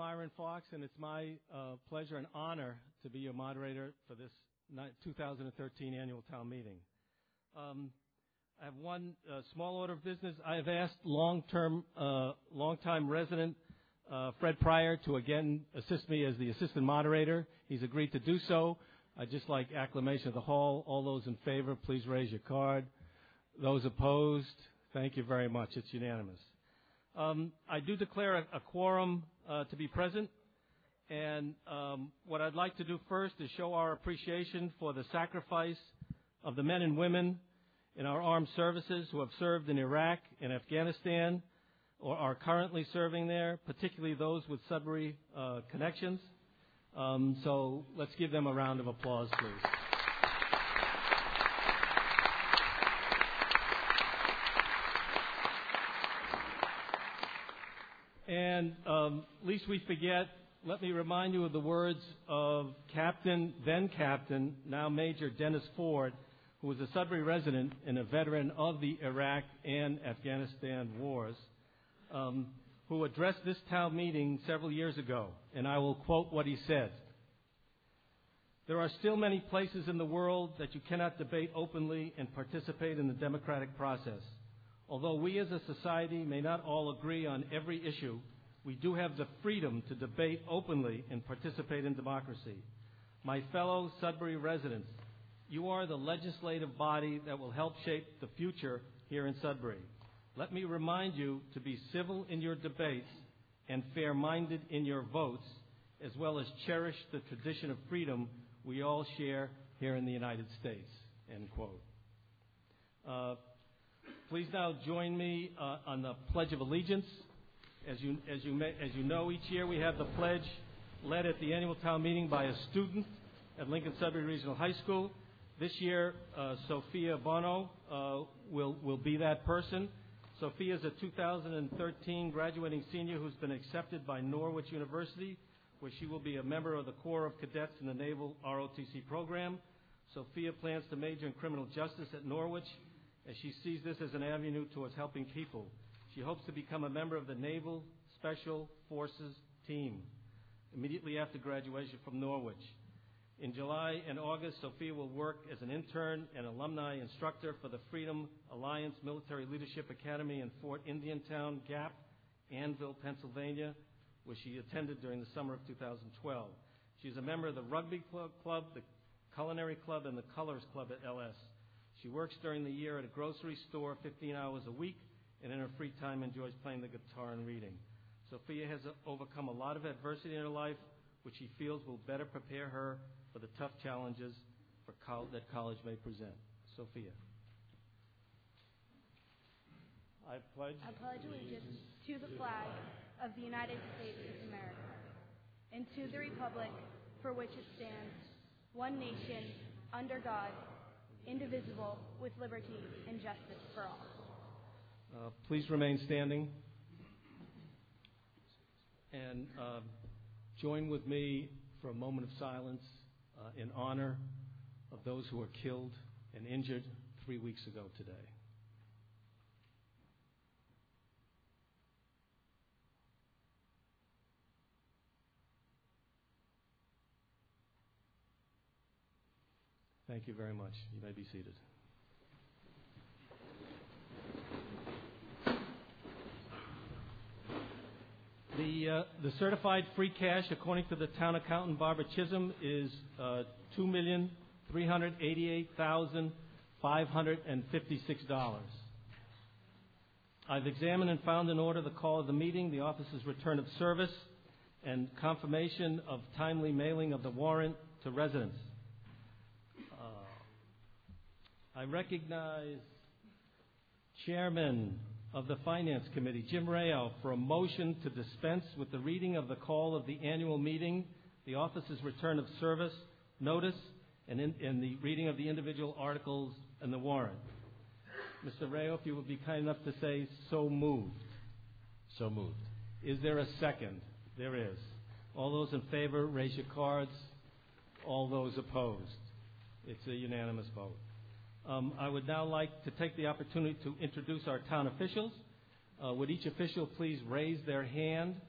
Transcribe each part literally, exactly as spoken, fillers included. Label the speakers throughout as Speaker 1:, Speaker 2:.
Speaker 1: Myron Fox, and it's my uh, pleasure and honor to be your moderator for this two thousand thirteen annual town meeting. Um, I have one uh, small order of business. I have asked long-term, uh, long-time resident uh, Fred Pryor to again assist me as the assistant moderator. He's agreed to do so. I'd just like acclamation of the hall. All those in favor, please raise your card. Those opposed, thank you very much. It's unanimous. Um, I do declare a, a quorum uh, to be present, and um, what I'd like to do first is show our appreciation for the sacrifice of the men and women in our armed services who have served in Iraq and Afghanistan or are currently serving there, particularly those with Sudbury uh, connections. Um, so let's give them a round of applause, please. And um, lest we forget, let me remind you of the words of Captain, then Captain, now Major Dennis Ford, who was a Sudbury resident and a veteran of the Iraq and Afghanistan wars, um, who addressed this town meeting several years ago. And I will quote what he said. "There are still many places in the world that you cannot debate openly and participate in the democratic process. Although we as a society may not all agree on every issue, we do have the freedom to debate openly and participate in democracy. My fellow Sudbury residents, you are the legislative body that will help shape the future here in Sudbury. Let me remind you to be civil in your debates and fair-minded in your votes, as well as cherish the tradition of freedom we all share here in the United States." End quote. Uh, Please now join me uh, on the Pledge of Allegiance. As you, as, you may, as you know, each year we have the pledge led at the annual town meeting by a student at Lincoln Sudbury Regional High School. This year, uh, Sophia Bono uh, will, will be that person. Sophia is a two thousand thirteen graduating senior who's been accepted by Norwich University, where she will be a member of the Corps of Cadets in the Naval R O T C program. Sophia plans to major in criminal justice at Norwich, as she sees this as an avenue towards helping people. She hopes to become a member of the Naval Special Forces team immediately after graduation from Norwich. In July and August, Sophia will work as an intern and alumni instructor for the Freedom Alliance Military Leadership Academy in Fort Indiantown Gap, Annville, Pennsylvania, where she attended during the summer of two thousand twelve. She is a member of the Rugby Club, the Culinary Club, and the Colors Club at L S. She works during the year at a grocery store fifteen hours a week, and in her free time enjoys playing the guitar and reading. Sophia has overcome a lot of adversity in her life, which she feels will better prepare her for the tough challenges for col- that college may present. Sophia. I pledge,
Speaker 2: I pledge allegiance to the flag of the United States of America and to the republic for which it stands, one nation, under God, indivisible, with liberty and justice for all.
Speaker 1: Uh, please remain standing and uh, join with me for a moment of silence uh, in honor of those who were killed and injured three weeks ago today. Thank you very much. You may be seated. The, uh, the certified free cash, according to the town accountant, Barbara Chisholm, is uh, two million three hundred eighty-eight thousand five hundred fifty-six dollars. I've examined and found in order the call of the meeting, the office's return of service, and confirmation of timely mailing of the warrant to residents. Uh, I recognize Chairman of the Finance Committee, Jim Rayo, for a motion to dispense with the reading of the call of the annual meeting, the office's return of service, notice, and, in, and the reading of the individual articles and the warrant. Mister Rayo, if you would be kind enough to say, so moved.
Speaker 3: So moved.
Speaker 1: Is there a second? There is. All those in favor, raise your cards. All those opposed. It's a unanimous vote. Um, I would now like to take the opportunity to introduce our town officials. Uh, would each official please raise their hand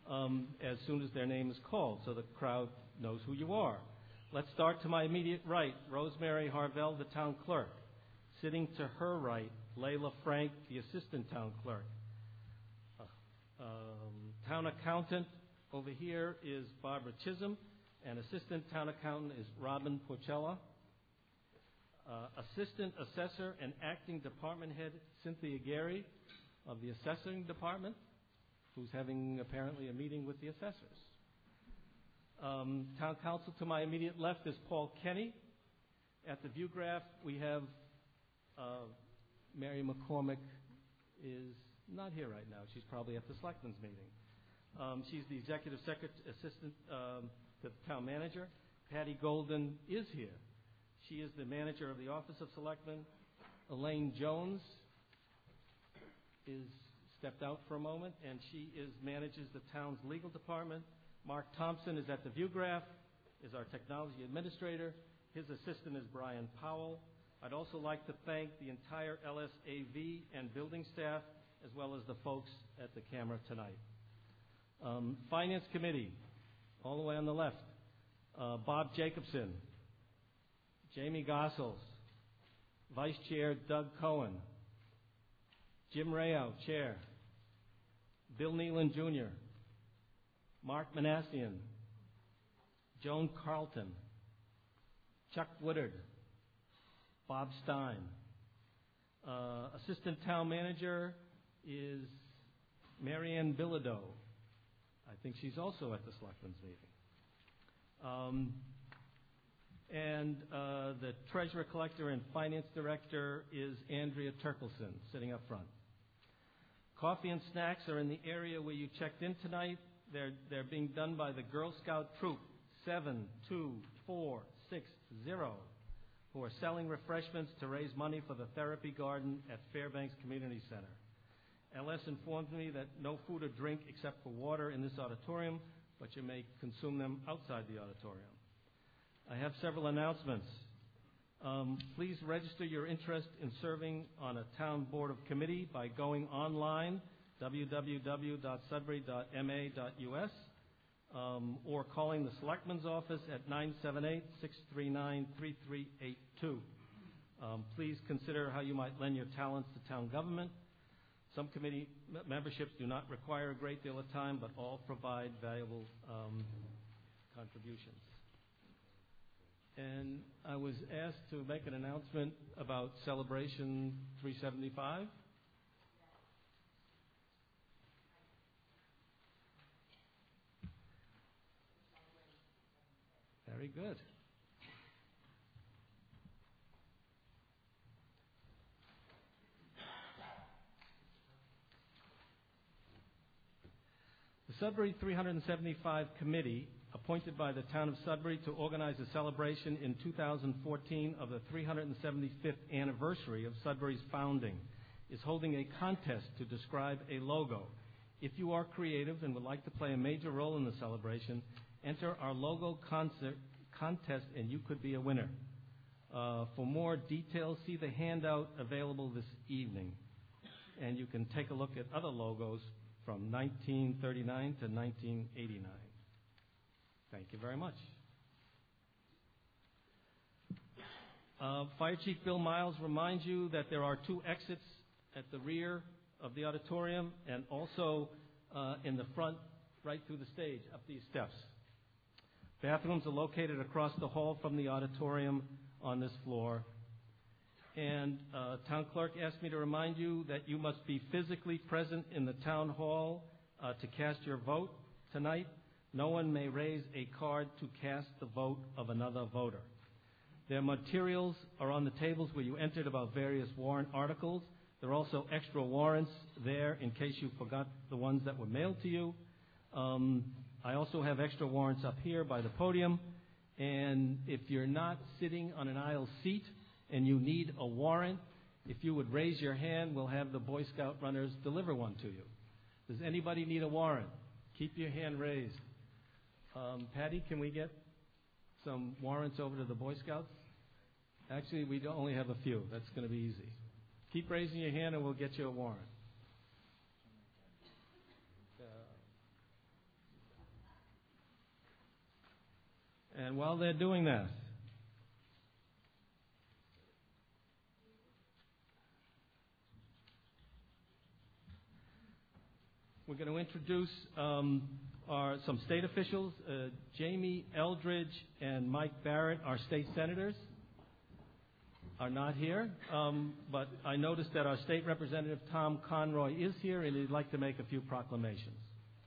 Speaker 1: um, as soon as their name is called, so the crowd knows who you are. Let's start to my immediate right, Rosemary Harvell, the town clerk. Sitting to her right, Layla Frank, the assistant town clerk. Uh, um, town accountant over here is Barbara Chisholm, and assistant town accountant is Robin Porcella. Uh, assistant assessor and acting department head Cynthia Gary of the assessing department, who's having apparently a meeting with the assessors. Um, town council to my immediate left is Paul Kenny. At the view graph, we have uh, Mary McCormick is not here right now. She's probably at the selectmen's meeting. Um, she's the executive secretary, assistant um, to the town manager. Patty Golden is here. She is the manager of the Office of Selectmen. Elaine Jones is stepped out for a moment, and she is manages the town's legal department. Mark Thompson is at the view graph, is our technology administrator. His assistant is Brian Powell. I'd also like to thank the entire L S A V and building staff, as well as the folks at the camera tonight. Um, Finance Committee, all the way on the left. Uh, Bob Jacobson, Jamie Gossels, Vice Chair Doug Cohen, Jim Rayo, Chair, Bill Nealon Junior, Mark Manassian, Joan Carlton, Chuck Woodard, Bob Stein. Uh, Assistant Town Manager is Marianne Bilodeau. I think she's also at the Selectmen's meeting. Um, and uh, the Treasurer Collector and Finance Director is Andrea Turkelson, sitting up front. Coffee and snacks are in the area where you checked in tonight. They're, they're being done by the Girl Scout Troop seven two four six zero, who are selling refreshments to raise money for the therapy garden at Fairbanks Community Center. L S informed me that no food or drink except for water in this auditorium, but you may consume them outside the auditorium. I have several announcements. Um, please register your interest in serving on a town board of committee by going online, w w w dot sudbury dot m a dot u s, um, or calling the Selectman's office at nine seven eight, six three nine, three three eight two. Um, please consider how you might lend your talents to town government. Some committee m- memberships do not require a great deal of time, but all provide valuable um, contributions. And I was asked to make an announcement about Celebration three seventy-five. Very good. The Sudbury three seventy-five Committee, appointed by the town of Sudbury to organize a celebration in two thousand fourteen of the three hundred seventy-fifth anniversary of Sudbury's founding, is holding a contest to describe a logo. If you are creative and would like to play a major role in the celebration, enter our logo concert contest and you could be a winner. Uh, for more details, see the handout available this evening. And you can take a look at other logos from nineteen thirty-nine to nineteen eighty-nine. Thank you very much. Uh, Fire Chief Bill Miles reminds you that there are two exits at the rear of the auditorium and also uh, in the front right through the stage up these steps. Bathrooms are located across the hall from the auditorium on this floor. And uh, Town Clerk asked me to remind you that you must be physically present in the town hall uh, to cast your vote tonight. No one may raise a card to cast the vote of another voter. Their materials are on the tables where you entered about various warrant articles. There are also extra warrants there in case you forgot the ones that were mailed to you. Um, I also have extra warrants up here by the podium. And if you're not sitting on an aisle seat and you need a warrant, if you would raise your hand, we'll have the Boy Scout runners deliver one to you. Does anybody need a warrant? Keep your hand raised. Um, Patty, can we get some warrants over to the Boy Scouts? Actually, we don't only have a few. That's going to be easy. Keep raising your hand and we'll get you a warrant. Uh, And while they're doing that, we're going to introduce um, our, some state officials. Uh, Jamie Eldridge and Mike Barrett, our state senators, are not here. Um, but I noticed that our state representative, Tom Conroy, is here, and he'd like to make a few proclamations.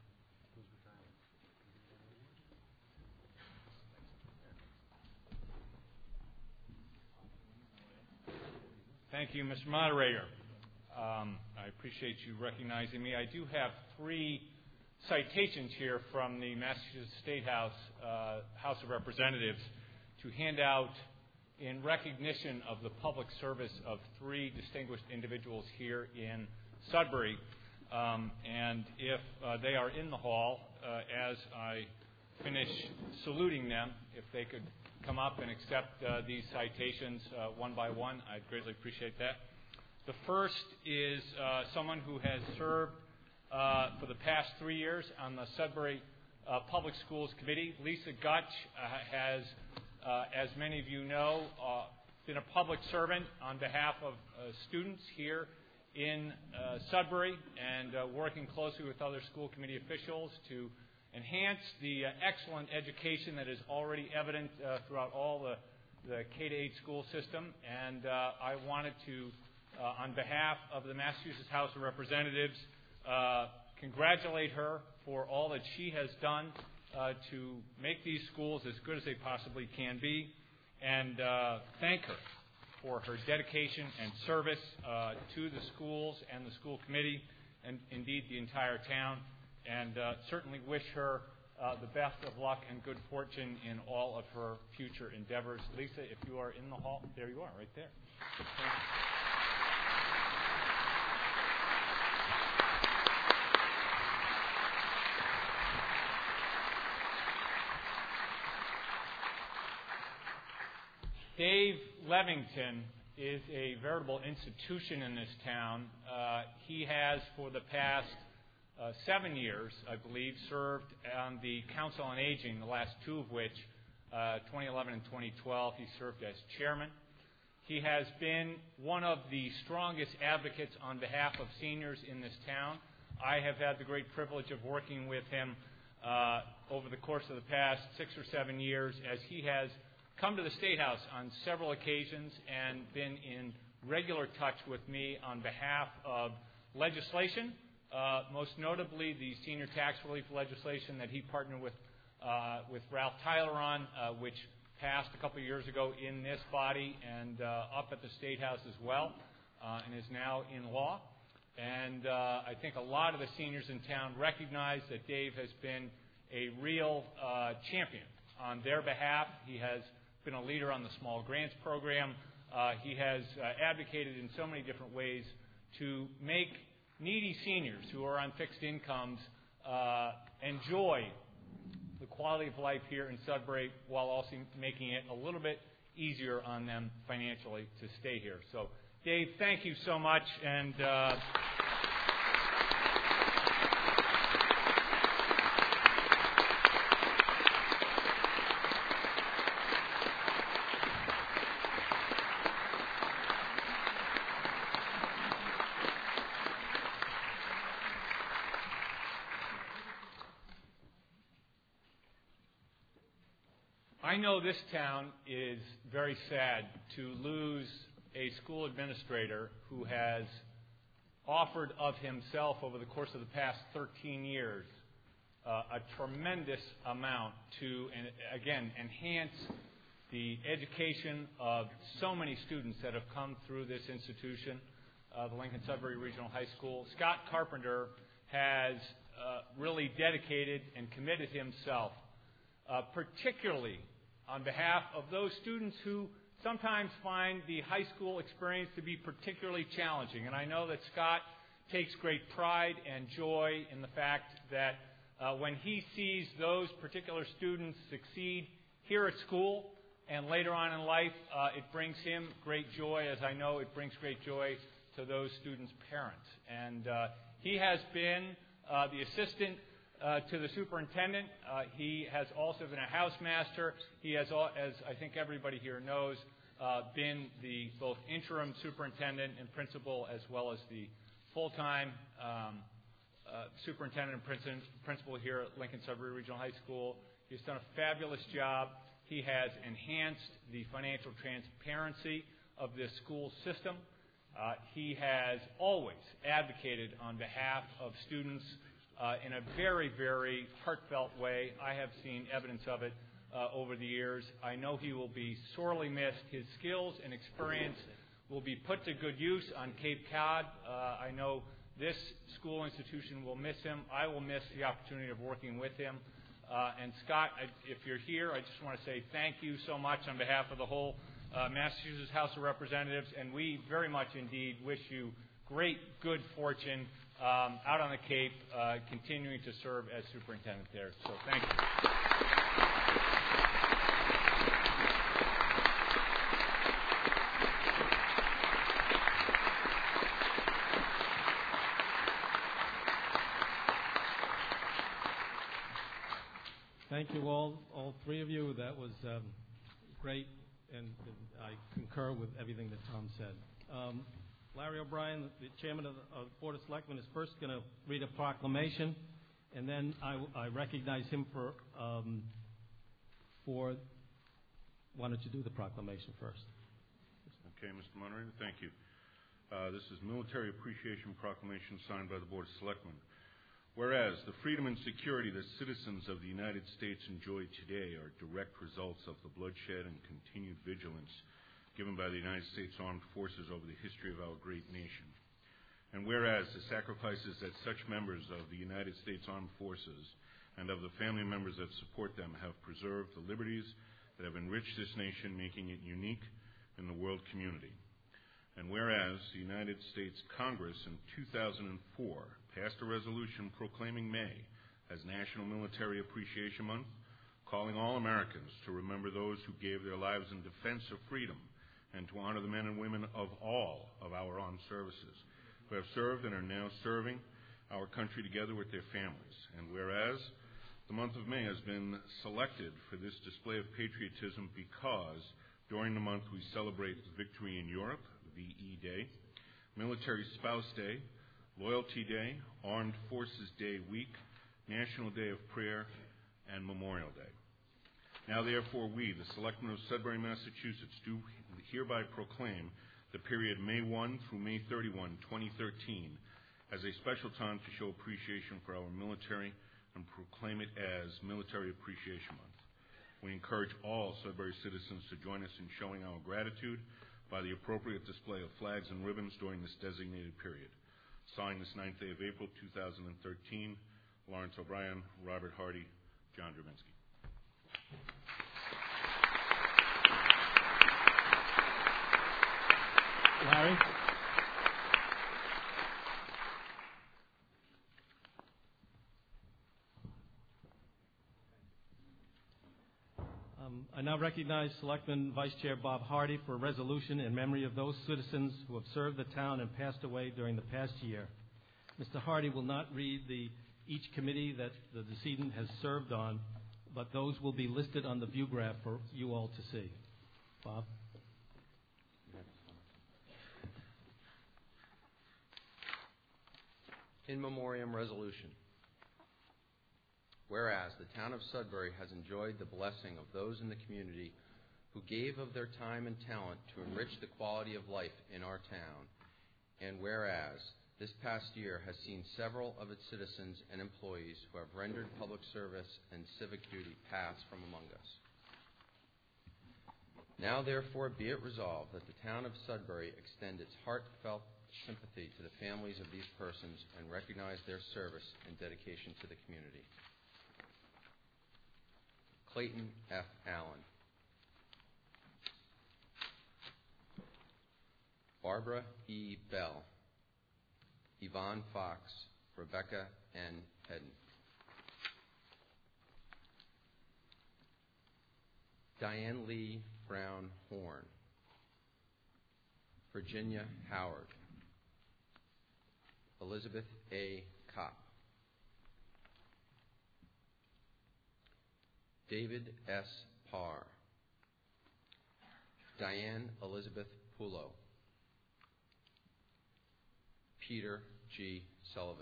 Speaker 4: Thank you, Mister Moderator. Um, I appreciate you recognizing me. I do have three citations here from the Massachusetts State House, uh, House of Representatives, to hand out in recognition of the public service of three distinguished individuals here in Sudbury. Um, and if uh, they are in the hall, uh, as I finish saluting them, if they could come up and accept uh, these citations uh, one by one, I'd greatly appreciate that. The first is uh, someone who has served uh, for the past three years on the Sudbury uh, Public Schools Committee. Lisa Gutch uh, has, uh, as many of you know, uh, been a public servant on behalf of uh, students here in uh, Sudbury and uh, working closely with other school committee officials to enhance the uh, excellent education that is already evident uh, throughout all the, the K to eight school system. And uh, I wanted to, uh, on behalf of the Massachusetts House of Representatives, uh, congratulate her for all that she has done uh, to make these schools as good as they possibly can be, and uh, thank her for her dedication and service uh, to the schools and the school committee, and indeed the entire town. And uh, certainly wish her uh, the best of luck and good fortune in all of her future endeavors. Lisa, if you are in the hall, there you are, right there. Dave Levington is a veritable institution in this town. Uh, he has, for the past Uh, seven years, I believe, served on the Council on Aging, the last two of which, uh, twenty eleven and twenty twelve, he served as chairman. He has been one of the strongest advocates on behalf of seniors in this town. I have had the great privilege of working with him uh, over the course of the past six or seven years as he has come to the State House on several occasions and been in regular touch with me on behalf of legislation, Uh, most notably the senior tax relief legislation that he partnered with uh, with Ralph Tyler on, uh, which passed a couple of years ago in this body and uh, up at the State House as well, uh, and is now in law. And uh, I think a lot of the seniors in town recognize that Dave has been a real uh, champion on their behalf. He has been a leader on the small grants program. Uh, he has uh, advocated in so many different ways to make needy seniors who are on fixed incomes uh, enjoy the quality of life here in Sudbury while also making it a little bit easier on them financially to stay here. So, Dave, thank you so much. And uh, I know this town is very sad to lose a school administrator who has offered of himself over the course of the past thirteen years uh, a tremendous amount to, again, enhance the education of so many students that have come through this institution, uh, the Lincoln Sudbury Regional High School. Scott Carpenter has uh, really dedicated and committed himself, uh, particularly on behalf of those students who sometimes find the high school experience to be particularly challenging. And I know that Scott takes great pride and joy in the fact that uh, when he sees those particular students succeed here at school and later on in life, uh, it brings him great joy, as I know it brings great joy to those students' parents. And uh, he has been uh, the assistant uh, to the superintendent. Uh, he has also been a housemaster. He has, all, as I think everybody here knows, uh, been the both interim superintendent and principal, as well as the full-time um, uh, superintendent and principal here at Lincoln Sudbury Regional High School. He's done a fabulous job. He has enhanced the financial transparency of this school system. Uh, he has always advocated on behalf of students uh, in a very, very heartfelt way. I have seen evidence of it uh, over the years. I know he will be sorely missed. His skills and experience will be put to good use on Cape Cod. Uh, I know this school institution will miss him. I will miss the opportunity of working with him. Uh, and Scott, I, if you're here, I just want to say thank you so much on behalf of the whole uh, Massachusetts House of Representatives, and we very much indeed wish you great good fortune um, out on the Cape, uh, continuing to serve as superintendent there. So thank you.
Speaker 1: Thank you all, all three of you. That was um, great, and, and I concur with everything that Tom said. Um, Larry O'Brien, the chairman of the, of the Board of Selectmen, is first going to read a proclamation, and then I, I recognize him for, um, for, why don't you do the proclamation first?
Speaker 5: Okay, Mister Moderator, thank you. Uh, this is Military Appreciation Proclamation signed by the Board of Selectmen. Whereas the freedom and security that citizens of the United States enjoy today are direct results of the bloodshed and continued vigilance given by the United States Armed Forces over the history of our great nation. And whereas the sacrifices that such members of the United States Armed Forces and of the family members that support them have preserved the liberties that have enriched this nation, making it unique in the world community. And whereas the United States Congress in two thousand four passed a resolution proclaiming May as National Military Appreciation Month, calling all Americans to remember those who gave their lives in defense of freedom and to honor the men and women of all of our armed services who have served and are now serving our country together with their families. And whereas the month of May has been selected for this display of patriotism because during the month we celebrate Victory in Europe, V E Day, Military Spouse Day, Loyalty Day, Armed Forces Day Week, National Day of Prayer, and Memorial Day. Now, therefore, we, the Selectmen of Sudbury, Massachusetts, do hereby proclaim the period May first through May thirty-first, twenty thirteen, as a special time to show appreciation for our military and proclaim it as Military Appreciation Month. We encourage all Sudbury citizens to join us in showing our gratitude by the appropriate display of flags and ribbons during this designated period. Signed this ninth day of April, two thousand thirteen, Lawrence O'Brien, Robert Hardy, John Drabinski.
Speaker 1: Larry? Um, I now recognize Selectman Vice Chair Bob Hardy for a resolution in memory of those citizens who have served the town and passed away during the past year. Mister Hardy will not read the, each committee that the decedent has served on, but those will be listed on the view graph for you all to see. Bob?
Speaker 6: In memoriam resolution. Whereas the town of Sudbury has enjoyed the blessing of those in the community who gave of their time and talent to enrich the quality of life in our town, and whereas this past year has seen several of its citizens and employees who have rendered public service and civic duty pass from among us. Now therefore be it resolved that the town of Sudbury extend its heartfelt sympathy to the families of these persons and recognize their service and dedication to the community. Clayton F. Allen. Barbara E. Bell. Yvonne Fox. Rebecca N. Hedden. Diane Lee Brown Horn. Virginia Howard. Elizabeth A. Kopp. David S. Parr, Diane Elizabeth Pulo, Peter G. Sullivan,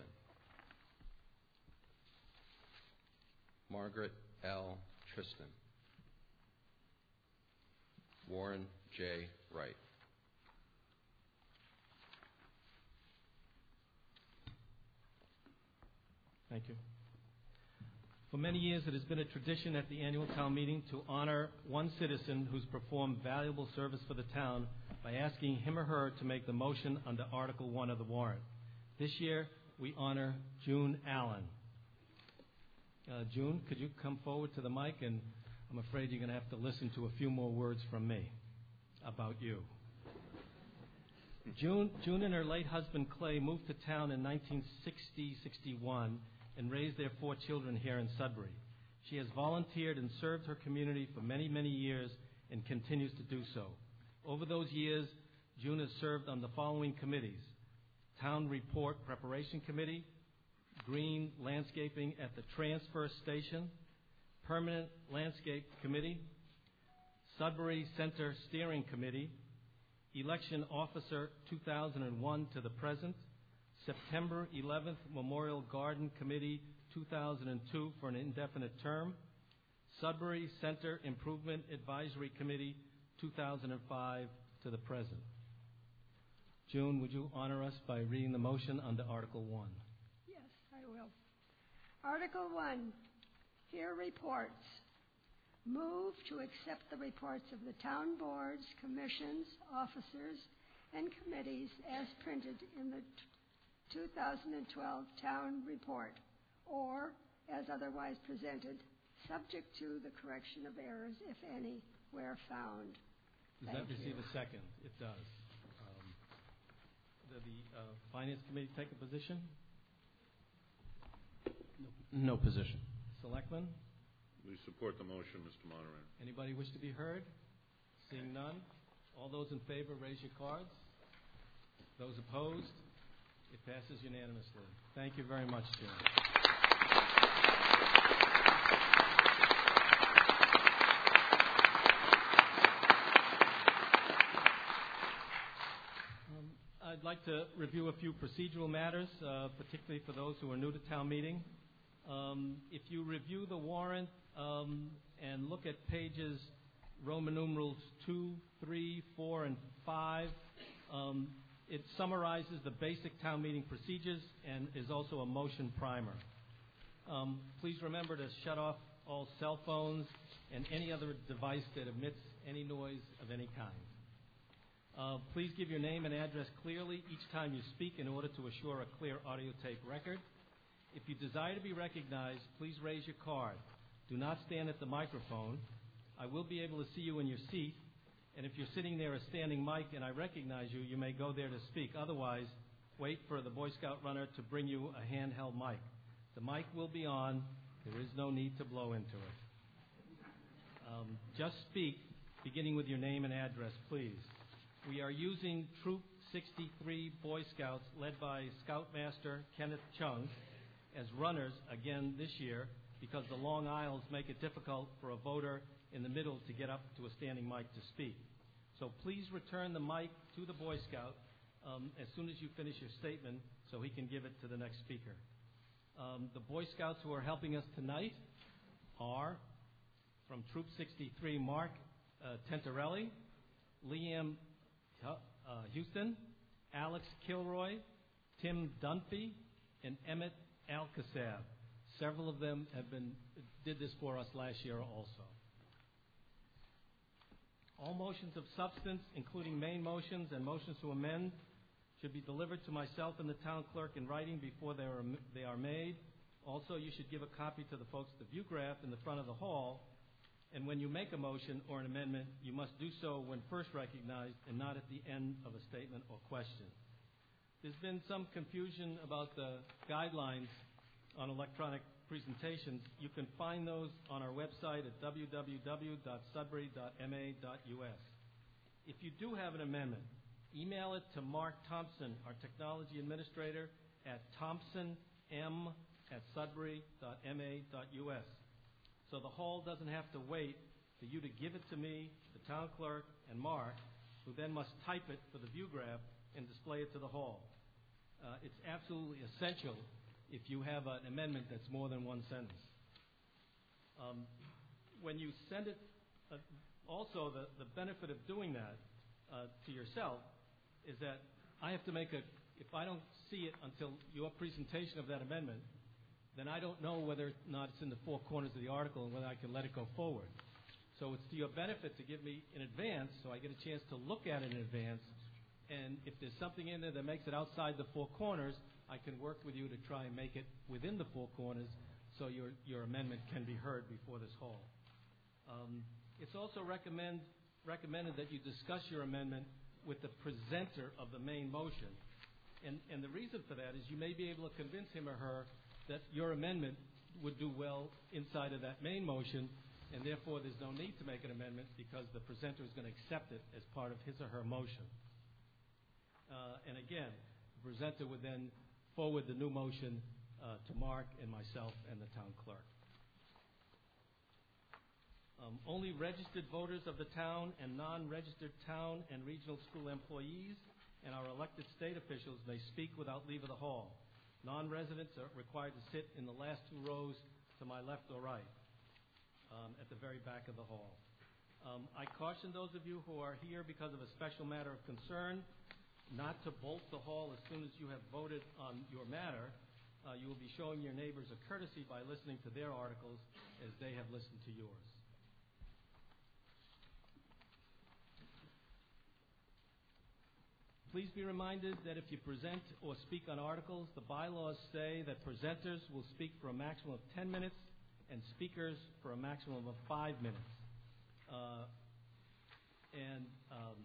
Speaker 6: Margaret L. Tristan, Warren J. Wright.
Speaker 1: Thank you. For many years, it has been a tradition at the annual town meeting to honor one citizen who's performed valuable service for the town by asking him or her to make the motion under Article one of the warrant. This year, we honor June Allen. Uh, June, could you come forward to the mic? And I'm afraid you're going to have to listen to a few more words from me about you. June, June and her late husband, Clay, moved to town in nineteen sixty sixty-one and raised their four children here in Sudbury. She has volunteered and served her community for many, many years and continues to do so. Over those years, June has served on the following committees: Town Report Preparation Committee, Green Landscaping at the Transfer Station, Permanent Landscape Committee, Sudbury Center Steering Committee, Election Officer two thousand one to the present, September eleventh Memorial Garden Committee two thousand two for an indefinite term, Sudbury Center Improvement Advisory Committee two thousand five to the present. June, would you honor us by reading the motion under Article one?
Speaker 7: Yes, I will. Article one, hear reports. Move to accept the reports of the town boards, commissions, officers, and committees as printed in the two thousand twelve town report, or as otherwise presented, subject to the correction of errors, if any, where found.
Speaker 1: Does
Speaker 7: Thank
Speaker 1: that receive
Speaker 7: you.
Speaker 1: a second? It does. Um, did the uh, Finance Committee take a position?
Speaker 3: No position.
Speaker 1: Selectmen?
Speaker 5: We support the motion, Mister Moderator.
Speaker 1: Anybody wish to be heard? Seeing none, all those in favor, raise your cards. Those opposed, it passes unanimously. Thank you very much, Jim. Um, I'd like to review a few procedural matters, uh, particularly for those who are new to town meeting. Um, if you review the warrant um, and look at pages Roman numerals two, three, four, and five, um, it summarizes the basic town meeting procedures and is also a motion primer. Um, please remember to shut off all cell phones and any other device that emits any noise of any kind. Uh, please give your name and address clearly each time you speak in order to assure a clear audio tape record. If you desire to be recognized, please raise your card. Do not stand at the microphone. I will be able to see you in your seat, and if you're sitting there a standing mic and I recognize you, you may go there to speak. Otherwise, wait for the Boy Scout runner to bring you a handheld mic. The mic will be on. There is no need to blow into it. Um, just speak, beginning with your name and address, please. We are using Troop sixty-three Boy Scouts, led by Scoutmaster Kenneth Chung, as runners again this year because the long aisles make it difficult for a voter in the middle to get up to a standing mic to speak. So please return the mic to the Boy Scout um, as soon as you finish your statement so he can give it to the next speaker. Um, the Boy Scouts who are helping us tonight are from Troop sixty-three, Mark uh, Tentarelli, Liam uh, Houston, Alex Kilroy, Tim Dunphy, and Emmett Alcasab. Several of them have been did this for us last year also. All motions of substance, including main motions and motions to amend, should be delivered to myself and the town clerk in writing before they are, they are made. Also, you should give a copy to the folks at the Viewgraph in the front of the hall. And when you make a motion or an amendment, you must do so when first recognized and not at the end of a statement or question. There's been some confusion about the guidelines on electronic presentations. You can find those on our website at w w w dot sudbury dot m a dot u s. If you do have an amendment, email it to Mark Thompson, our technology administrator, at thompson m at sudbury dot m a dot u s. so the hall doesn't have to wait for you to give it to me, the town clerk, and Mark, who then must type it for the view grab and display it to the hall. Uh, it's absolutely essential if you have an amendment that's more than one sentence. Um, when you send it, uh, also the, the benefit of doing that uh, to yourself is that I have to make a, if I don't see it until your presentation of that amendment, then I don't know whether or not it's in the four corners of the article and whether I can let it go forward. So it's to your benefit to give me in advance so I get a chance to look at it in advance, and if there's something in there that makes it outside the four corners, I can work with you to try and make it within the four corners so your, your amendment can be heard before this hall. Um, it's also recommend, recommended that you discuss your amendment with the presenter of the main motion. And, and the reason for that is you may be able to convince him or her that your amendment would do well inside of that main motion, and therefore there's no need to make an amendment because the presenter is going to accept it as part of his or her motion. Uh, and again, the presenter would then forward the new motion uh, to Mark and myself and the town clerk. Um, only registered voters of the town and non-registered town and regional school employees and our elected state officials may speak without leave of the hall. Non-residents are required to sit in the last two rows to my left or right, um, at the very back of the hall. Um, I caution those of you who are here because of a special matter of concern not to bolt the hall as soon as you have voted on your matter. Uh, you will be showing your neighbors a courtesy by listening to their articles as they have listened to yours. Please be reminded that if you present or speak on articles, the bylaws say that presenters will speak for a maximum of ten minutes and speakers for a maximum of five minutes. Uh, and um,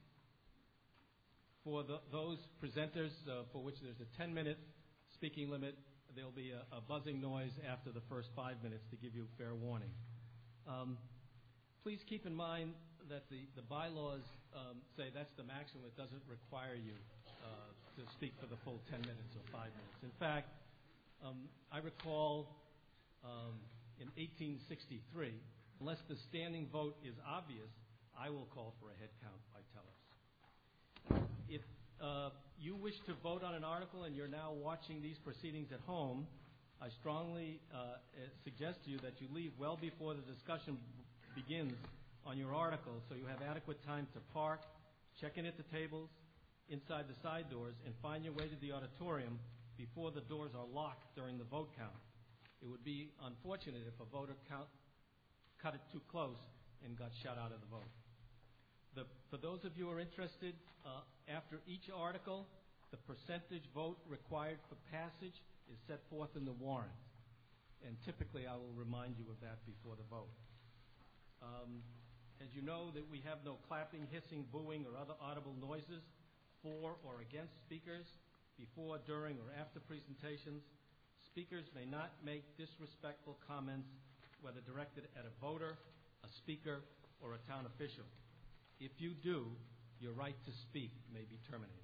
Speaker 1: for the, those presenters uh, for which there's a ten-minute speaking limit, there will be a, a buzzing noise after the first five minutes to give you fair warning. Um, please keep in mind that the, the bylaws um, say that's the maximum. It doesn't require you uh, to speak for the full ten minutes or five minutes. In fact, um, I recall um, in eighteen sixty-three, unless the standing vote is obvious, I will call for a head count by tellers. If uh, you wish to vote on an article and you're now watching these proceedings at home, I strongly uh, suggest to you that you leave well before the discussion begins on your article so you have adequate time to park, check in at the tables, inside the side doors, and find your way to the auditorium before the doors are locked during the vote count. It would be unfortunate if a voter count, cut it too close and got shut out of the vote. The, for those of you who are interested, uh, after each article, the percentage vote required for passage is set forth in the warrant. And typically I will remind you of that before the vote. Um, as you know, that we have no clapping, hissing, booing, or other audible noises for or against speakers before, during, or after presentations. Speakers may not make disrespectful comments, whether directed at a voter, a speaker, or a town official. If you do, your right to speak may be terminated.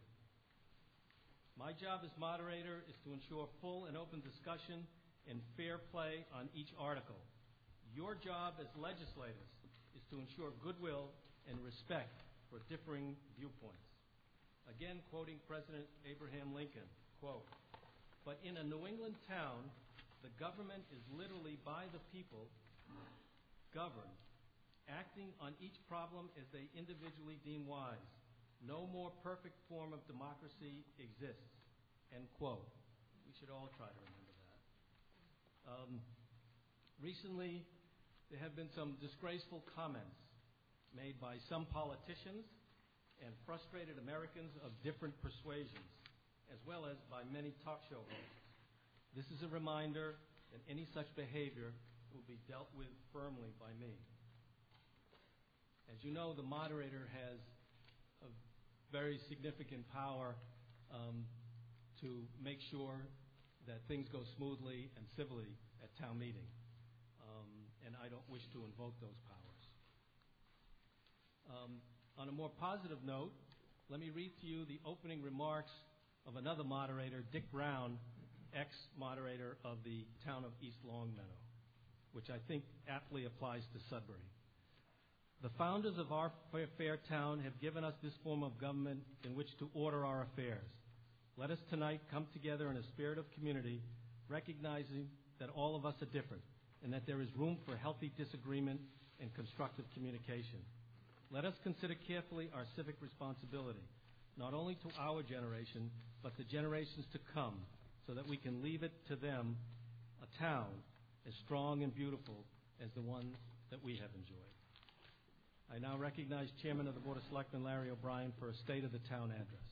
Speaker 1: My job as moderator is to ensure full and open discussion and fair play on each article. Your job as legislators is to ensure goodwill and respect for differing viewpoints. Again, quoting President Abraham Lincoln, quote, "But in a New England town, the government is literally by the people governed, acting on each problem as they individually deem wise. No more perfect form of democracy exists," end quote. We should all try to remember that. Um, recently, there have been some disgraceful comments made by some politicians and frustrated Americans of different persuasions, as well as by many talk show hosts. This is a reminder that any such behavior will be dealt with firmly by me. As you know, the moderator has a very significant power um, to make sure that things go smoothly and civilly at town meeting. Um, and I don't wish to invoke those powers. Um, on a more positive note, let me read to you the opening remarks of another moderator, Dick Brown, ex-moderator of the town of East Longmeadow. which I think aptly applies to Sudbury. The founders of our fair town have given us this form of government in which to order our affairs. Let us tonight come together in a spirit of community, recognizing that all of us are different and that there is room for healthy disagreement and constructive communication. Let us consider carefully our civic responsibility, not only to our generation, but the generations to come, so that we can leave it to them a town as strong and beautiful as the one that we have enjoyed. I now recognize Chairman of the Board of Selectmen, Larry O'Brien, for a State of the Town address.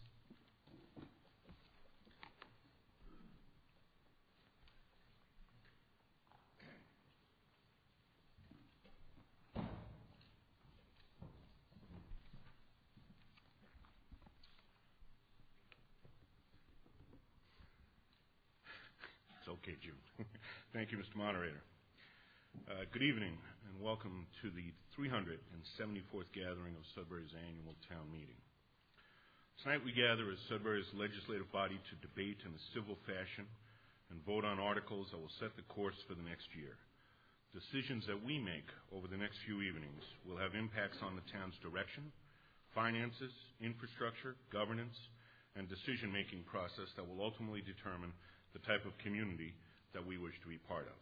Speaker 5: It's okay, Jim. Thank you, Mister Moderator. Uh, good evening, and welcome to the three hundred seventy-fourth gathering of Sudbury's annual town meeting. Tonight we gather as Sudbury's legislative body to debate in a civil fashion and vote on articles that will set the course for the next year. Decisions that we make over the next few evenings will have impacts on the town's direction, finances, infrastructure, governance, and decision-making process that will ultimately determine the type of community that we wish to be part of.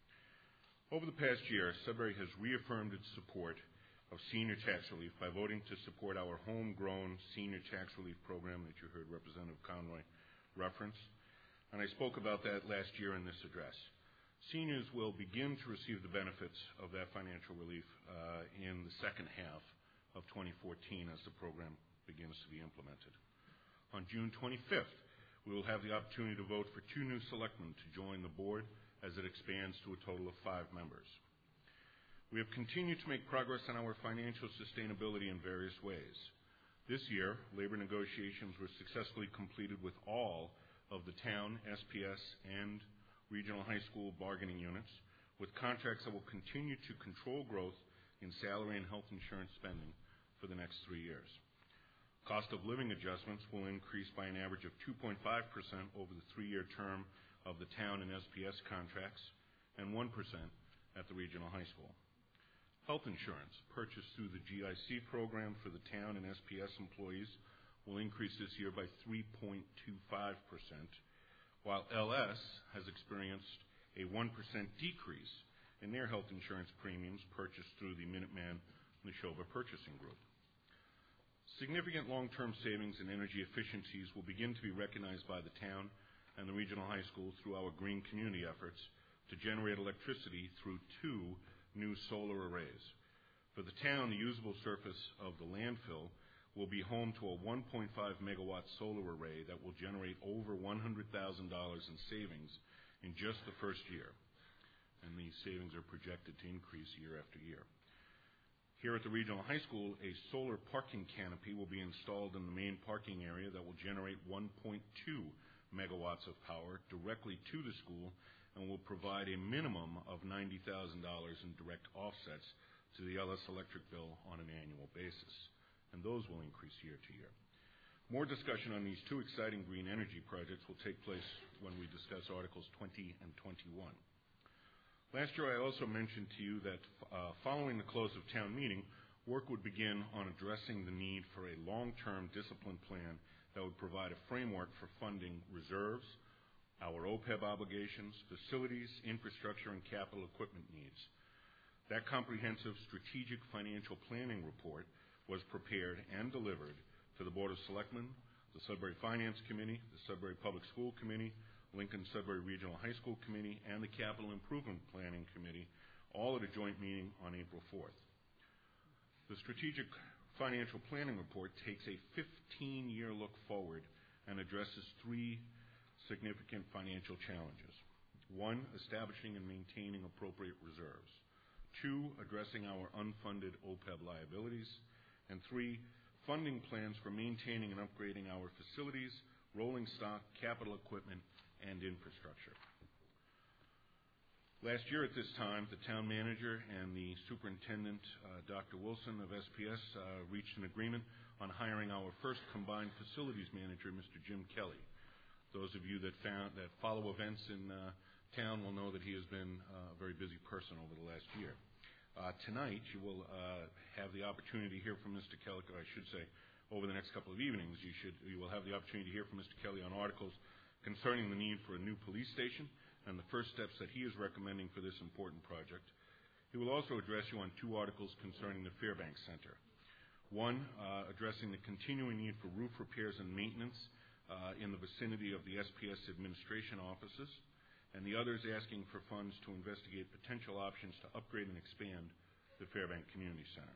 Speaker 5: Over the past year, Sudbury has reaffirmed its support of senior tax relief by voting to support our homegrown senior tax relief program that you heard Representative Conroy reference, and I spoke about that last year in this address. Seniors will begin to receive the benefits of that financial relief uh, in the second half of twenty fourteen as the program begins to be implemented. On June twenty-fifth, we will have the opportunity to vote for two new selectmen to join the board as it expands to a total of five members. We have continued to make progress on our financial sustainability in various ways. This year, labor negotiations were successfully completed with all of the town, S P S, and regional high school bargaining units, with contracts that will continue to control growth in salary and health insurance spending for the next three years. Cost of living adjustments will increase by an average of two point five percent over the three-year term of the town and S P S contracts, and one percent at the regional high school. Health insurance purchased through the G I C program for the town and S P S employees will increase this year by three point two five percent, while L S has experienced a one percent decrease in their health insurance premiums purchased through the Minuteman Neshoba Purchasing Group. Significant long-term savings and energy efficiencies will begin to be recognized by the town and the regional high school through our green community efforts to generate electricity through two new solar arrays. For the town, the usable surface of the landfill will be home to a one point five megawatt solar array that will generate over one hundred thousand dollars in savings in just the first year. And these savings are projected to increase year after year. Here at the regional high school, a solar parking canopy will be installed in the main parking area that will generate one point two megawatts of power directly to the school and will provide a minimum of ninety thousand dollars in direct offsets to the L S electric bill on an annual basis, and those will increase year to year. More discussion on these two exciting green energy projects will take place when we discuss Articles twenty and twenty-one. Last year I also mentioned to you that uh, following the close of town meeting, work would begin on addressing the need for a long-term discipline plan that would provide a framework for funding reserves, our O P E B obligations, facilities, infrastructure, and capital equipment needs. That comprehensive strategic financial planning report was prepared and delivered to the Board of Selectmen, the Sudbury Finance Committee, the Sudbury Public School Committee, Lincoln-Sudbury Regional High School Committee, and the Capital Improvement Planning Committee, all at a joint meeting on April fourth. The strategic financial planning report takes a fifteen-year look forward and addresses three significant financial challenges. One, establishing and maintaining appropriate reserves. Two, addressing our unfunded O P E B liabilities. And three, funding plans for maintaining and upgrading our facilities, rolling stock, capital equipment, and infrastructure. Last year at this time, the town manager and the superintendent, uh, Doctor Wilson of S P S, uh, reached an agreement on hiring our first combined facilities manager, Mister Jim Kelly. Those of you that found that follow events in uh, town will know that he has been uh, a very busy person over the last year. Uh, tonight, you will uh, have the opportunity to hear from Mister Kelly, or I should say, over the next couple of evenings, you should you will have the opportunity to hear from Mister Kelly on articles concerning the need for a new police station and the first steps that he is recommending for this important project. He will also address you on two articles concerning the Fairbanks Center. One, uh, addressing the continuing need for roof repairs and maintenance uh, in the vicinity of the S P S administration offices, and the other is asking for funds to investigate potential options to upgrade and expand the Fairbanks Community Center.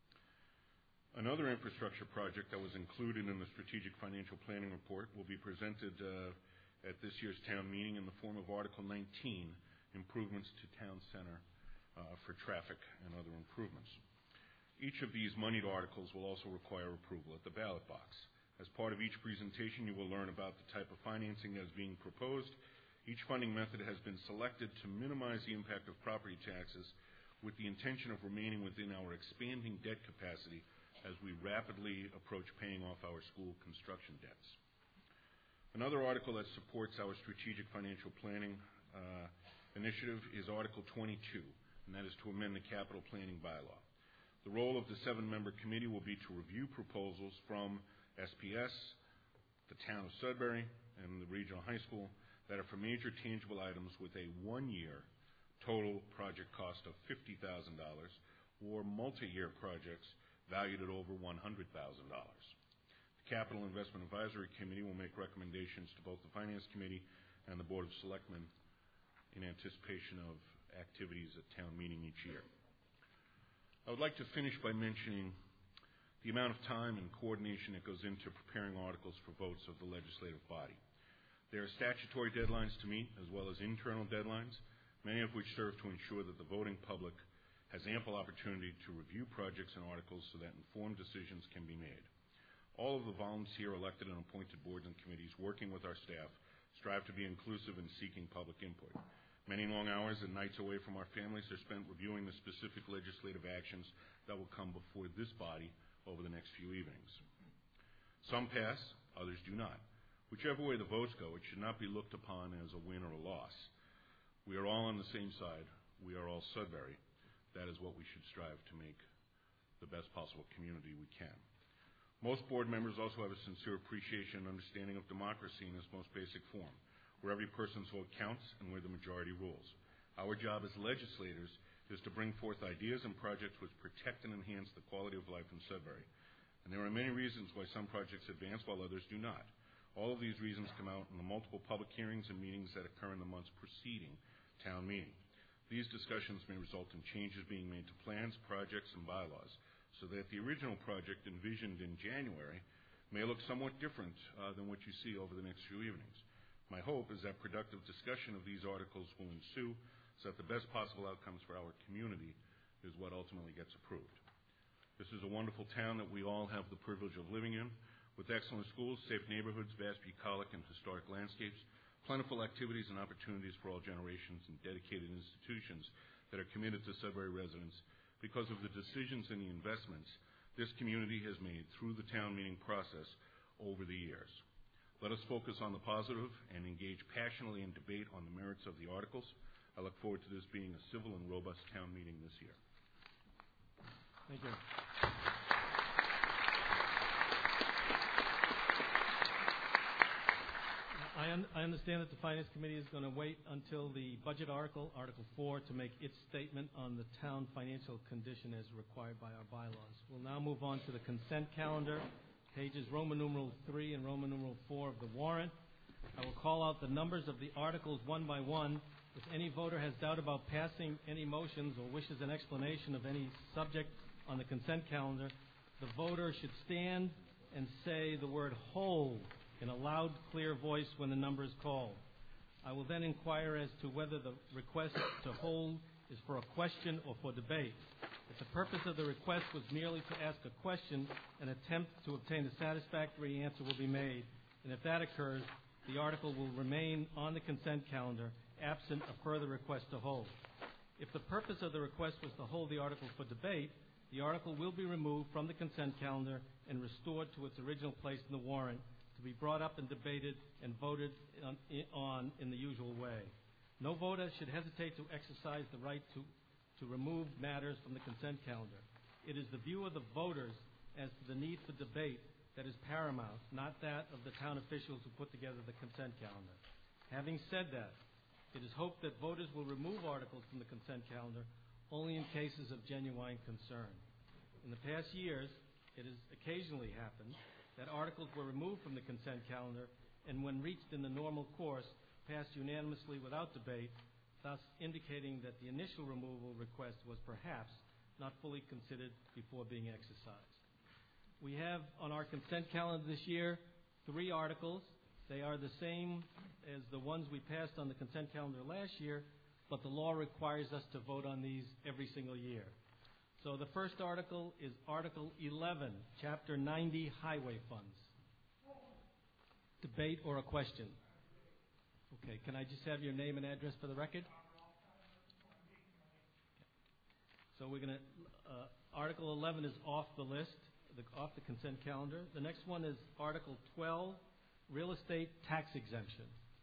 Speaker 5: Another infrastructure project that was included in the Strategic Financial Planning Report will be presented uh, at this year's town meeting in the form of Article nineteen, Improvements to Town Center uh, for Traffic and Other Improvements. Each of these moneyed articles will also require approval at the ballot box. As part of each presentation, you will learn about the type of financing that is being proposed. Each funding method has been selected to minimize the impact of property taxes with the intention of remaining within our expanding debt capacity as we rapidly approach paying off our school construction debts. Another article that supports our strategic financial planning uh, initiative is Article twenty-two, and that is to amend the capital planning bylaw. The role of the seven-member committee will be to review proposals from S P S, the town of Sudbury, and the regional high school that are for major tangible items with a one-year total project cost of fifty thousand dollars or multi-year projects valued at over one hundred thousand dollars. The Capital Investment Advisory Committee will make recommendations to both the Finance Committee and the Board of Selectmen in anticipation of activities at town meeting each year. I would like to finish by mentioning the amount of time and coordination that goes into preparing articles for votes of the legislative body. There are statutory deadlines to meet as well as internal deadlines, many of which serve to ensure that the voting public has ample opportunity to review projects and articles so that informed decisions can be made. All of the volunteer elected and appointed boards and committees working with our staff strive to be inclusive in seeking public input. Many long hours and nights away from our families are spent reviewing the specific legislative actions that will come before this body over the next few evenings. Some pass, others do not. Whichever way the votes go, it should not be looked upon as a win or a loss. We are all on the same side. We are all Sudbury. That is what we should strive to make the best possible community we can. Most board members also have a sincere appreciation and understanding of democracy in its most basic form, where every person's vote counts and where the majority rules. Our job as legislators is to bring forth ideas and projects which protect and enhance the quality of life in Sudbury. And there are many reasons why some projects advance while others do not. All of these reasons come out in the multiple public hearings and meetings that occur in the months preceding town meeting. These discussions may result in changes being made to plans, projects, and bylaws, so that the original project envisioned in January may look somewhat different uh, than what you see over the next few evenings. My hope is that productive discussion of these articles will ensue so that the best possible outcomes for our community is what ultimately gets approved. This is a wonderful town that we all have the privilege of living in, with excellent schools, safe neighborhoods, vast bucolic and historic landscapes, plentiful activities and opportunities for all generations, and dedicated institutions that are committed to Sudbury residents because of the decisions and the investments this community has made through the town meeting process over the years. Let us focus on the positive and engage passionately in debate on the merits of the articles. I look forward to this being a civil and robust town meeting this year.
Speaker 1: Thank you. I, un- I understand that the Finance Committee is going to wait until the budget article, Article four, to make its statement on the town financial condition as required by our bylaws. We'll now move on to the consent calendar, pages Roman numeral three and Roman numeral four of the warrant. I will call out the numbers of the articles one by one. If any voter has doubt about passing any motions or wishes an explanation of any subject on the consent calendar, the voter should stand and say the word hold in a loud, clear voice when the number is called. I will then inquire as to whether the request to hold is for a question or for debate. If the purpose of the request was merely to ask a question, an attempt to obtain a satisfactory answer will be made, and if that occurs, the article will remain on the consent calendar, absent a further request to hold. If the purpose of the request was to hold the article for debate, the article will be removed from the consent calendar and restored to its original place in the warrant, to be brought up and debated and voted on, on in the usual way. No voter should hesitate to exercise the right to, to remove matters from the consent calendar. It is the view of the voters as to the need for debate that is paramount, not that of the town officials who put together the consent calendar. Having said that, it is hoped that voters will remove articles from the consent calendar only in cases of genuine concern. In the past years, it has occasionally happened that articles were removed from the consent calendar and when reached in the normal course, passed unanimously without debate, thus indicating that the initial removal request was perhaps not fully considered before being exercised. We have on our consent calendar this year three articles. They are the same as the ones we passed on the consent calendar last year, but the law requires us to vote on these every single year. So the first article is Article eleven, Chapter ninety, Highway Funds. Debate or a question? Okay, can I just have your name and address for the record? So we're going to, uh, Article eleven is off the list, the, off the consent calendar. The next one is Article twelve, Real Estate Tax Exemption.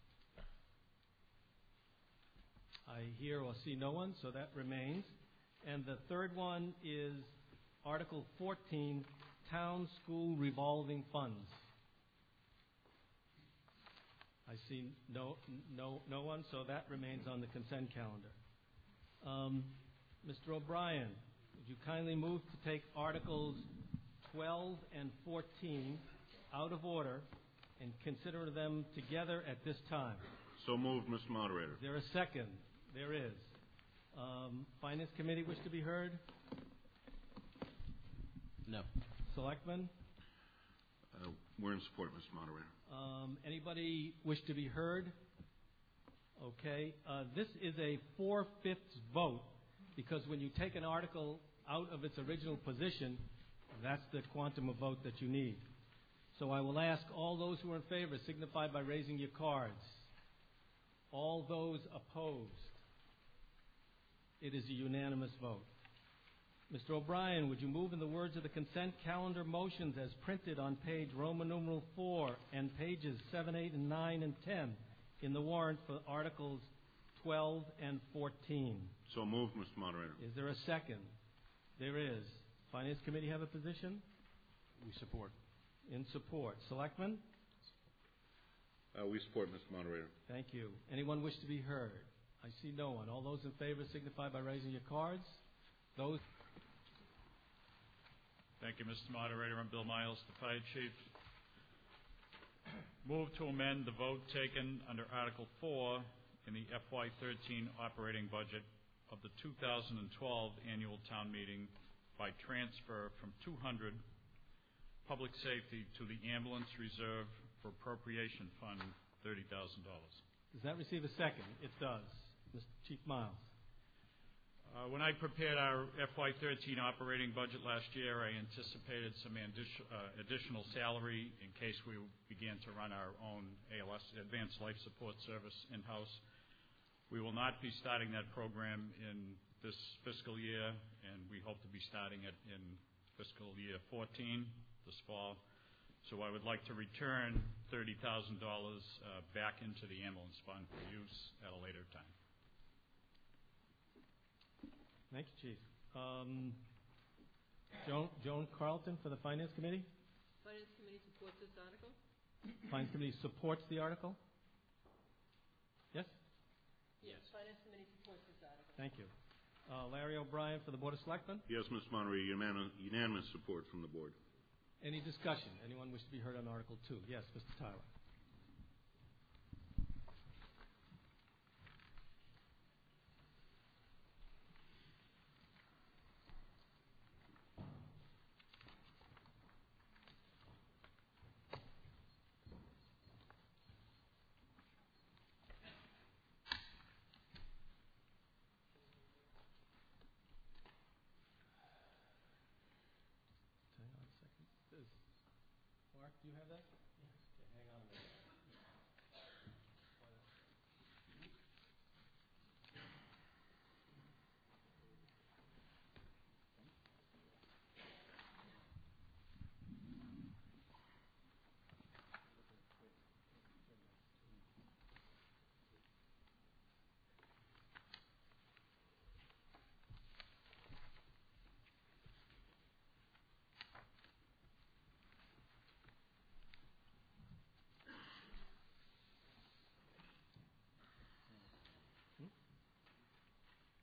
Speaker 1: I hear or see no one, so that remains. And the third one is Article fourteen, Town School Revolving Funds. I see no, no, no one, so that remains on the consent calendar. Um, Mister O'Brien, would you kindly move to take Articles twelve and fourteen out of order and consider them together at this time?
Speaker 5: So moved, Mister Moderator.
Speaker 1: Is there a second? There is. Um, Finance Committee wish to be heard?
Speaker 3: No.
Speaker 1: Selectmen?
Speaker 5: Uh, we're in support, Mister Moderator.
Speaker 1: Um, anybody wish to be heard? Okay. Uh, this is a four-fifths vote because when you take an article out of its original position, that's the quantum of vote that you need. So I will ask all those who are in favor signify by raising your cards. All those opposed. It is a unanimous vote. Mister O'Brien, would you move in the words of the consent calendar motions as printed on page Roman numeral four and pages seven, eight, and nine, and ten in the warrant for Articles twelve and fourteen?
Speaker 5: So moved, Mister Moderator.
Speaker 1: Is there a second? There is. Finance Committee have a position?
Speaker 3: We support.
Speaker 1: In support. Selectmen?
Speaker 5: Uh, we support, Mister Moderator.
Speaker 1: Thank you. Anyone wish to be heard? I see no one. All those in favor signify by raising your cards. Those.
Speaker 8: Thank you, Mister Moderator. I'm Bill Miles, the Fire Chief. Move to amend the vote taken under Article four in the F Y thirteen operating budget of the two thousand twelve annual town meeting by transfer from two hundred public safety to the ambulance reserve for appropriation fund thirty thousand dollars.
Speaker 1: Does that receive a second? It does. Mister Chief Miles.
Speaker 8: Uh, when I prepared our F Y thirteen operating budget last year, I anticipated some addi- uh, additional salary in case we began to run our own A L S, Advanced Life Support Service, in-house. We will not be starting that program in this fiscal year, and we hope to be starting it in fiscal year fourteen, this fall. So I would like to return thirty thousand dollars uh, back into the ambulance fund for use at a later time.
Speaker 1: Thank you, Chief. Um, Joan, Joan Carlton for the Finance Committee.
Speaker 9: Finance Committee supports this article.
Speaker 1: Finance Committee supports the article? Yes?
Speaker 9: Yes. Finance Committee supports this article.
Speaker 1: Thank you. Uh, Larry O'Brien for the Board of Selectmen.
Speaker 5: Yes, Mister Moderator. Unanimous, unanimous support from the board.
Speaker 1: Any discussion? Anyone wish to be heard on Article two? Yes, Mister Tyler. Mark, do you have that? Yes. Okay, hang on a minute.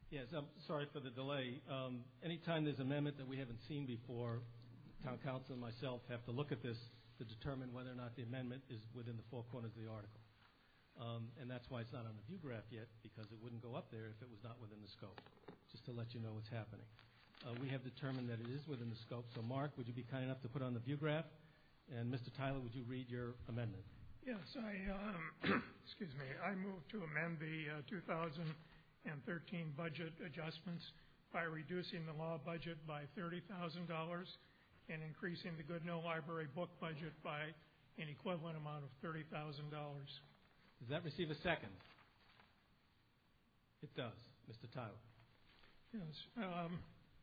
Speaker 1: Yes, I'm sorry for the delay. Um, anytime there's an amendment that we haven't seen before, Town Council and myself have to look at this to determine whether or not the amendment is within the four corners of the article. Um, and that's why it's not on the view graph yet, because it wouldn't go up there if it was not within the scope, just to let you know what's happening. Uh, we have determined that it is within the scope. So, Mark, would you be kind enough to put on the view graph? And Mister Tyler, would you read your amendment?
Speaker 10: Yes, I, um, excuse me, I move to amend the uh, two thousand thirteen budget adjustments by reducing the law budget by thirty thousand dollars and increasing the Goodnow Library book budget by an equivalent amount of thirty thousand dollars.
Speaker 1: Does that receive a second? It does. Mister Tyler.
Speaker 10: Yes. Um,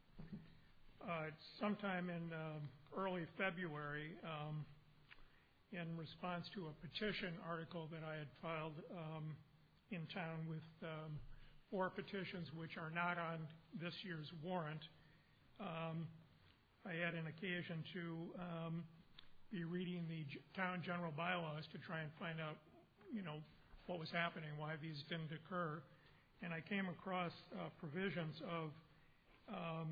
Speaker 10: uh, sometime in um, early February, um, in response to a petition article that I had filed um, in town with um, four petitions which are not on this year's warrant, um, I had an occasion to um, be reading the G- town general bylaws to try and find out, you know, what was happening, why these didn't occur. And I came across uh, provisions of um,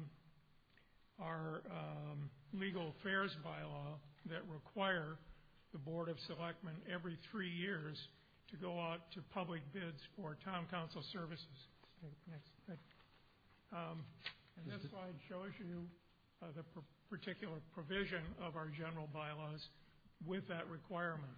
Speaker 10: our um, legal affairs bylaw that require the Board of Selectmen every three years to go out to public bids for town council services. Next. Um, and this slide shows you uh, the pr- particular provision of our general bylaws with that requirement.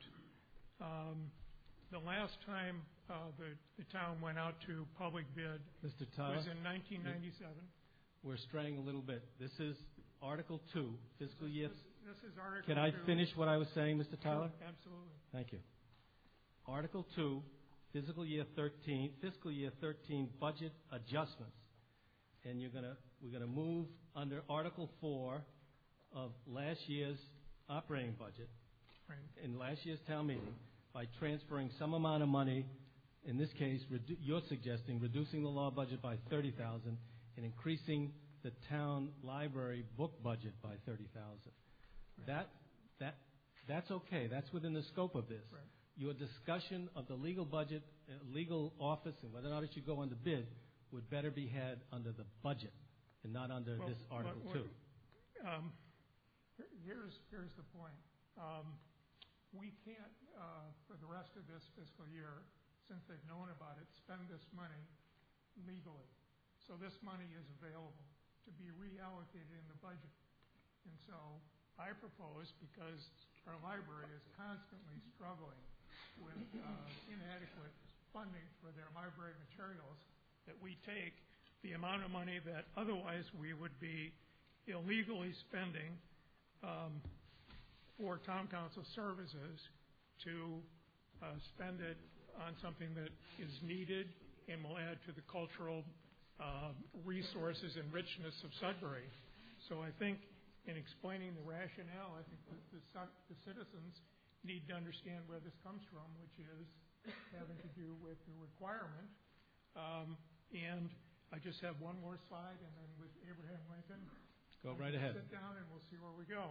Speaker 10: Um, the last time uh, the, the town went out to public bid
Speaker 1: Mister Tyler,
Speaker 10: was in nineteen ninety-seven.
Speaker 1: We're straying a little bit. This is Article two, fiscal year.
Speaker 10: This, this is Article
Speaker 1: Can I
Speaker 10: two.
Speaker 1: finish what I was saying, Mister Tyler?
Speaker 10: Sure, absolutely.
Speaker 1: Thank you. Article two, fiscal year thirteen, fiscal year thirteen budget adjustments, and you're gonna we're gonna move under Article four of last year's operating budget
Speaker 10: Right.
Speaker 1: in last year's town meeting by transferring some amount of money. In this case, redu- you're suggesting reducing the law budget by thirty thousand and increasing the town library book budget by thirty thousand.
Speaker 10: Right.
Speaker 1: That that that's okay. That's within the scope of this.
Speaker 10: Right.
Speaker 1: Your discussion of the legal budget, uh, legal office, and whether or not it should go under bid would better be had under the budget and not under
Speaker 10: Well,
Speaker 1: this Article
Speaker 10: what-
Speaker 1: two.
Speaker 10: Um, here- here's here's the point. Um, we can't, uh, for the rest of this fiscal year, since they've known about it, spend this money legally. So this money is available to be reallocated in the budget. And so I propose, because our library is constantly struggling with uh, inadequate funding for their library materials, that we take the amount of money that otherwise we would be illegally spending um, for town council services to uh, spend it on something that is needed and will add to the cultural uh, resources and richness of Sudbury. So I think in explaining the rationale, I think that the, the citizens need to understand where this comes from, which is having to do with the requirement. Um, and I just have one more slide, and then with Abraham Lincoln,
Speaker 1: Go right ahead.
Speaker 10: Sit down, and we'll see where we go.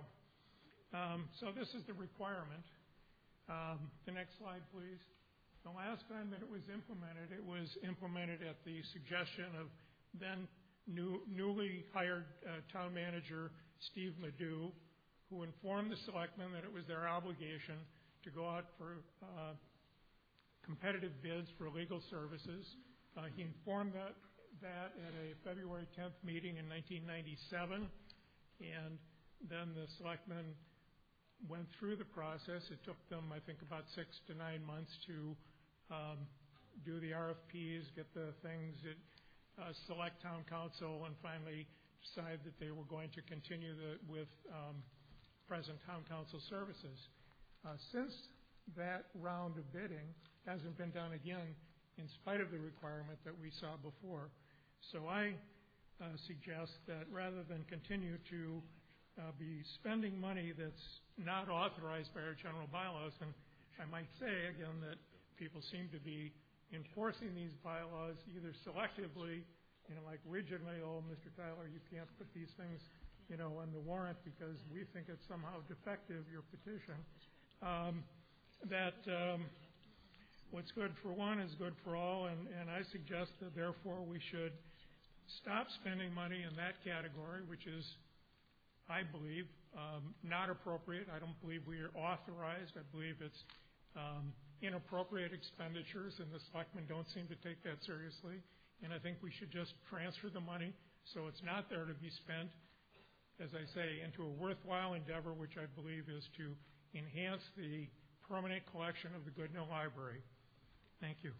Speaker 10: Um, so this is the requirement. Um, the next slide, please. The last time that it was implemented, it was implemented at the suggestion of then new, newly hired uh, town manager Steve Madu, who informed the selectmen that it was their obligation to go out for uh, competitive bids for legal services. Uh, he informed that, that at a February tenth meeting in nineteen ninety-seven, and then the selectmen went through the process. It took them, I think, about six to nine months to um, do the R F Ps, get the things, that, uh, select town council, and finally decide that they were going to continue the, with um, present town council services. Uh, since that round of bidding hasn't been done again, in spite of the requirement that we saw before. So I uh, suggest that rather than continue to uh, be spending money that's not authorized by our general bylaws, and I might say again that people seem to be enforcing these bylaws either selectively, you know, like rigidly, oh, Mister Tyler, you can't put these things, you know, on the warrant because we think it's somehow defective, your petition, um, that um, what's good for one is good for all, and, and I suggest that therefore we should stop spending money in that category, which is, I believe, um, not appropriate. I don't believe we are authorized. I believe it's um, inappropriate expenditures, and the selectmen don't seem to take that seriously. And I think we should just transfer the money so it's not there to be spent, as I say, into a worthwhile endeavor, which I believe is to enhance the permanent collection of the Goodnow Library. Thank you.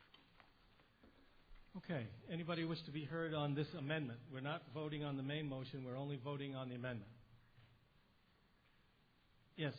Speaker 1: Okay. Anybody wish to be heard on this amendment? We're not voting on the main motion. We're only voting on the amendment. Yes.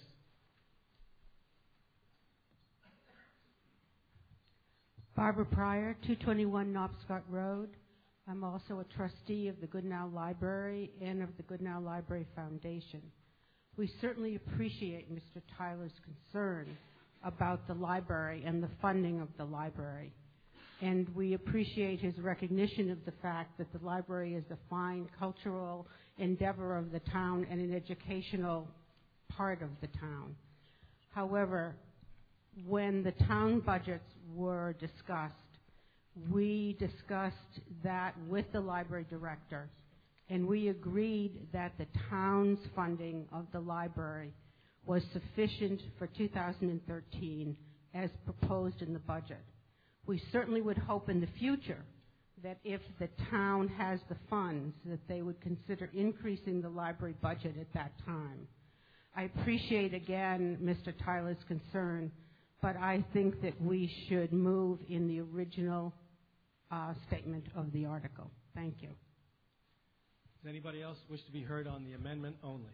Speaker 11: Barbara Pryor, two twenty-one Knobscott Road. I'm also a trustee of the Goodnow Library and of the Goodnow Library Foundation. We certainly appreciate Mister Tyler's concern about the library and the funding of the library. And we appreciate his recognition of the fact that the library is a fine cultural endeavor of the town and an educational part of the town. However, when the town budgets were discussed, we discussed that with the library director, and we agreed that the town's funding of the library was sufficient for two thousand thirteen as proposed in the budget. We certainly would hope in the future that if the town has the funds, that they would consider increasing the library budget at that time. I appreciate, again, Mister Tyler's concern, but I think that we should move in the original uh, statement of the article. Thank you.
Speaker 1: Does anybody else wish to be heard on the amendment only?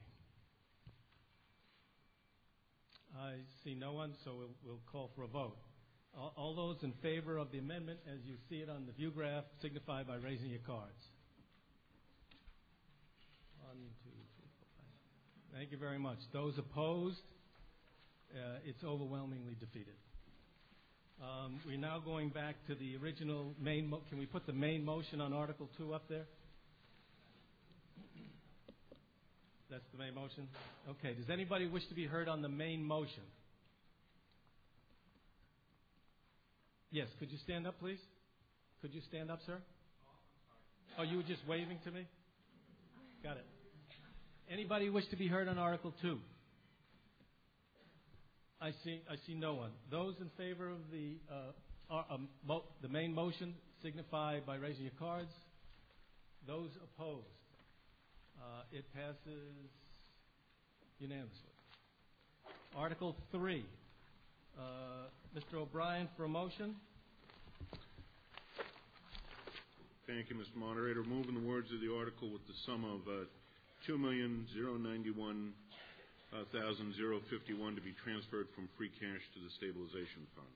Speaker 1: I see no one, so we'll, we'll call for a vote. All, all those in favor of the amendment, as you see it on the view graph, signify by raising your cards. One, two, three, four, five. Thank you very much. Those opposed, uh, it's overwhelmingly defeated. Um, we're now going back to the original main. Mo- Can we put the main motion on Article two up there? That's the main motion? Okay. Does anybody wish to be heard on the main motion? Yes. Could you stand up, please? Could you stand up, sir? Oh, you were just waving to me? Got it. Anybody wish to be heard on Article two? I see. I see no one. Those in favor of the uh, uh, um, mo- the main motion signify by raising your cards. Those opposed. Uh, it passes unanimously. Article three. Uh, Mister O'Brien for a motion.
Speaker 5: Thank you, Mister Moderator. Moving the words of the article with the sum of uh, two million ninety-one thousand fifty-one to be transferred from free cash to the stabilization fund.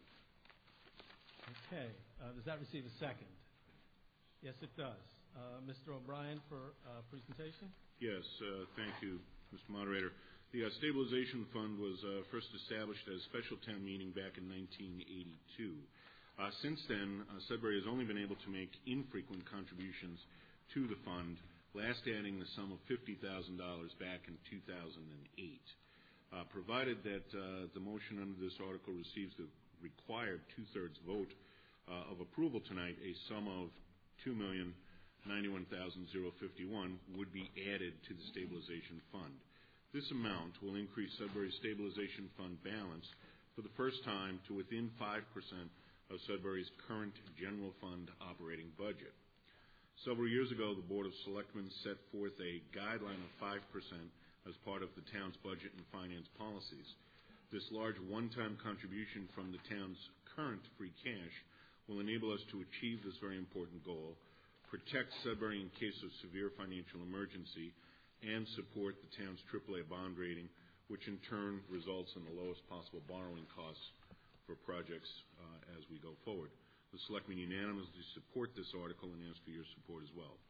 Speaker 1: Okay. Uh, does that receive a second? Yes, it does. Uh, Mister O'Brien for uh, presentation.
Speaker 5: Yes, uh, thank you, Mister Moderator. The uh, stabilization fund was uh, first established at a special town meeting back in nineteen eighty-two. Uh, since then, uh, Sudbury has only been able to make infrequent contributions to the fund, last adding the sum of fifty thousand dollars back in two thousand eight. Uh, provided that uh, the motion under this article receives the required two-thirds vote uh, of approval tonight, a sum of two million ninety-one thousand fifty-one would be added to the stabilization fund. This amount will increase Sudbury's stabilization fund balance for the first time to within five percent of Sudbury's current general fund operating budget. Several years ago, the Board of Selectmen set forth a guideline of five percent as part of the town's budget and finance policies. This large one-time contribution from the town's current free cash will enable us to achieve this very important goal, protect Sudbury in case of severe financial emergency, and support the town's triple A bond rating, which in turn results in the lowest possible borrowing costs for projects uh, as we go forward. The Selectmen unanimously support this article and ask for your support as well.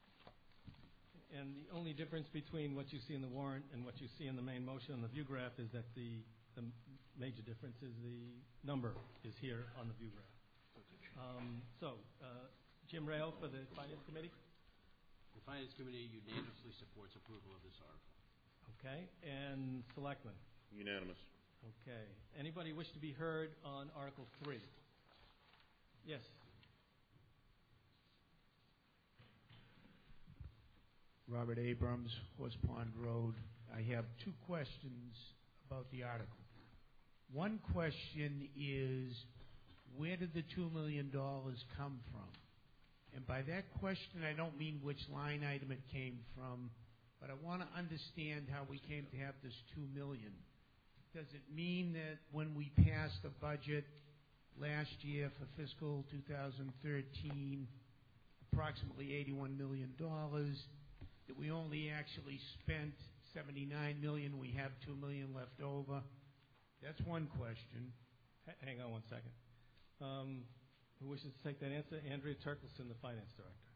Speaker 1: And the only difference between what you see in the warrant and what you see in the main motion on the view graph is that the, the major difference is the number is here on the view graph. Um, so, uh, Jim Rail for the Finance Committee.
Speaker 3: The Finance Committee unanimously supports approval of this article.
Speaker 1: Okay. And Selectmen?
Speaker 5: Unanimous.
Speaker 1: Okay. Anybody wish to be heard on Article three? Yes.
Speaker 12: Robert Abrams, Horse Pond Road. I have two questions about the article. One question is, where did the two million dollars come from? And by that question, I don't mean which line item it came from, but I want to understand how we came to have this two million dollars. Does it mean that when we passed the budget last year for fiscal two thousand thirteen, approximately eighty-one million dollars, that we only actually spent seventy-nine million dollars, we have two million dollars left over? That's one question.
Speaker 1: H- hang on one second. Um, who wishes to take that answer? Andrea Turkelson, the Finance Director.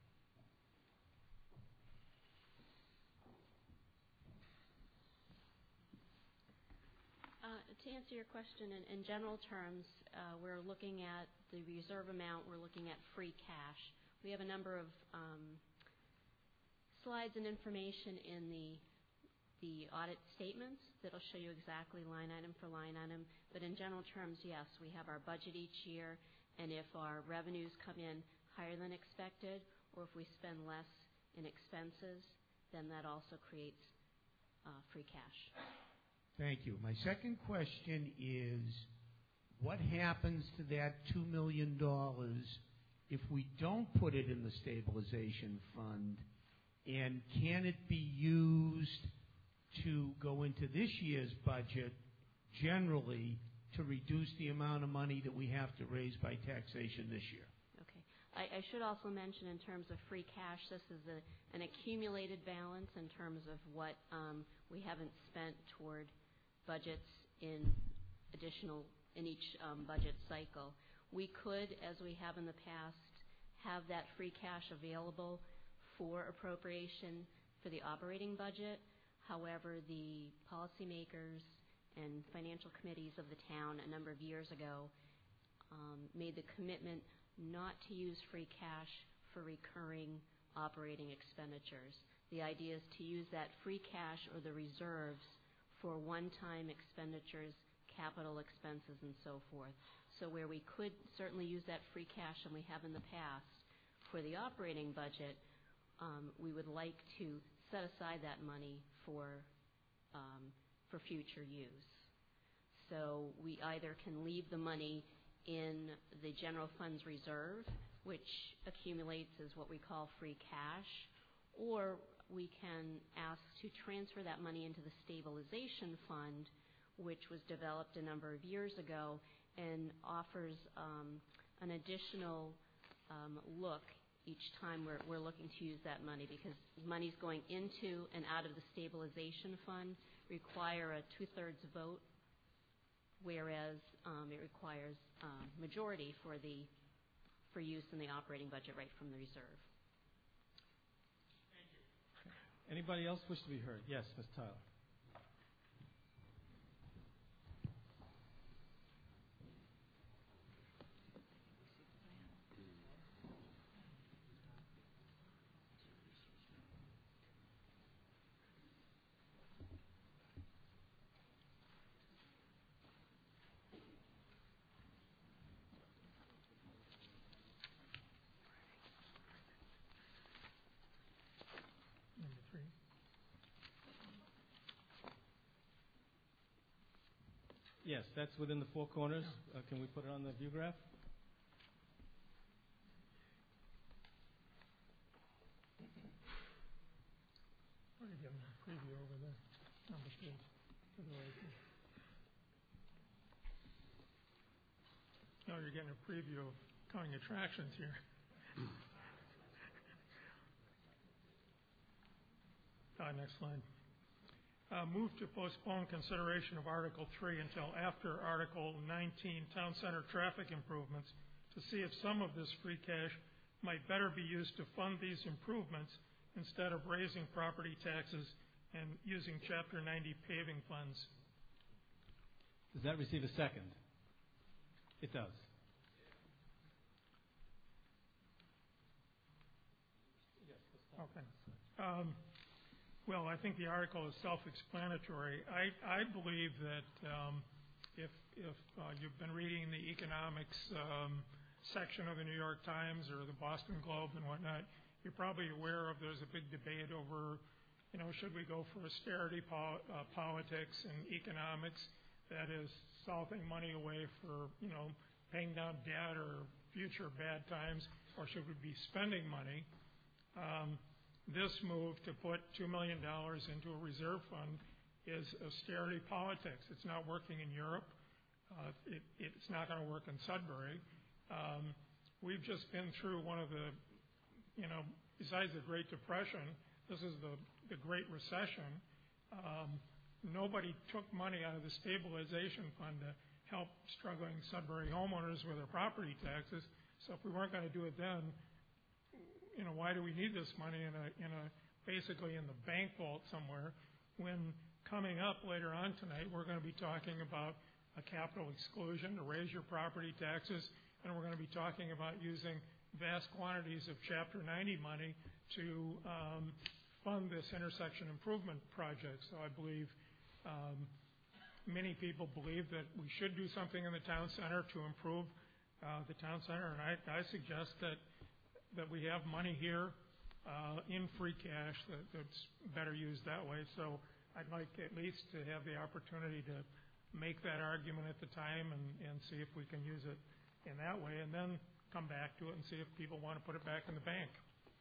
Speaker 13: Uh, to answer your question, in, in general terms, uh, we're looking at the reserve amount, we're looking at free cash. We have a number of um, slides and information in the the audit statements that'll show you exactly line item for line item. But in general terms, yes, we have our budget each year, and if our revenues come in higher than expected, or if we spend less in expenses, then that also creates uh, free cash.
Speaker 12: Thank you. My second question is, what happens to that two million dollars if we don't put it in the stabilization fund, and can it be used to go into this year's budget generally to reduce the amount of money that we have to raise by taxation this year?
Speaker 13: Okay. I, I should also mention in terms of free cash, this is a, an accumulated balance in terms of what um, we haven't spent toward budgets in additional, in each um, budget cycle. We could, as we have in the past, have that free cash available for appropriation for the operating budget. However, the policymakers and financial committees of the town a number of years ago um, made the commitment not to use free cash for recurring operating expenditures. The idea is to use that free cash or the reserves for one-time expenditures, capital expenses, and so forth. So where we could certainly use that free cash, and we have in the past, for the operating budget, um, we would like to set aside that money for um, for future use. So we either can leave the money in the general funds reserve, which accumulates as what we call free cash, or we can ask to transfer that money into the stabilization fund, which was developed a number of years ago and offers um, an additional um, look each time we're, we're looking to use that money, because monies going into and out of the stabilization fund require a two-thirds vote, whereas um, it requires um, majority for the for use in the operating budget right from the reserve.
Speaker 1: Thank you. Anybody else wish to be heard? Yes, Miz Tyler. Yes, that's within the four corners. Uh, can we put it on the view graph?
Speaker 10: We're going to give them a preview over there. Number two. To the right here. No, you're getting a preview of coming attractions here. Uh, next slide. Uh, move to postpone consideration of Article three until after Article nineteen, Town Center traffic improvements, to see if some of this free cash might better be used to fund these improvements instead of raising property taxes and using Chapter ninety paving funds.
Speaker 1: Does that receive a second? It does.
Speaker 10: Okay. Um, Well, I think the article is self-explanatory. I, I believe that um, if, if uh, you've been reading the economics um, section of the New York Times or the Boston Globe and whatnot, you're probably aware of, there's a big debate over, you know, should we go for austerity po- uh, politics and economics, that is salting money away for, you know, paying down debt or future bad times, or should we be spending money? Um, this move to put two million dollars into a reserve fund is austerity politics. It's not working in Europe. Uh, it, it's not going to work in Sudbury. Um, we've just been through one of the, you know, besides the Great Depression, this is the, the Great Recession. Um, nobody took money out of the stabilization fund to help struggling Sudbury homeowners with their property taxes. So if we weren't going to do it then, you know, why do we need this money in a, in a basically in the bank vault somewhere when coming up later on tonight we're going to be talking about a capital exclusion to raise your property taxes, and we're going to be talking about using vast quantities of Chapter ninety money to um, fund this intersection improvement project. So I believe um, many people believe that we should do something in the town center to improve uh, the town center, and I, I suggest that that we have money here uh, in free cash that, that's better used that way. So I'd like at least to have the opportunity to make that argument at the time and, and see if we can use it in that way, and then come back to it and see if people want to put it back in the bank.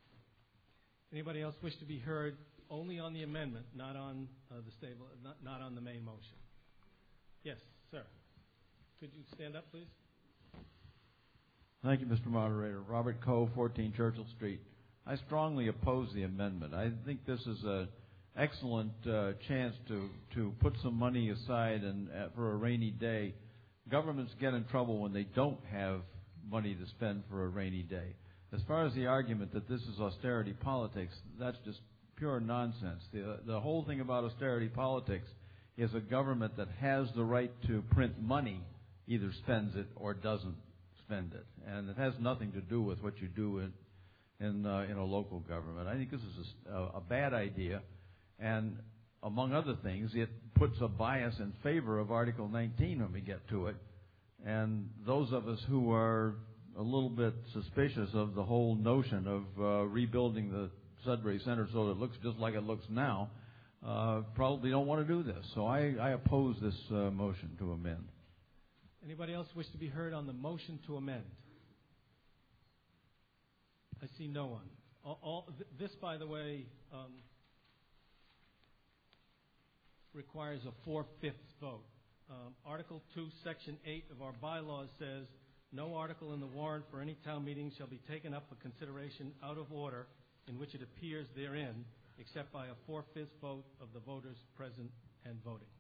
Speaker 1: Anybody else wish to be heard only on the amendment, not on uh, the stable, not, not on the main motion? Yes, sir. Could you stand up, please?
Speaker 14: Thank you, Mister Moderator. Robert Coe, fourteen Churchill Street. I strongly oppose the amendment. I think this is an excellent uh, chance to, to put some money aside and uh, for a rainy day. Governments get in trouble when they don't have money to spend for a rainy day. As far as the argument that this is austerity politics, that's just pure nonsense. The, the whole thing about austerity politics is a government that has the right to print money either spends it or doesn't spend it, and it has nothing to do with what you do in in, uh, in a local government. I think this is a, a bad idea, and among other things, it puts a bias in favor of Article nineteen when we get to it, and those of us who are a little bit suspicious of the whole notion of uh, rebuilding the Sudbury Center so that it looks just like it looks now, uh, probably don't want to do this. So I, I oppose this uh, motion to amend.
Speaker 1: Anybody else wish to be heard on the motion to amend? I see no one. All, all, th- this, by the way, um, requires a four-fifths vote. Um, Article two, Section eight of our bylaws says, no article in the warrant for any town meeting shall be taken up for consideration out of order in which it appears therein, except by a four-fifths vote of the voters present and voting.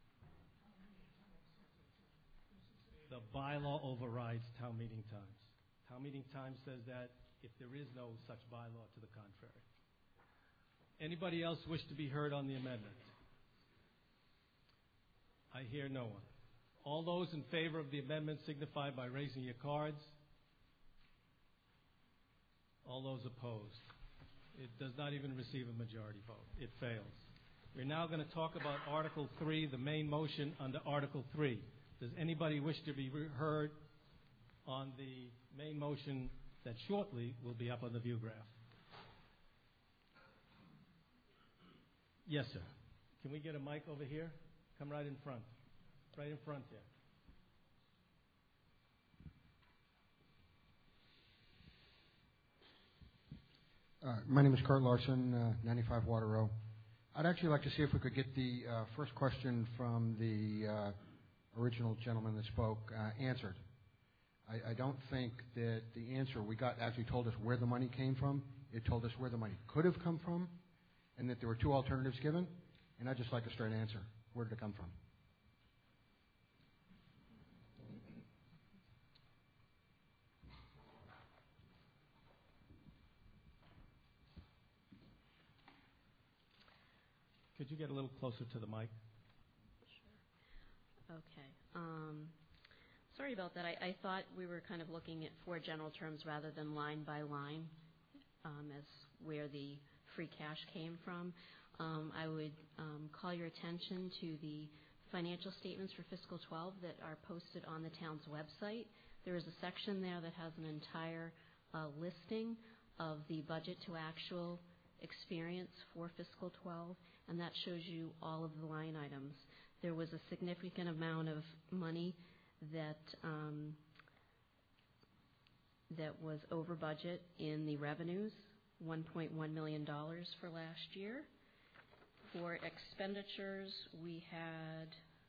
Speaker 1: The bylaw overrides town meeting times. Town meeting time says that if there is no such bylaw to the contrary. Anybody else wish to be heard on the amendment? I hear no one. All those in favor of the amendment signify by raising your cards. All those opposed. It does not even receive a majority vote. It fails. We're now going to talk about Article three, the main motion under Article three. Does anybody wish to be heard on the main motion that shortly will be up on the view graph? Yes, sir. Can we get a mic over here? Come right in front. Right in front there.
Speaker 15: Uh, my name is Kurt Larson, uh, ninety-five Water Row. I'd actually like to see if we could get the uh, first question from the uh, original gentleman that spoke uh, answered. I, I don't think that the answer we got actually told us where the money came from. It told us where the money could have come from, and that there were two alternatives given. And I'd just like a straight answer. Where did it come from?
Speaker 1: Could you get a little closer to the mic?
Speaker 13: Sure. Okay. Um, sorry about that. I, I thought we were kind of looking at four general terms rather than line by line um, as where the free cash came from. Um, I would um, call your attention to the financial statements for fiscal twelve that are posted on the town's website. There is a section there that has an entire uh, listing of the budget to actual experience for fiscal twelve, and that shows you all of the line items. There was a significant amount of money that um, that was over budget in the revenues, one point one million dollars for last year. For expenditures, we had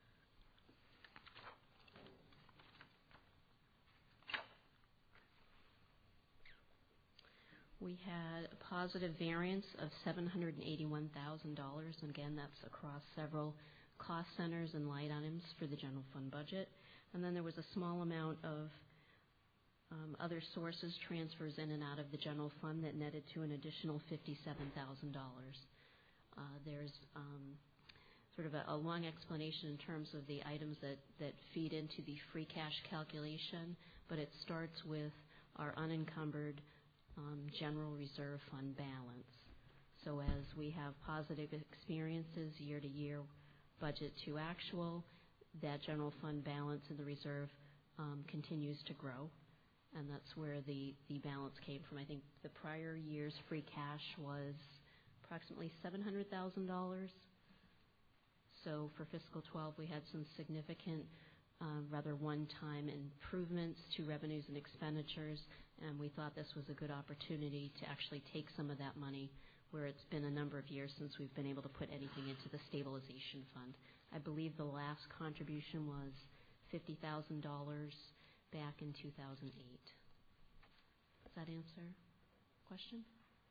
Speaker 13: we had a positive variance of seven hundred eighty-one thousand dollars, and again, that's across several cost centers and line items for the general fund budget. And then there was a small amount of um, other sources, transfers in and out of the general fund that netted to an additional fifty-seven thousand dollars. Uh, there's um, sort of a, a long explanation in terms of the items that, that feed into the free cash calculation, but it starts with our unencumbered um, general reserve fund balance. So as we have positive experiences year to year, budget to actual, that general fund balance in the reserve um, continues to grow, and that's where the, the balance came from. I think the prior year's free cash was approximately seven hundred thousand dollars. So for fiscal twelve, we had some significant, uh, rather one-time improvements to revenues and expenditures, and we thought this was a good opportunity to actually take some of that money, where it's been a number of years since we've been able to put anything into the stabilization fund. I believe the last contribution was fifty thousand dollars back in two thousand eight. Does that answer the question?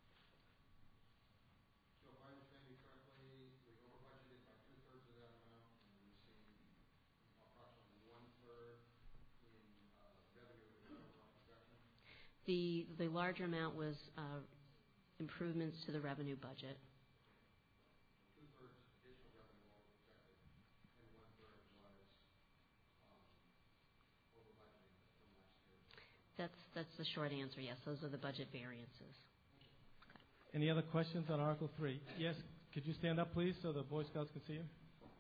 Speaker 15: So if I understand you correctly, we over budgeted by two-thirds of that amount, and we received approximately one-third in uh, revenue over our projection?
Speaker 13: The, the larger amount was uh, improvements to the revenue budget.
Speaker 15: Two-thirds additional revenue over projected, and one-third was um, over budgeting from last year.
Speaker 13: That's, that's the short answer, yes. Those are the budget variances.
Speaker 1: Any other questions on Article three? Yes, could you stand up, please, so the Boy Scouts can see you?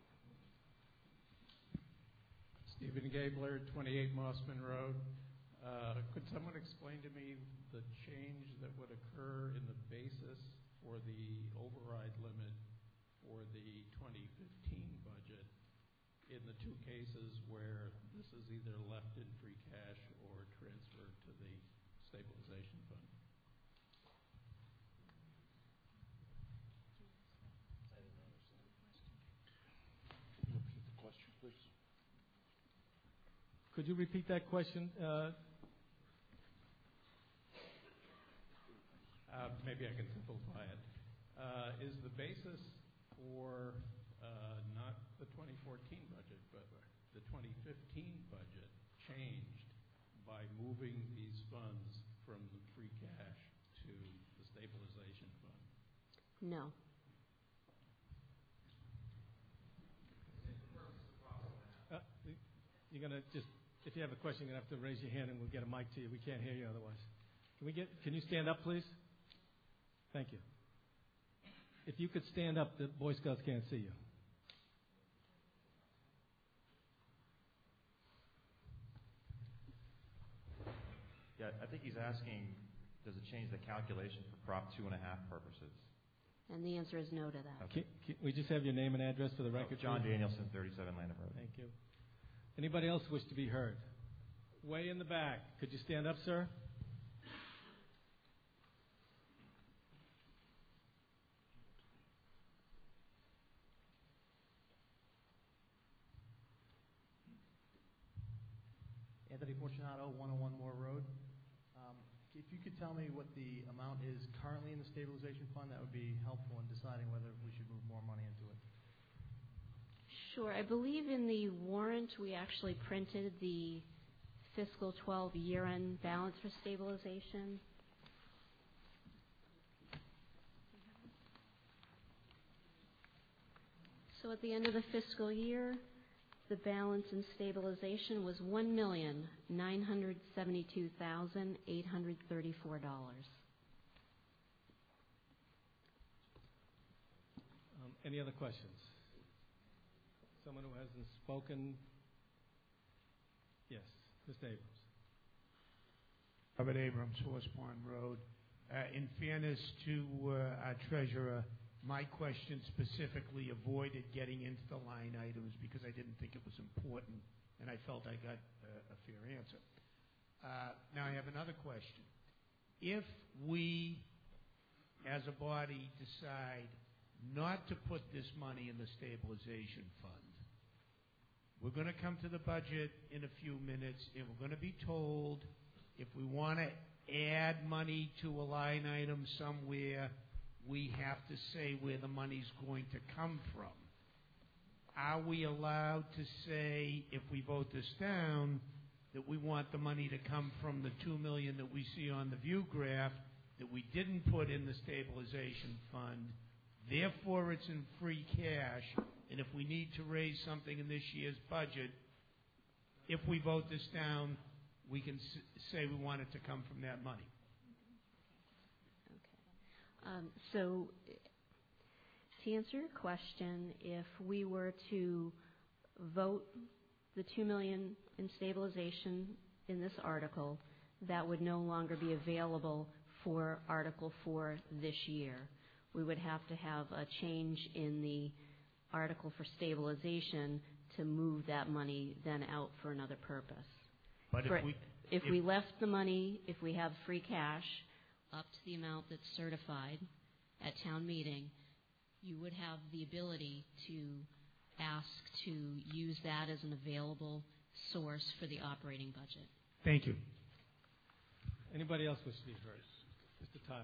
Speaker 16: Stephen Gabler, twenty-eight Mossman Road. Uh, could someone explain to me the change that would occur in the basis for the override limit for the twenty fifteen budget in the two cases where this is either left in free cash or transferred to the stabilization fund?
Speaker 5: Repeat the question, please.
Speaker 1: Could you repeat that question? Uh,
Speaker 16: Uh, maybe I can simplify it. Uh, is the basis for uh, not the twenty fourteen budget, but the twenty fifteen budget changed by moving these funds from the free cash to the stabilization fund?
Speaker 13: No.
Speaker 1: uh, you're going to just, if you have a question, you're going to have to raise your hand and we'll get a mic to you. We can't hear you otherwise. Can we get, can you stand up, please? Thank you. If you could stand up, the Boy Scouts can't see you.
Speaker 17: Yeah, I think he's asking, does it change the calculation for Prop two and a half purposes?
Speaker 13: And the answer is no to that.
Speaker 1: Okay. Can, can we just have your name and address for the record?
Speaker 17: Oh, John
Speaker 1: please?
Speaker 17: Danielson, thirty-seven Landon Road.
Speaker 1: Thank you. Anybody else wish to be heard? Way in the back. Could you stand up, sir?
Speaker 18: Anthony Fortunato, one oh one Moore Road. Um, if you could tell me what the amount is currently in the stabilization fund, that would be helpful in deciding whether we should move more money into it.
Speaker 13: Sure. I believe in the warrant we actually printed the fiscal twelve year-end balance for stabilization. So at the end of the fiscal year, the balance in stabilization was one million nine hundred seventy-two thousand eight hundred thirty-four dollars.
Speaker 1: Um, any other questions? Someone who hasn't spoken? Yes, Mister Abrams.
Speaker 12: Robert Abrams, Horse Pond Road. Uh, in fairness to uh, our treasurer, my question specifically avoided getting into the line items because I didn't think it was important, and I felt I got uh, a fair answer. Uh, now I have another question. If we, as a body, decide not to put this money in the stabilization fund, we're going to come to the budget in a few minutes, and we're going to be told if we want to add money to a line item somewhere, we have to say where the money's going to come from. Are we allowed to say, if we vote this down, that we want the money to come from the two million dollars that we see on the view graph that we didn't put in the stabilization fund, therefore it's in free cash, and if we need to raise something in this year's budget, if we vote this down, we can s- say we want it to come from that money.
Speaker 13: Okay. Um, so, to answer your question, if we were to vote the two million dollars in stabilization in this article, that would no longer be available for Article four this year. We would have to have a change in the article for stabilization to move that money then out for another purpose.
Speaker 12: But
Speaker 13: for,
Speaker 12: if we
Speaker 13: if
Speaker 12: if
Speaker 13: we left the money, if we have free cash up to the amount that's certified at town meeting, you would have the ability to ask to use that as an available source for the operating budget.
Speaker 12: Thank you.
Speaker 1: Anybody else wish to be heard? Mister Tyler.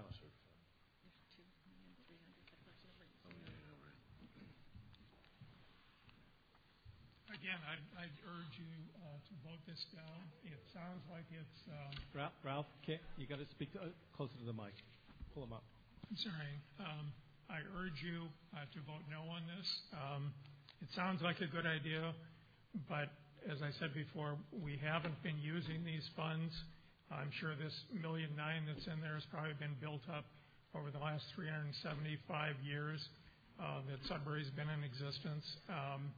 Speaker 10: Again, I'd, I'd urge you uh, to vote this down. It sounds like it's... Um,
Speaker 1: Ralph, Ralph can't, you got to speak to, uh, closer to the mic. Pull him up.
Speaker 10: I'm sorry. Um, I urge you uh, to vote no on this. Um, it sounds like a good idea, but as I said before, we haven't been using these funds. I'm sure this million nine that's in there has probably been built up over the last three hundred seventy-five years uh, that Sudbury's been in existence. Um,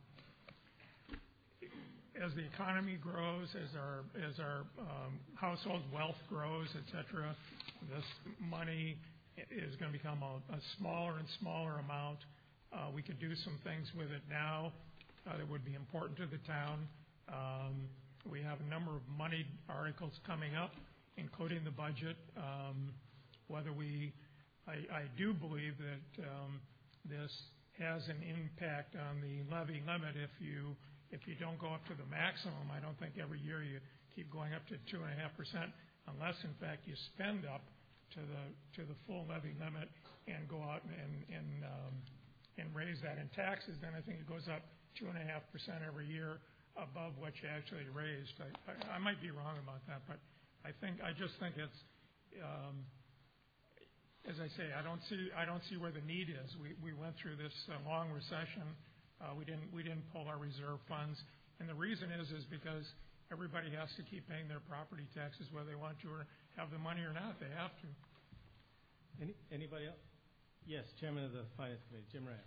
Speaker 10: as the economy grows, as our as our um, household wealth grows, et cetera, this money is going to become a, a smaller and smaller amount. Uh, we could do some things with it now uh, that would be important to the town. Um, we have a number of moneyed articles coming up, including the budget. Um, whether we, I, I do believe that um, this has an impact on the levy limit. If you if you don't go up to the maximum, I don't think every year you keep going up to two and a half percent, unless in fact you spend up to the to the full levy limit and go out and and um, and raise that in taxes. Then I think it goes up two and a half percent every year above what you actually raised. I, I, I might be wrong about that, but I think I just think it's, um, as I say, I don't see I don't see where the need is. We we went through this uh, long recession. Uh, we didn't we didn't pull our reserve funds, and the reason is is because everybody has to keep paying their property taxes whether they want to or have the money or not. They have to.
Speaker 1: Any, anybody else? Yes, Chairman of the Finance Committee, Jim Rao.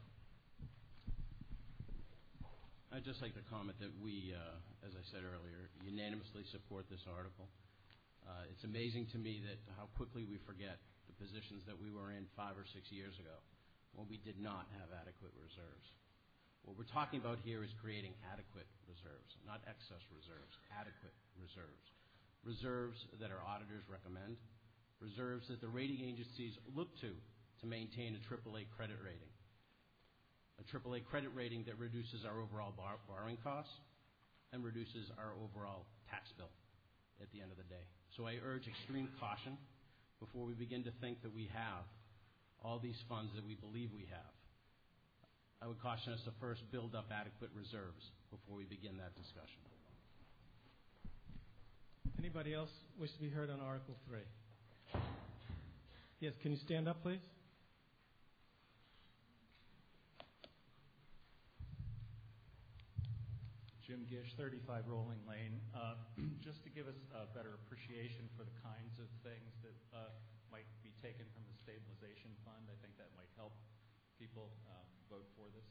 Speaker 3: I'd just like to comment that we, uh, as I said earlier, unanimously support this article. Uh, it's amazing to me that how quickly we forget the positions that we were in five or six years ago when we did not have adequate reserves. What we're talking about here is creating adequate reserves, not excess reserves, adequate reserves. Reserves that our auditors recommend, reserves that the rating agencies look to to maintain a triple A credit rating. A triple A credit rating that reduces our overall bar- borrowing costs and reduces our overall tax bill at the end of the day. So I urge extreme caution before we begin to think that we have all these funds that we believe we have. I would caution us to first build up adequate reserves before we begin that discussion.
Speaker 1: Anybody else wish to be heard on Article three? Yes, can you stand up, please?
Speaker 19: Jim Gish, thirty-five Rolling Lane. Uh, just to give us a better appreciation for the kinds of things that uh, might be taken from the stabilization fund, I think that might help people uh, vote for this.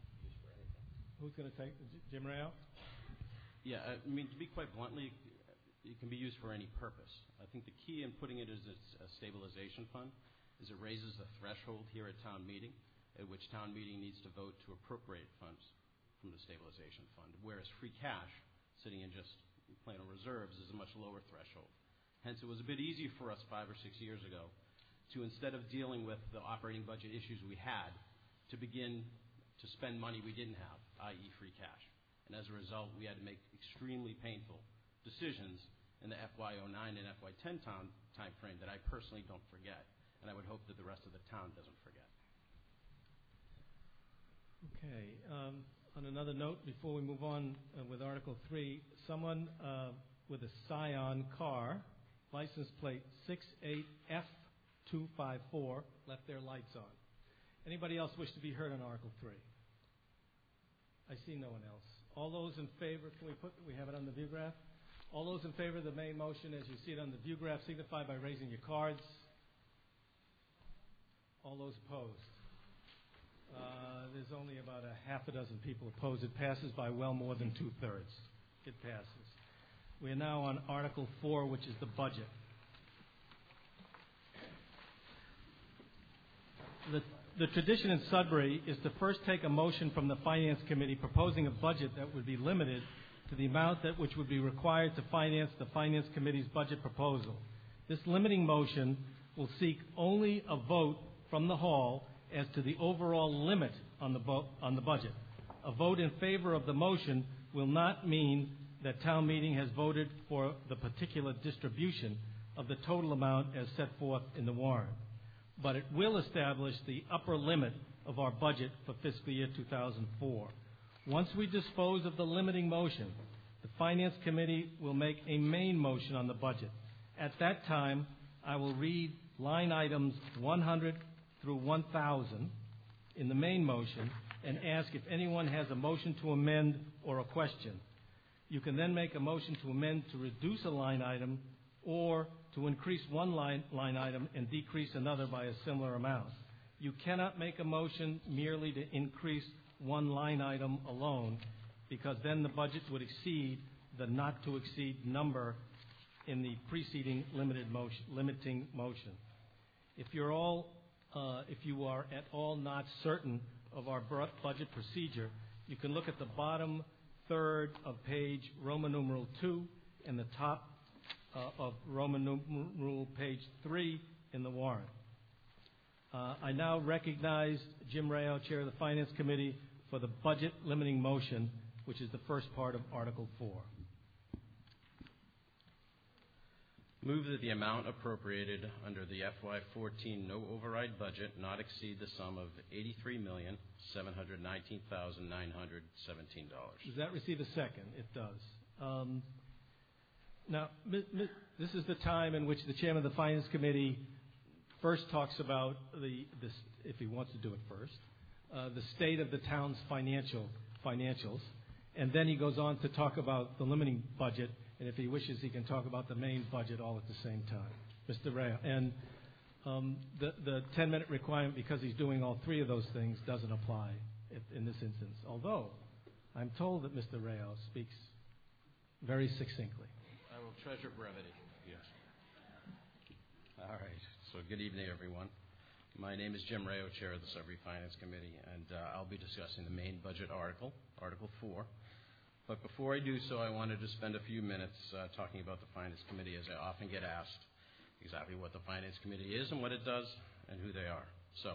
Speaker 1: Who's going to take Jim Rao?
Speaker 3: Yeah, I mean, to be quite bluntly, it can be used for any purpose. I think the key in putting it as a stabilization fund is it raises the threshold here at town meeting at which town meeting needs to vote to appropriate funds from the stabilization fund, whereas free cash, sitting in just plain old reserves, is a much lower threshold. Hence, it was a bit easier for us five or six years ago to, instead of dealing with the operating budget issues we had, to begin to spend money we didn't have, that is free cash. And as a result, we had to make extremely painful decisions in the F Y oh nine and F Y ten time, time frame that I personally don't forget, and I would hope that the rest of the town doesn't forget.
Speaker 1: Okay. Um, on another note, before we move on uh, with Article three, someone uh, with a Scion car, license plate six eight F two five four, left their lights on. Anybody else wish to be heard on Article three? I see no one else. All those in favor, can we put, we have it on the view graph? All those in favor of the main motion as you see it on the view graph signify by raising your cards. All those opposed? Uh, there's only about a half a dozen people opposed. It passes by well more than two-thirds. It passes. We are now on Article four, which is the budget. The, the tradition in Sudbury is to first take a motion from the Finance Committee proposing a budget that would be limited to the amount that which would be required to finance the Finance Committee's budget proposal. This limiting motion will seek only a vote from the hall as to the overall limit on the, bo- on the budget. A vote in favor of the motion will not mean that town meeting has voted for the particular distribution of the total amount as set forth in the warrant, but it will establish the upper limit of our budget for fiscal year two thousand four. Once we dispose of the limiting motion, the Finance Committee will make a main motion on the budget. At that time, I will read line items one hundred through one thousand in the main motion and ask if anyone has a motion to amend or a question. You can then make a motion to amend to reduce a line item or to increase one line, line item and decrease another by a similar amount. You cannot make a motion merely to increase one line item alone, because then the budget would exceed the not-to-exceed number in the preceding limited motion, limiting motion. If you're all, uh, if you are at all not certain of our budget procedure, you can look at the bottom third of page Roman numeral two and the top uh, of Roman numeral page three in the warrant. Uh, I now recognize Jim Rayo, Chair of the Finance Committee, for the budget limiting motion, which is the first part of Article four.
Speaker 3: Move that the amount appropriated under the F Y fourteen no override budget not exceed the sum of eighty-three million seven hundred nineteen thousand nine hundred seventeen dollars.
Speaker 1: Does that receive a second? It does. Um, now, m- m- this is the time in which the Chairman of the Finance Committee first talks about the, the if he wants to do it first, uh, the state of the town's financial financials, and then he goes on to talk about the limiting budget. And if he wishes, he can talk about the main budget all at the same time. Mister Rea. And um, the, the ten-minute requirement, because he's doing all three of those things, doesn't apply in this instance. Although, I'm told that Mister Rao speaks very succinctly.
Speaker 3: I will treasure brevity.
Speaker 5: Yes.
Speaker 3: All right. So good evening, everyone. My name is Jim Rao, Chair of the Sudbury Finance Committee, and uh, I'll be discussing the main budget article, Article four. But before I do so, I wanted to spend a few minutes uh, talking about the Finance Committee, as I often get asked exactly what the Finance Committee is and what it does and who they are. So,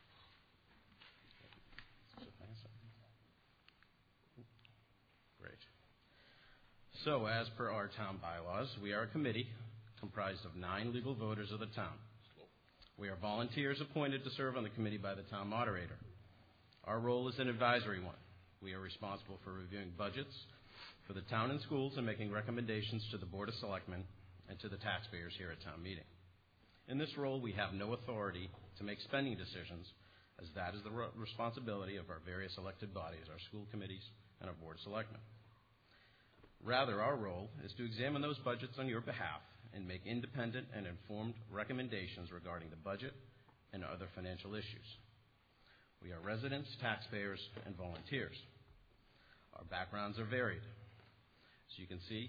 Speaker 3: great. So, as per our town bylaws, we are a committee comprised of nine legal voters of the town. We are volunteers appointed to serve on the committee by the town moderator. Our role is an advisory one. We are responsible for reviewing budgets for the town and schools and making recommendations to the Board of Selectmen and to the taxpayers here at town meeting. In this role, we have no authority to make spending decisions, as that is the ro- responsibility of our various elected bodies, our school committees, and our Board of Selectmen. Rather, our role is to examine those budgets on your behalf and make independent and informed recommendations regarding the budget and other financial issues. We are residents, taxpayers, and volunteers. Our backgrounds are varied. As you can see,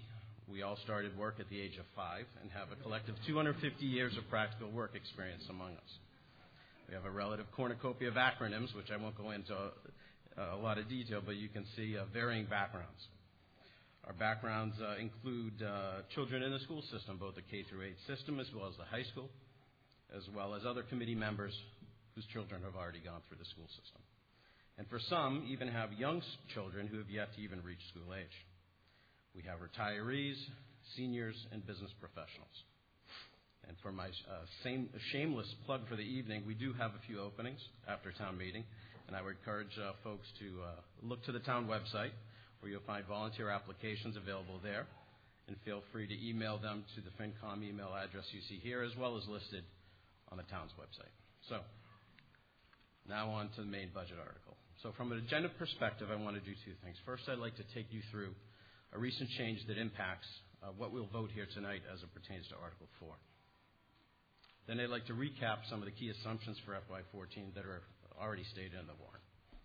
Speaker 3: We all started work at the age of five and have a collective two hundred fifty years of practical work experience among us. We have a relative cornucopia of acronyms, which I won't go into uh, a lot of detail, but you can see uh, varying backgrounds. Our backgrounds uh, include uh, children in the school system, both the K through eight system as well as the high school, as well as other committee members whose children have already gone through the school system. And for some, even have young children who have yet to even reach school age. We have retirees, seniors, and business professionals. And for my uh, same, shameless plug for the evening, we do have a few openings after town meeting, and I would encourage uh, folks to uh, look to the town website, where you'll find volunteer applications available there, and feel free to email them to the FinCom email address you see here, as well as listed on the town's website. So, now on to the main budget article. So from an agenda perspective, I want to do two things. First, I'd like to take you through a recent change that impacts uh, what we'll vote here tonight as it pertains to Article four. Then I'd like to recap some of the key assumptions for F Y fourteen that are already stated in the warrant.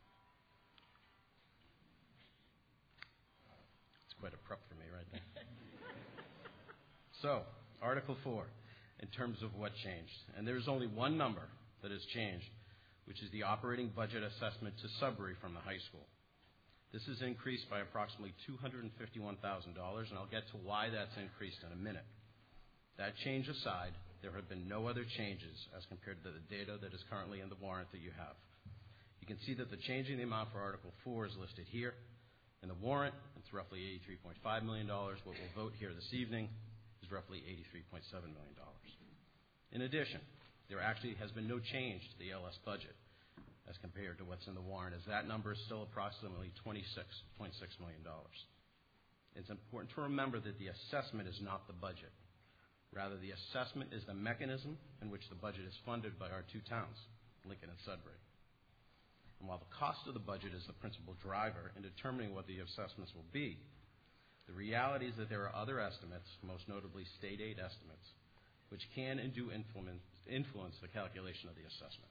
Speaker 3: It's quite a prep for me right there. So, Article four, in terms of what changed. And there's only one number that has changed, which is the operating budget assessment to Sudbury from the high school. This is increased by approximately two hundred fifty-one thousand dollars, and I'll get to why that's increased in a minute. That change aside, there have been no other changes as compared to the data that is currently in the warrant that you have. You can see that the change in the amount for Article four is listed here. In the warrant, it's roughly eighty-three point five million dollars. What we'll vote here this evening is roughly eighty-three point seven million dollars. In addition, there actually has been no change to the L S budget as compared to what's in the warrant, as that number is still approximately twenty-six point six million dollars. It's important to remember that the assessment is not the budget. Rather, the assessment is the mechanism in which the budget is funded by our two towns, Lincoln and Sudbury. And while the cost of the budget is the principal driver in determining what the assessments will be, the reality is that there are other estimates, most notably state aid estimates, which can and do influence, influence the calculation of the assessment.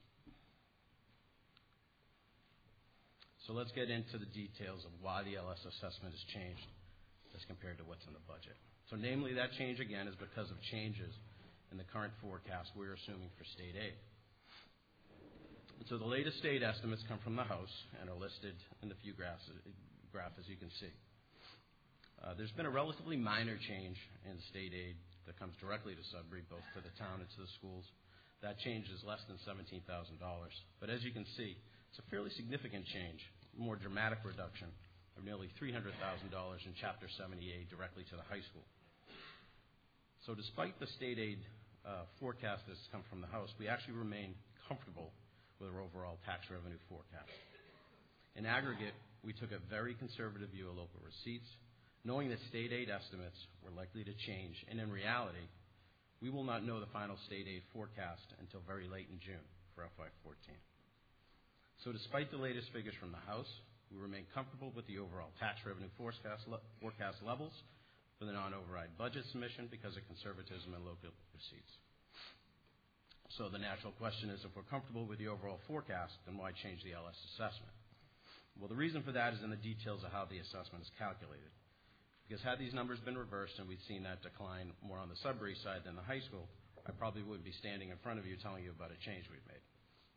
Speaker 3: So let's get into the details of why the L S assessment has changed as compared to what's in the budget. So namely, that change again is because of changes in the current forecast we're assuming for state aid. And so the latest state estimates come from the House and are listed in the few graphs, graph as you can see. Uh, there's been a relatively minor change in state aid that comes directly to Sudbury, both to the town and to the schools. That change is less than seventeen thousand dollars. But as you can see, it's a fairly significant change, a more dramatic reduction of nearly three hundred thousand dollars in Chapter seventy aid directly to the high school. So despite the state aid uh, forecast that's come from the House, we actually remain comfortable with our overall tax revenue forecast. In aggregate, we took a very conservative view of local receipts, knowing that state aid estimates were likely to change, and in reality, we will not know the final state aid forecast until very late in June for F Y fourteen. So despite the latest figures from the House, we remain comfortable with the overall tax revenue forecast, le- forecast levels for the non-override budget submission because of conservatism and local receipts. So the natural question is, if we're comfortable with the overall forecast, then why change the L S assessment? Well, the reason for that is in the details of how the assessment is calculated. Because had these numbers been reversed and we'd seen that decline more on the Sudbury side than the high school, I probably wouldn't be standing in front of you telling you about a change we've made.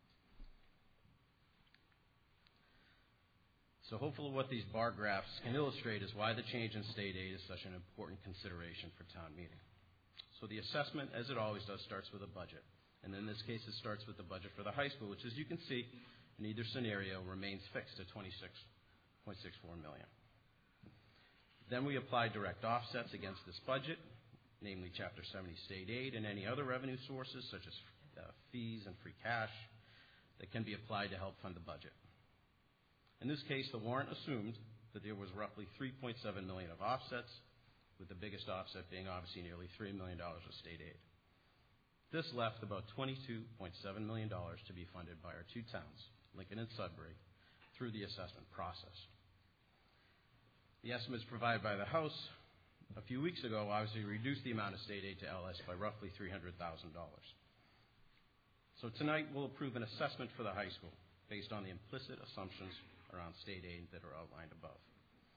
Speaker 3: So hopefully what these bar graphs can illustrate is why the change in state aid is such an important consideration for town meeting. So the assessment, as it always does, starts with a budget. And in this case, it starts with the budget for the high school, which, as you can see, in either scenario, remains fixed at twenty-six point six four million dollars. Then we apply direct offsets against this budget, namely Chapter seventy state aid and any other revenue sources, such as uh, fees and free cash, that can be applied to help fund the budget. In this case, the warrant assumed that there was roughly three point seven million dollars of offsets, with the biggest offset being obviously nearly three million dollars of state aid. This left about twenty-two point seven million dollars to be funded by our two towns, Lincoln and Sudbury, through the assessment process. The estimates provided by the House a few weeks ago obviously reduced the amount of state aid to L S by roughly three hundred thousand dollars. So tonight we'll approve an assessment for the high school based on the implicit assumptions around state aid that are outlined above.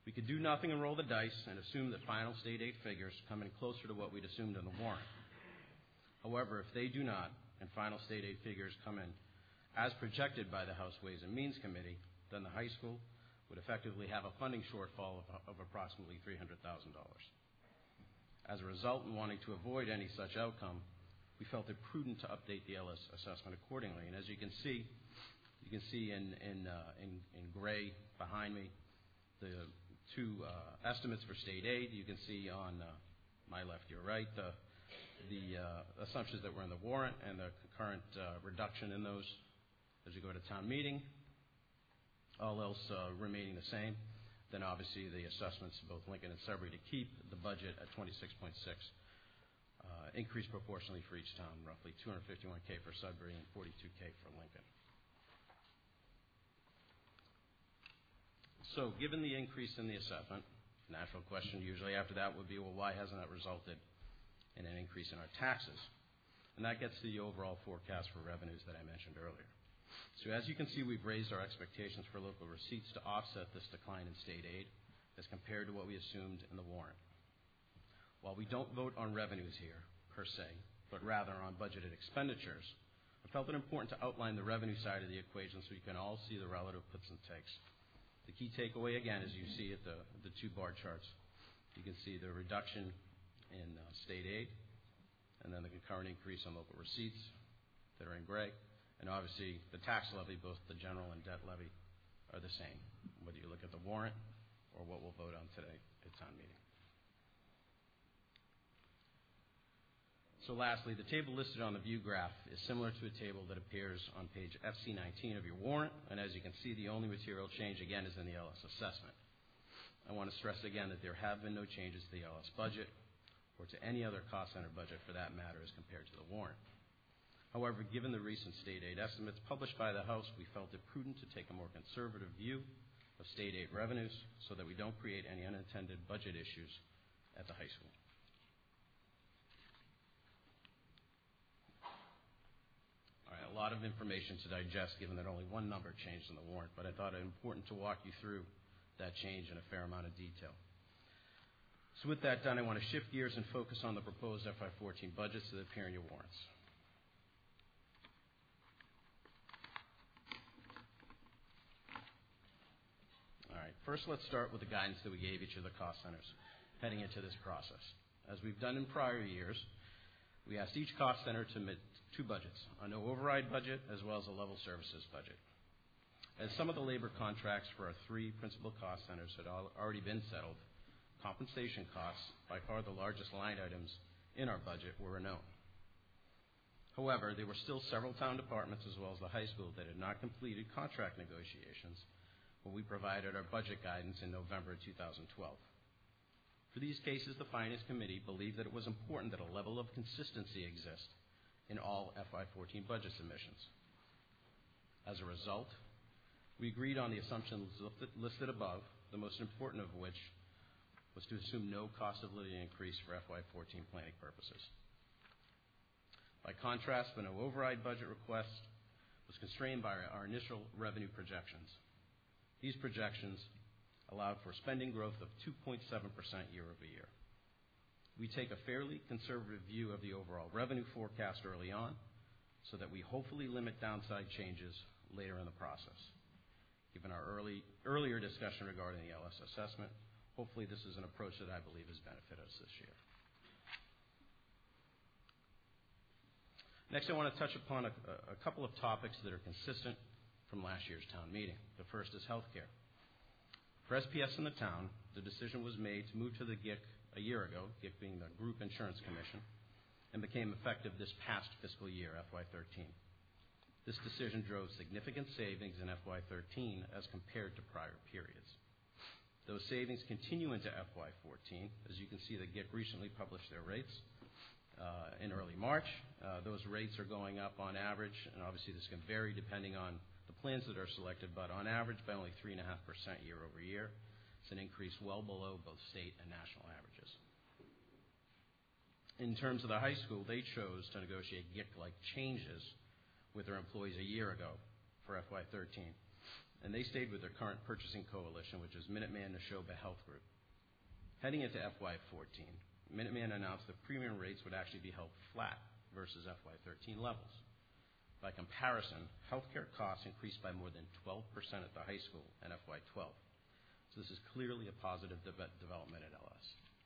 Speaker 3: We could do nothing and roll the dice and assume that final state aid figures come in closer to what we'd assumed in the warrant. However, if they do not, and final state aid figures come in as projected by the House Ways and Means Committee, then the high school would effectively have a funding shortfall of, of approximately three hundred thousand dollars. As a result, in wanting to avoid any such outcome, we felt it prudent to update the L S assessment accordingly. And as you can see, you can see in, in, uh, in, in gray behind me the two uh, estimates for state aid. You can see on uh, my left, your right, the, the uh, assumptions that were in the warrant and the concurrent uh, reduction in those as you go to town meeting. All else uh, remaining the same. Then obviously the assessments of both Lincoln and Sudbury to keep the budget at twenty-six point six, uh, increased proportionally for each town, roughly two hundred fifty-one thousand for Sudbury and forty-two thousand for Lincoln. So given the increase in the assessment, the natural question usually after that would be, well, why hasn't that resulted in an increase in our taxes? And that gets to the overall forecast for revenues that I mentioned earlier. So as you can see, we've raised our expectations for local receipts to offset this decline in state aid as compared to what we assumed in the warrant. While we don't vote on revenues here, per se, but rather on budgeted expenditures, I felt it important to outline the revenue side of the equation so you can all see the relative puts and takes. The key takeaway, again, as you see at the, the two bar charts, you can see the reduction in uh, state aid and then the concurrent increase on local receipts that are in gray. And obviously, the tax levy, both the general and debt levy, are the same, whether you look at the warrant or what we'll vote on today at town meeting. So lastly, the table listed on the view graph is similar to a table that appears on page F C nineteen of your warrant, and as you can see, the only material change, again, is in the L S assessment. I want to stress again that there have been no changes to the L S budget or to any other cost center budget for that matter as compared to the warrant. However, given the recent state aid estimates published by the House, we felt it prudent to take a more conservative view of state aid revenues so that we don't create any unintended budget issues at the high school. All right, a lot of information to digest given that only one number changed in the warrant, but I thought it important to walk you through that change in a fair amount of detail. So with that done, I want to shift gears and focus on the proposed F Y fourteen budgets that appear in your warrants. All right, first let's start with the guidance that we gave each of the cost centers heading into this process. As we've done in prior years, we asked each cost center to submit two budgets, a no override budget as well as a level services budget. As some of the labor contracts for our three principal cost centers had already been settled, compensation costs, by far the largest line items in our budget, were unknown. However, there were still several town departments as well as the high school that had not completed contract negotiations when we provided our budget guidance in November of two thousand twelve. For these cases, the Finance Committee believed that it was important that a level of consistency exist in all F Y fourteen budget submissions. As a result, we agreed on the assumptions listed above, the most important of which was to assume no cost of living increase for F Y fourteen planning purposes. By contrast, the no override budget request was constrained by our initial revenue projections. These projections allowed for spending growth of two point seven percent year over year. We take a fairly conservative view of the overall revenue forecast early on so that we hopefully limit downside changes later in the process. Given our early, earlier discussion regarding the L S assessment, hopefully this is an approach that I believe has benefited us this year. Next, I want to touch upon a, a couple of topics that are consistent from last year's town meeting. The first is health care. For S P S in the town, the decision was made to move to the G I C a year ago, G I C being the Group Insurance Commission, and became effective this past fiscal year, F Y thirteen. This decision drove significant savings in F Y thirteen as compared to prior periods. Those savings continue into F Y fourteen. As you can see, the G I C recently published their rates uh, in early March. Uh, those rates are going up on average, and obviously this can vary depending on the plans that are selected, but on average by only three point five percent year over year. It's an increase well below both state and national averages. In terms of the high school, they chose to negotiate G I C-like changes with their employees a year ago for F Y thirteen. and they stayed with their current purchasing coalition, which is Minuteman Neshoba Health Group. Heading into F Y fourteen, Minuteman announced that premium rates would actually be held flat versus F Y thirteen levels. By comparison, healthcare costs increased by more than twelve percent at the high school in F Y twelve. So this is clearly a positive de- development at L S.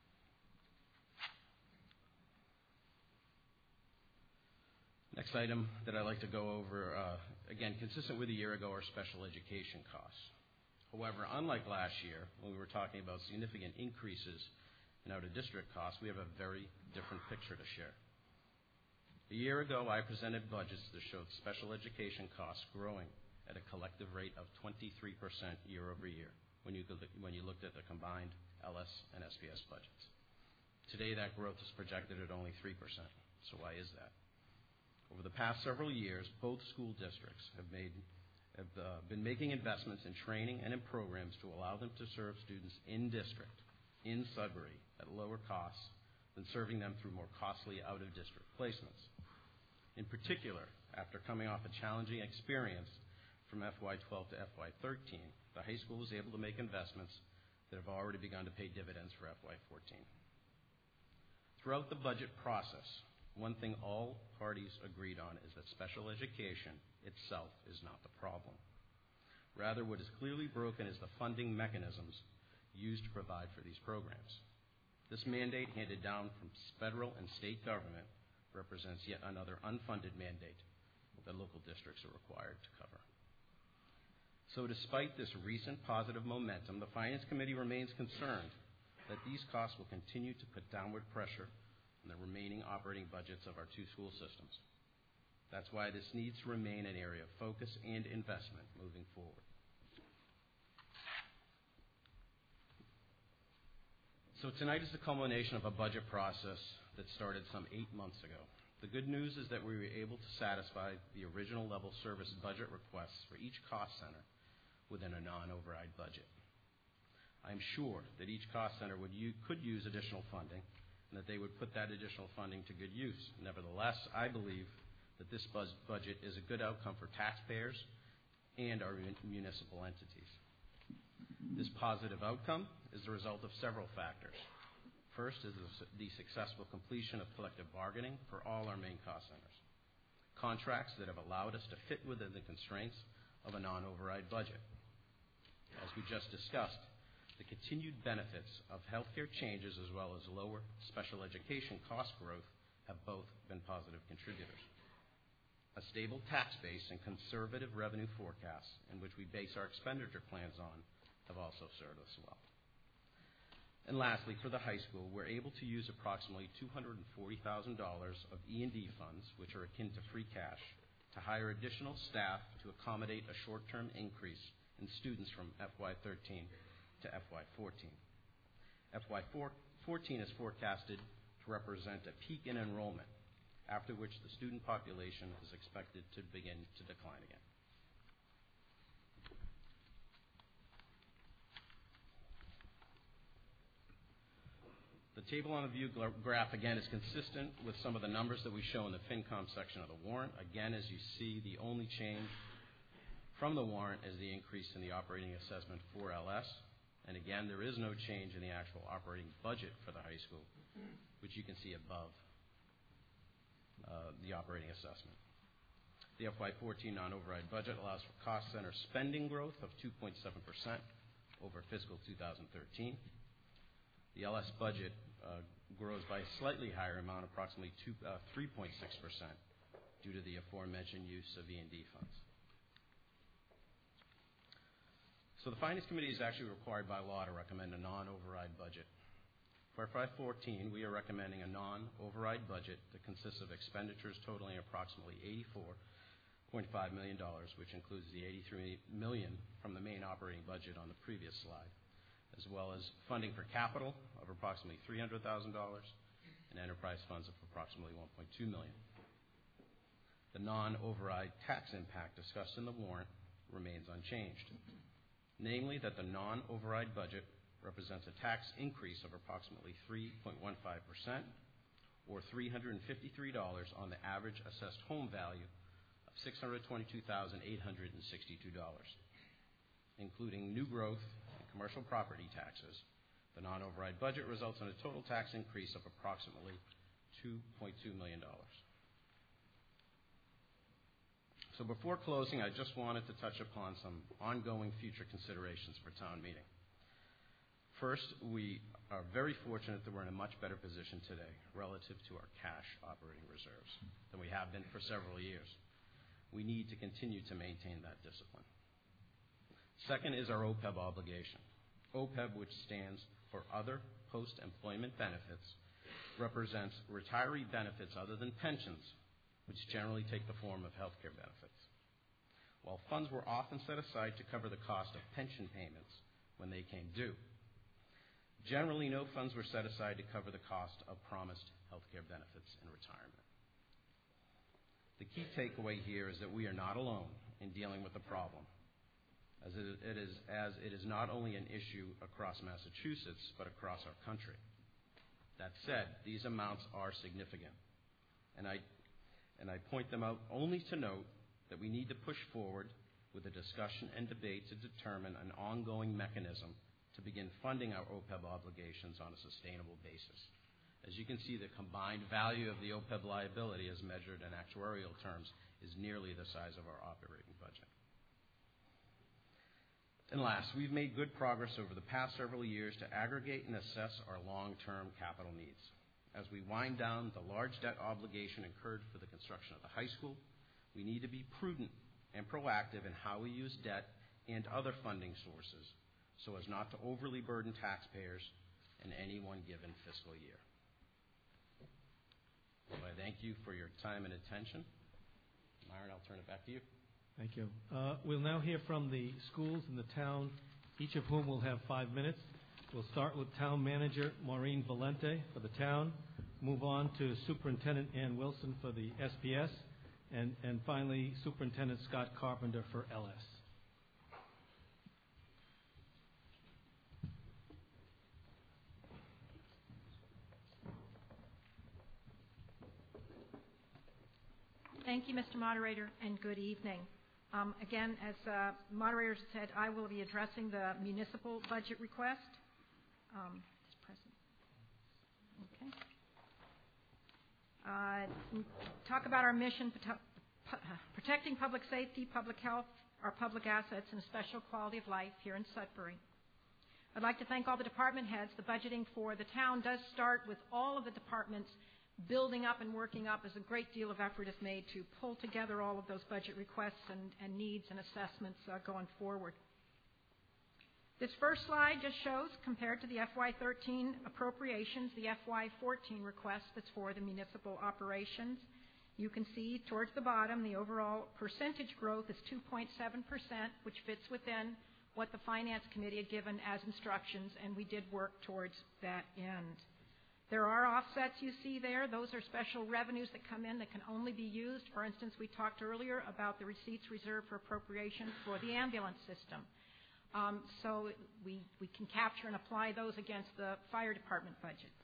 Speaker 3: Next item that I'd like to go over, uh, again, consistent with a year ago, are special education costs. However, unlike last year, when we were talking about significant increases in out-of-district costs, we have a very different picture to share. A year ago, I presented budgets that showed special education costs growing at a collective rate of twenty-three percent year over year when you, when you looked at the combined L S and S P S budgets. Today, that growth is projected at only three percent. So why is that? Over the past several years, both school districts have, made, have uh, been making investments in training and in programs to allow them to serve students in district, in Sudbury, at lower costs than serving them through more costly out-of-district placements. In particular, after coming off a challenging experience from F Y twelve to F Y thirteen, the high school was able to make investments that have already begun to pay dividends for F Y fourteen. Throughout the budget process, one thing all parties agreed on is that special education itself is not the problem. Rather, what is clearly broken is the funding mechanisms used to provide for these programs. This mandate handed down from federal and state government represents yet another unfunded mandate that local districts are required to cover. So despite this recent positive momentum, the Finance Committee remains concerned that these costs will continue to put downward pressure on the remaining operating budgets of our two school systems. That's why this needs to remain an area of focus and investment moving forward. So tonight is the culmination of a budget process that started some eight months ago. The good news is that we were able to satisfy the original level service budget requests for each cost center within a non-override budget. I'm sure that each cost center would u- could use additional funding and that they would put that additional funding to good use. Nevertheless, I believe that this buzz budget is a good outcome for taxpayers and our mun- municipal entities. This positive outcome is the result of several factors. First is the successful completion of collective bargaining for all our main cost centers. Contracts that have allowed us to fit within the constraints of a non-override budget. As we just discussed, the continued benefits of healthcare changes as well as lower special education cost growth have both been positive contributors. A stable tax base and conservative revenue forecasts in which we base our expenditure plans on have also served us well. And lastly, for the high school, we're able to use approximately two hundred forty thousand dollars of E and D funds, which are akin to free cash, to hire additional staff to accommodate a short-term increase in students from F Y thirteen to F Y fourteen. F Y fourteen is forecasted to represent a peak in enrollment, after which the student population is expected to begin to decline again. The table on the view graph, again, is consistent with some of the numbers that we show in the FinCom section of the warrant. Again, as you see, the only change from the warrant is the increase in the operating assessment for L S. And again, there is no change in the actual operating budget for the high school, which you can see above uh, the operating assessment. The F Y fourteen non-override budget allows for cost center spending growth of two point seven percent over fiscal two thousand thirteen. The L S budget uh, grows by a slightly higher amount, approximately two, uh, three point six percent, due to the aforementioned use of E and D funds. So the Finance Committee is actually required by law to recommend a non-override budget. For F Y fourteen, we are recommending a non-override budget that consists of expenditures totaling approximately eighty-four point five million dollars, which includes the eighty-three million dollars from the main operating budget on the previous slide, as well as funding for capital of approximately three hundred thousand dollars and enterprise funds of approximately one point two million dollars. The non-override tax impact discussed in the warrant remains unchanged, namely that the non-override budget represents a tax increase of approximately three point one five percent or three hundred fifty-three dollars on the average assessed home value of six hundred twenty-two thousand eight hundred sixty-two dollars. including new growth and commercial property taxes, the non-override budget results in a total tax increase of approximately two point two million dollars. So before closing, I just wanted to touch upon some ongoing future considerations for town meeting. First, we are very fortunate that we're in a much better position today relative to our cash operating reserves than we have been for several years. We need to continue to maintain that discipline. Second is our O P E B obligation. O P E B, which stands for Other Post-Employment Benefits, represents retiree benefits other than pensions, which generally take the form of health care benefits. While funds were often set aside to cover the cost of pension payments when they came due, generally no funds were set aside to cover the cost of promised health care benefits in retirement. The key takeaway here is that we are not alone in dealing with the problem, as it is, as it is not only an issue across Massachusetts, but across our country. That said, these amounts are significant, and I, and I point them out only to note that we need to push forward with a discussion and debate to determine an ongoing mechanism to begin funding our O P E B obligations on a sustainable basis. As you can see, the combined value of the O P E B liability as measured in actuarial terms is nearly the size of our operating budget. And last, we've made good progress over the past several years to aggregate and assess our long-term capital needs. As we wind down the large debt obligation incurred for the construction of the high school, we need to be prudent and proactive in how we use debt and other funding sources so as not to overly burden taxpayers in any one given fiscal year. So I thank you for your time and attention. Myron, I'll turn it back to you.
Speaker 1: Thank you. Uh, we'll now hear from the schools in the town, each of whom will have five minutes. We'll start with Town Manager Maureen Valente for the town, move on to Superintendent Ann Wilson for the S P S, and, and finally Superintendent Scott Carpenter for L S.
Speaker 20: Thank you, Mister Moderator, and good evening. Um, again, as uh, moderator said, I will be addressing the municipal budget request. Um, okay. Uh, talk about our mission, protecting public safety, public health, our public assets, and a special quality of life here in Sudbury. I'd like to thank all the department heads. The budgeting for the town does start with all of the departments building up and working up, as a great deal of effort is made to pull together all of those budget requests and, and needs and assessments uh, going forward. This first slide just shows, compared to the F Y thirteen appropriations, the F Y fourteen request that's for the municipal operations. You can see towards the bottom the overall percentage growth is two point seven percent, which fits within what the Finance Committee had given as instructions, and we did work towards that end. There are offsets you see there. Those are special revenues that come in that can only be used. For instance, we talked earlier about the receipts reserved for appropriation for the ambulance system. Um, so we, we can capture and apply those against the fire department budget.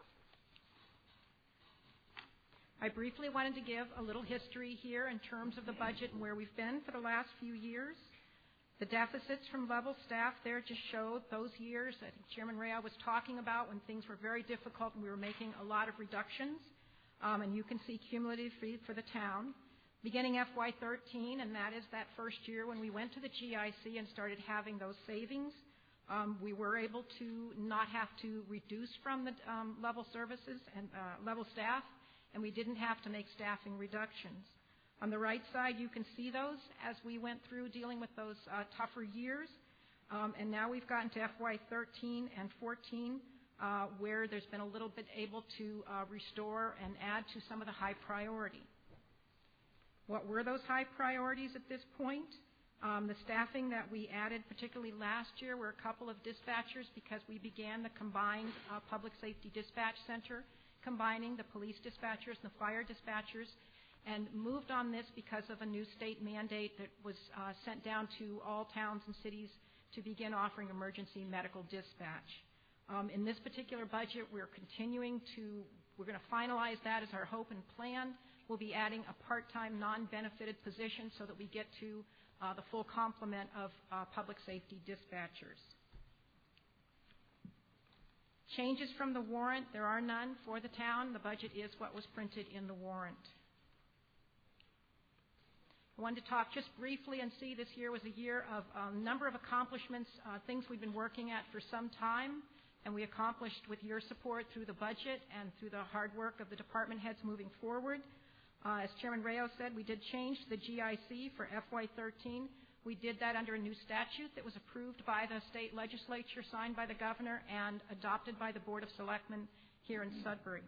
Speaker 20: I briefly wanted to give a little history here in terms of the budget and where we've been for the last few years. The deficits from level staff there just showed those years that Chairman Rea was talking about when things were very difficult and we were making a lot of reductions. Um, and you can see cumulative for the town. Beginning F Y thirteen, and that is that first year when we went to the G I C and started having those savings, um, we were able to not have to reduce from the um, level services and uh, level staff, and we didn't have to make staffing reductions. On the right side, you can see those as we went through dealing with those uh, tougher years. Um, and now we've gotten to F Y thirteen and fourteen, uh, where there's been a little bit able to uh, restore and add to some of the high priority. What were those high priorities at this point? Um, the staffing that we added, particularly last year, were a couple of dispatchers because we began the combined uh, public safety dispatch center, combining the police dispatchers and the fire dispatchers, and moved on this because of a new state mandate that was uh, sent down to all towns and cities to begin offering emergency medical dispatch. Um, in this particular budget, we're continuing to, we're going to finalize that as our hope and plan, we'll be adding a part-time, non-benefited position so that we get to uh, the full complement of uh, public safety dispatchers. Changes from the warrant, there are none for the town. The budget is what was printed in the warrant. I wanted to talk just briefly and see this year was a year of a number of accomplishments, uh, things we've been working at for some time, and we accomplished with your support through the budget and through the hard work of the department heads moving forward. Uh, as Chairman Rayo said, we did change the G I C for F Y thirteen. We did that under a new statute that was approved by the state legislature, signed by the governor, and adopted by the Board of Selectmen here in Sudbury.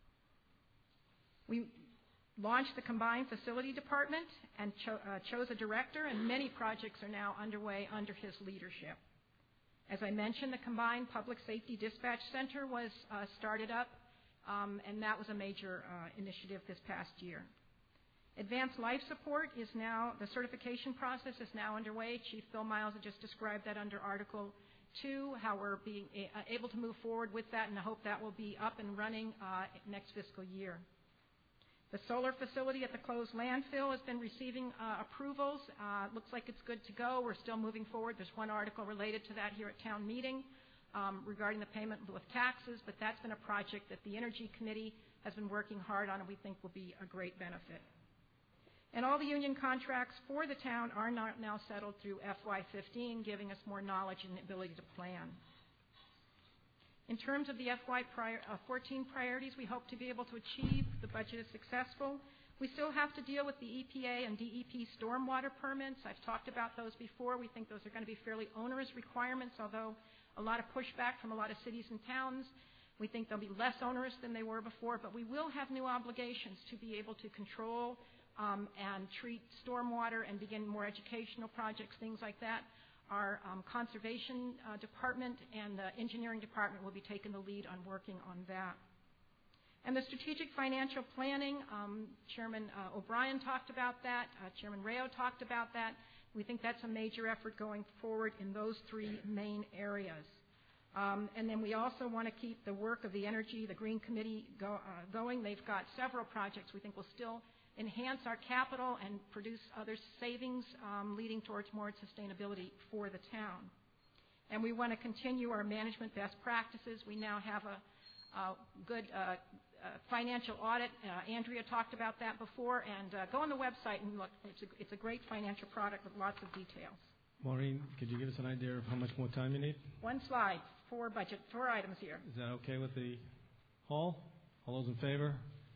Speaker 20: We launched the combined facility department and cho- uh, chose a director, and many projects are now underway under his leadership. As I mentioned, the combined public safety dispatch center was uh, started up, um, and that was a major uh, initiative this past year. Advanced life support is now, the certification process is now underway. Chief Bill Miles had just described that under Article two, how we're being a- able to move forward with that, and I hope that will be up and running uh, next fiscal year. The solar facility at the closed landfill has been receiving uh, approvals. Uh, looks like it's good to go. We're still moving forward. There's one article related to that here at town meeting um, regarding the payment of taxes, but that's been a project that the Energy Committee has been working hard on and we think will be a great benefit. And all the union contracts for the town are not now settled through F Y fifteen, giving us more knowledge and the ability to plan. In terms of the F Y fourteen priorities we hope to be able to achieve, the budget is successful. We still have to deal with the E P A and D E P stormwater permits. I've talked about those before. We think those are going to be fairly onerous requirements, although a lot of pushback from a lot of cities and towns. We think they'll be less onerous than they were before, but we will have new obligations to be able to control um, and treat stormwater and begin more educational projects, things like that. Our um, conservation uh, department and the engineering department will be taking the lead on working on that. And the strategic financial planning, um, Chairman uh, O'Brien talked about that. Uh, Chairman Rayo talked about that. We think that's a major effort going forward in those three main areas. Um, and then we also want to keep the work of the Energy, the Green Committee go, uh, going. They've got several projects we think will still enhance our capital and produce other savings, um, leading towards more sustainability for the town. And we want to continue our management best practices. We now have a, a good uh, uh, financial audit. Uh, Andrea talked about that before. And uh, go on the website and look. It's a, it's a great financial product with lots of details.
Speaker 1: Maureen, could you give us an idea of how much more time you need?
Speaker 20: One slide, four budget, four items here.
Speaker 1: Is that okay with the hall? All those in favor?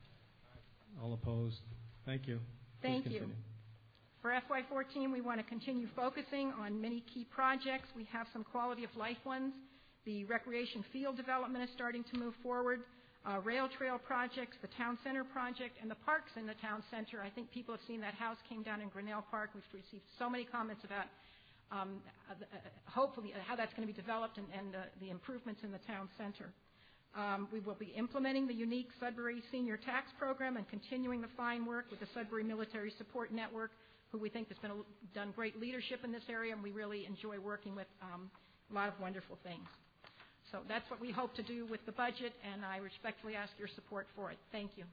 Speaker 1: All opposed? Thank you.
Speaker 20: Thank you. For F Y fourteen, we want to continue focusing on many key projects. We have some quality of life ones. The recreation field development is starting to move forward. Uh, rail trail projects, the town center project, and the parks in the town center. I think people have seen that house came down in Grinnell Park. We've received so many comments about um, uh, uh, hopefully uh, how that's going to be developed and, and uh, the improvements in the town center. Um, we will be implementing the unique Sudbury Senior Tax Program and continuing the fine work with the Sudbury Military Support Network, who we think has been a, done great leadership in this area, and we really enjoy working with um, a lot of wonderful things. So that's what we hope to do with the budget, and I respectfully ask your support for it. Thank you.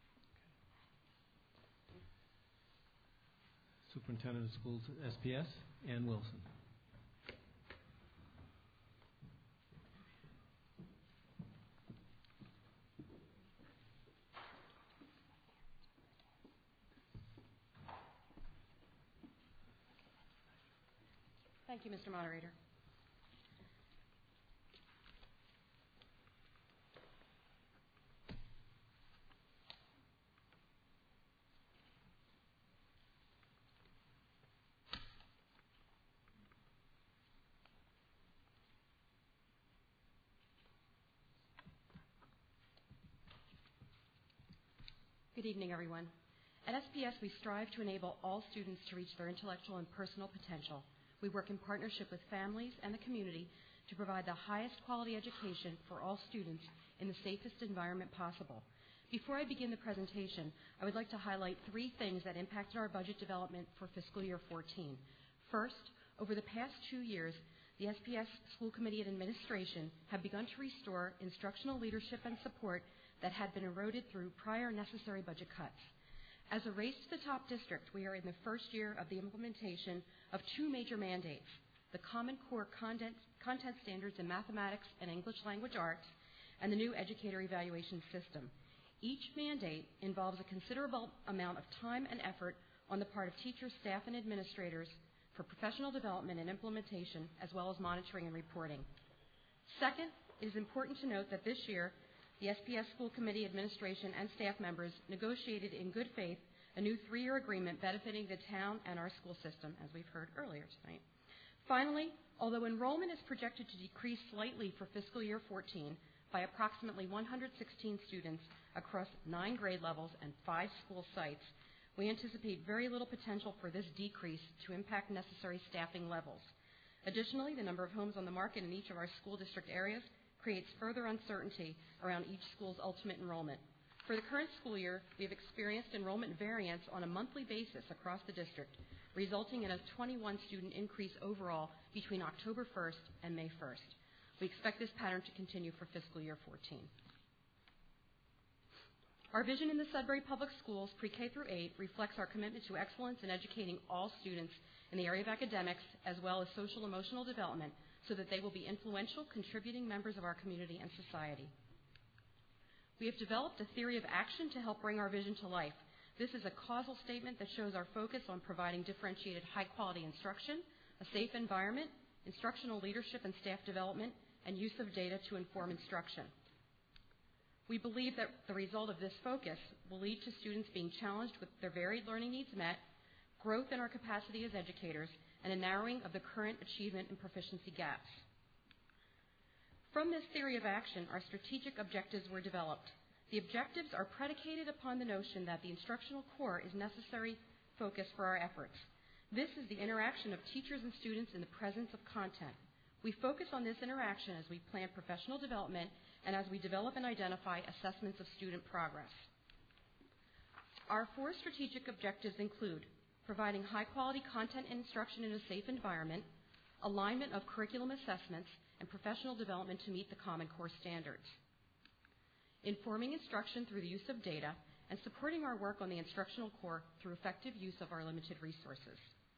Speaker 1: Superintendent of Schools, S P S, Ann Wilson.
Speaker 21: Thank you, Mister Moderator. Good evening, everyone. At S P S, we strive to enable all students to reach their intellectual and personal potential. We work in partnership with families and the community to provide the highest quality education for all students in the safest environment possible. Before I begin the presentation, I would like to highlight three things that impacted our budget development for fiscal year fourteen. First, over the past two years, the S P S School Committee and Administration have begun to restore instructional leadership and support that had been eroded through prior necessary budget cuts. As a Race to the Top district, we are in the first year of the implementation of two major mandates, the Common Core content, content standards in mathematics and English language arts, and the new educator evaluation system. Each mandate involves a considerable amount of time and effort on the part of teachers, staff, and administrators for professional development and implementation, as well as monitoring and reporting. Second, it is important to note that this year, the S P S School Committee administration and staff members negotiated in good faith a new three-year agreement benefiting the town and our school system, as we've heard earlier tonight. Finally, although enrollment is projected to decrease slightly for fiscal year fourteen by approximately one hundred sixteen students across nine grade levels and five school sites, we anticipate very little potential for this decrease to impact necessary staffing levels. Additionally, the number of homes on the market in each of our school district areas creates further uncertainty around each school's ultimate enrollment. For the current school year, we have experienced enrollment variance on a monthly basis across the district, resulting in a twenty-one student increase overall between October first and May first. We expect this pattern to continue for fiscal year fourteen. Our vision in the Sudbury Public Schools, pre-K through eight, reflects our commitment to excellence in educating all students in the area of academics as well as social-emotional development, so that they will be influential, contributing members of our community and society. We have developed a theory of action to help bring our vision to life. This is a causal statement that shows our focus on providing differentiated, high-quality instruction, a safe environment, instructional leadership and staff development, and use of data to inform instruction. We believe that the result of this focus will lead to students being challenged with their varied learning needs met, growth in our capacity as educators, and a narrowing of the current achievement and proficiency gaps. From this theory of action, our strategic objectives were developed. The objectives are predicated upon the notion that the instructional core is necessary focus for our efforts. This is the interaction of teachers and students in the presence of content. We focus on this interaction as we plan professional development and as we develop and identify assessments of student progress. Our four strategic objectives include providing high-quality content and instruction in a safe environment, alignment of curriculum assessments, and professional development to meet the Common Core standards, informing instruction through the use of data, and supporting our work on the instructional core through effective use of our limited resources.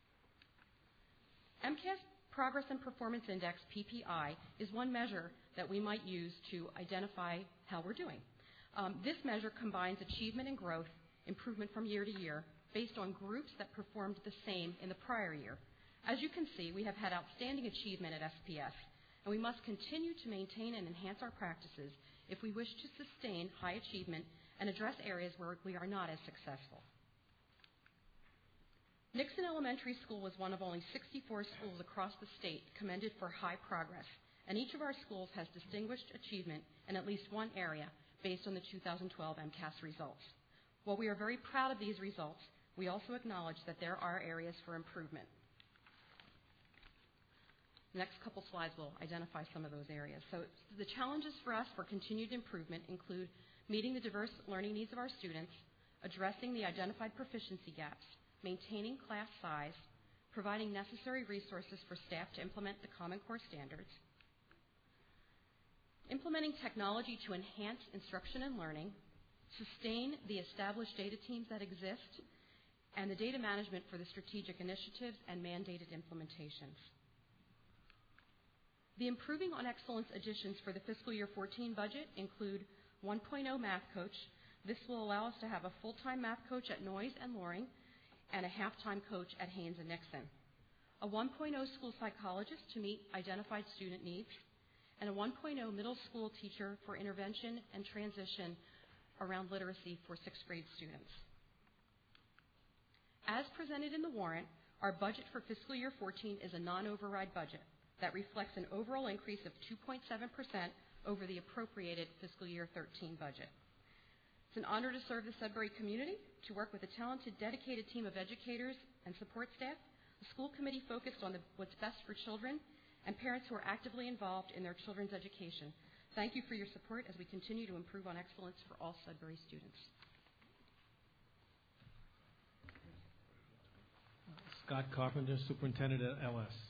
Speaker 21: MCAS Progress and Performance Index, P P I, is one measure that we might use to identify how we're doing. Um, this measure combines achievement and growth, improvement from year to year, based on groups that performed the same in the prior year. As you can see, we have had outstanding achievement at S P S, and we must continue to maintain and enhance our practices if we wish to sustain high achievement and address areas where we are not as successful. Nixon Elementary School was one of only sixty-four schools across the state commended for high progress, and each of our schools has distinguished achievement in at least one area based on the two thousand twelve MCAS results. While we are very proud of these results, we also acknowledge that there are areas for improvement. The next couple slides will identify some of those areas. So the challenges for us for continued improvement include meeting the diverse learning needs of our students, addressing the identified proficiency gaps, maintaining class size, providing necessary resources for staff to implement the Common Core standards, implementing technology to enhance instruction and learning, sustain the established data teams that exist, and the data management for the strategic initiatives and mandated implementations. The Improving on Excellence additions for the fiscal year fourteen budget include one point oh math coach. This will allow us to have a full-time math coach at Noyes and Loring and a half-time coach at Haynes and Nixon. A one point oh school psychologist to meet identified student needs, and a one point oh middle school teacher for intervention and transition around literacy for sixth grade students. As presented in the warrant, our budget for fiscal year fourteen is a non-override budget that reflects an overall increase of two point seven percent over the appropriated fiscal year thirteen budget. It's an honor to serve the Sudbury community, to work with a talented, dedicated team of educators and support staff, a school committee focused on the, what's best for children, and parents who are actively involved in their children's education. Thank you for your support as we continue to improve on excellence for all Sudbury students.
Speaker 1: Scott Carpenter, Superintendent at L S.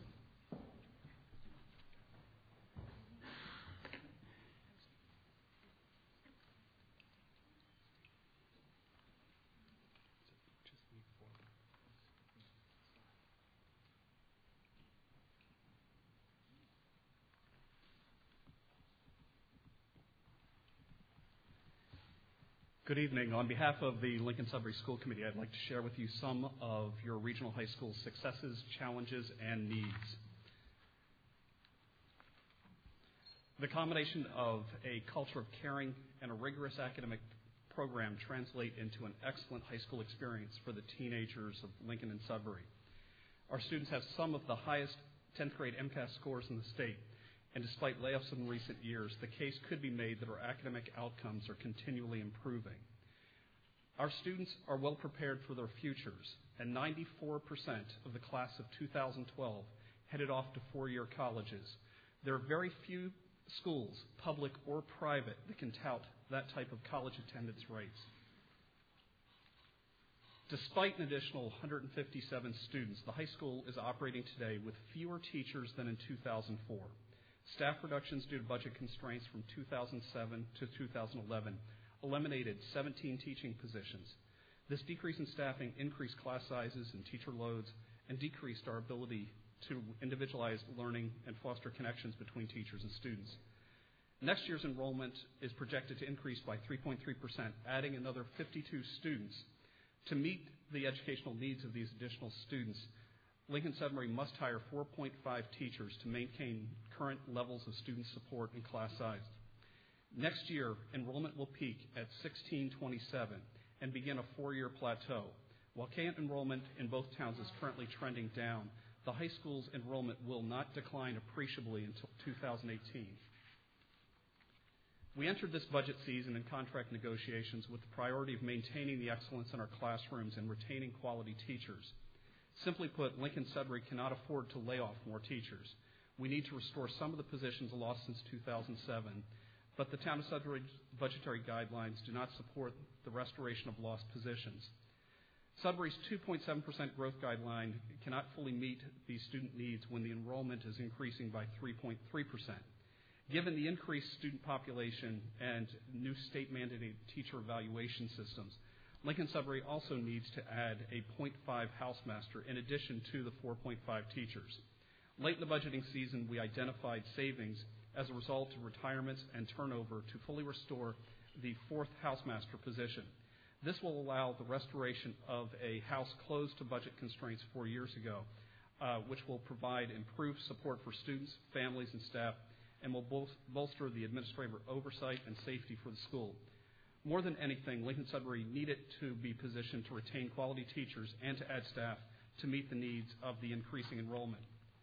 Speaker 2: Good evening. On behalf of the Lincoln Sudbury School Committee, I'd like to share with you some of your regional high school successes, challenges, and needs. The combination of a culture of caring and a rigorous academic program translate into an excellent high school experience for the teenagers of Lincoln and Sudbury. Our students have some of the highest tenth grade MCAS scores in the state, and despite layoffs in recent years, the case could be made that our academic outcomes are continually improving. Our students are well prepared for their futures, and ninety-four percent of the class of two thousand twelve headed off to four-year colleges. There are very few schools, public or private, that can tout that type of college attendance rates. Despite an additional one hundred fifty-seven students, the high school is operating today with fewer teachers than in two thousand four. Staff reductions due to budget constraints from two thousand seven to two thousand eleven eliminated seventeen teaching positions. This decrease in staffing increased class sizes and teacher loads and decreased our ability to individualize learning and foster connections between teachers and students. Next year's enrollment is projected to increase by three point three percent, adding another fifty-two students. To meet the educational needs of these additional students, Lincoln Sudbury must hire four point five teachers to maintain current levels of student support and class size. Next year, enrollment will peak at sixteen twenty-seven and begin a four-year plateau. While K enrollment in both towns is currently trending down, the high school's enrollment will not decline appreciably until two thousand eighteen. We entered this budget season in contract negotiations with the priority of maintaining the excellence in our classrooms and retaining quality teachers. Simply put, Lincoln Sudbury cannot afford to lay off more teachers. We need to restore some of the positions lost since two thousand seven, but the town of Sudbury's budgetary guidelines do not support the restoration of lost positions. Sudbury's two point seven percent growth guideline cannot fully meet these student needs when the enrollment is increasing by three point three percent. Given the increased student population and new state-mandated teacher evaluation systems, Lincoln Sudbury also needs to add a zero point five housemaster in addition to the four point five teachers. Late in the budgeting season, we identified savings as a result of retirements and turnover to fully restore the fourth housemaster position. This will allow the restoration of a house closed to budget constraints four years ago, uh, which will provide improved support for students, families, and staff, and will bol- bolster the administrative oversight and safety for the school. More than anything, Lincoln Sudbury needed to be positioned to retain quality teachers and to add staff to meet the needs of the increasing enrollment.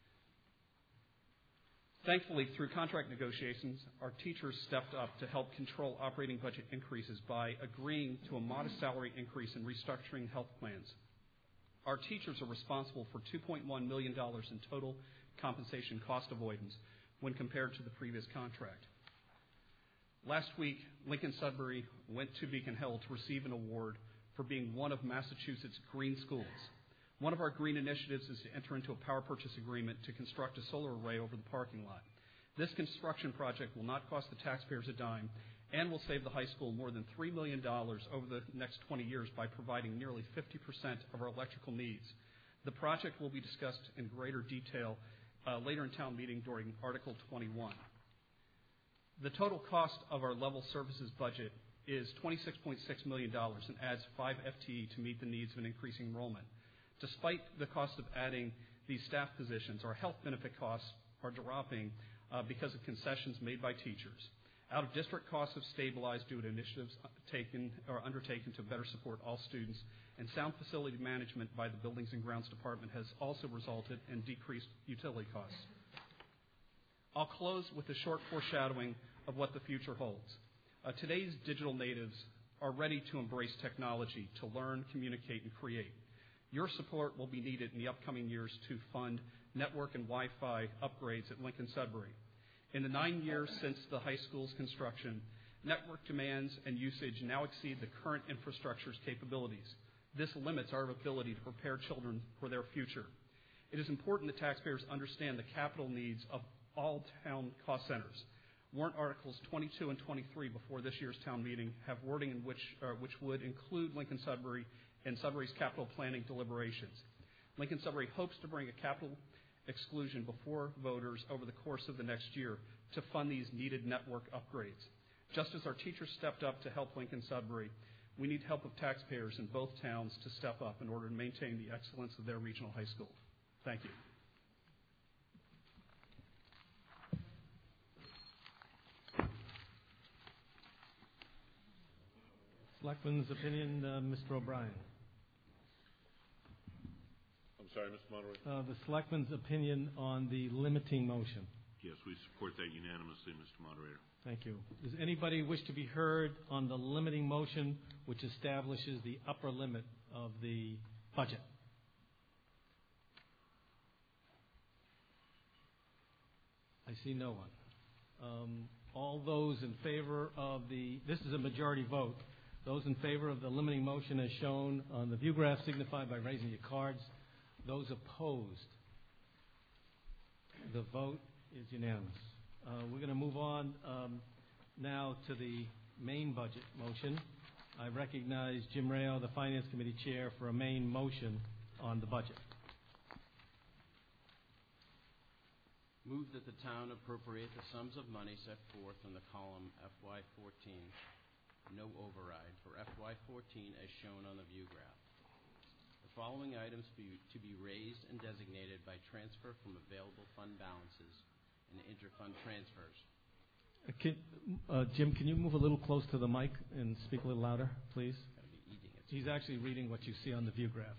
Speaker 2: Thankfully, through contract negotiations, our teachers stepped up to help control operating budget increases by agreeing to a modest salary increase and restructuring health plans. Our teachers are responsible for two point one million dollars in total compensation cost avoidance when compared to the previous contract. Last week, Lincoln Sudbury went to Beacon Hill to receive an award for being one of Massachusetts' green schools. One of our green initiatives is to enter into a power purchase agreement to construct a solar array over the parking lot. This construction project will not cost the taxpayers a dime and will save the high school more than three million dollars over the next twenty years by providing nearly fifty percent of our electrical needs. The project will be discussed in greater detail uh, later in town meeting during Article twenty-one. The total cost of our level services budget is twenty-six point six million dollars and adds five F T E to meet the needs of an increasing enrollment. Despite the cost of adding these staff positions, our health benefit costs are dropping uh, because of concessions made by teachers. Out-of-district costs have stabilized due to initiatives taken or undertaken to better support all students, and sound facility management by the Buildings and Grounds Department has also resulted in decreased utility costs. I'll close with a short foreshadowing of what the future holds. Uh, today's digital natives are ready to embrace technology, to learn, communicate, and create. Your support will be needed in the upcoming years to fund network and Wi-Fi upgrades at Lincoln Sudbury. In the nine years since the high school's construction, network demands and usage now exceed the current infrastructure's capabilities. This limits our ability to prepare children for their future. It is important that taxpayers understand the capital needs of all town cost centers. Warrant Articles twenty-two and twenty-three before this year's town meeting have wording in which, uh, which would include Lincoln Sudbury in Sudbury's capital planning deliberations. Lincoln Sudbury hopes to bring a capital exclusion before voters over the course of the next year to fund these needed network upgrades. Just as our teachers stepped up to help Lincoln Sudbury, We need help of taxpayers in both towns to step up in order to maintain the excellence of their regional high school. Thank you.
Speaker 1: Selectman's opinion, uh, Mister O'Brien.
Speaker 5: I'm sorry, Mister Moderator?
Speaker 1: Uh, the Selectman's opinion on the limiting motion.
Speaker 5: Yes, we support that unanimously, Mister Moderator.
Speaker 1: Thank you. Does anybody wish to be heard on the limiting motion which establishes the upper limit of the budget? I see no one. Um, all those in favor of the, this is a majority vote. Those in favor of the limiting motion as shown on the view graph signify by raising your cards. Those opposed, the vote is unanimous. Uh, we're going to move on um, now to the main budget motion. I recognize Jim Rayo, the Finance Committee Chair, for a main motion on the budget.
Speaker 3: Move that the town appropriate the sums of money set forth in the column F Y fourteen, no override, for F Y fourteen as shown on the view graph. The following items be, to be raised and designated by transfer from available fund balances and interfund transfers.
Speaker 1: Uh, can, uh, Jim, can you move a little close to the mic and speak a little louder, please?
Speaker 3: Gotta be eating it.
Speaker 1: He's actually reading what you see on the view graph.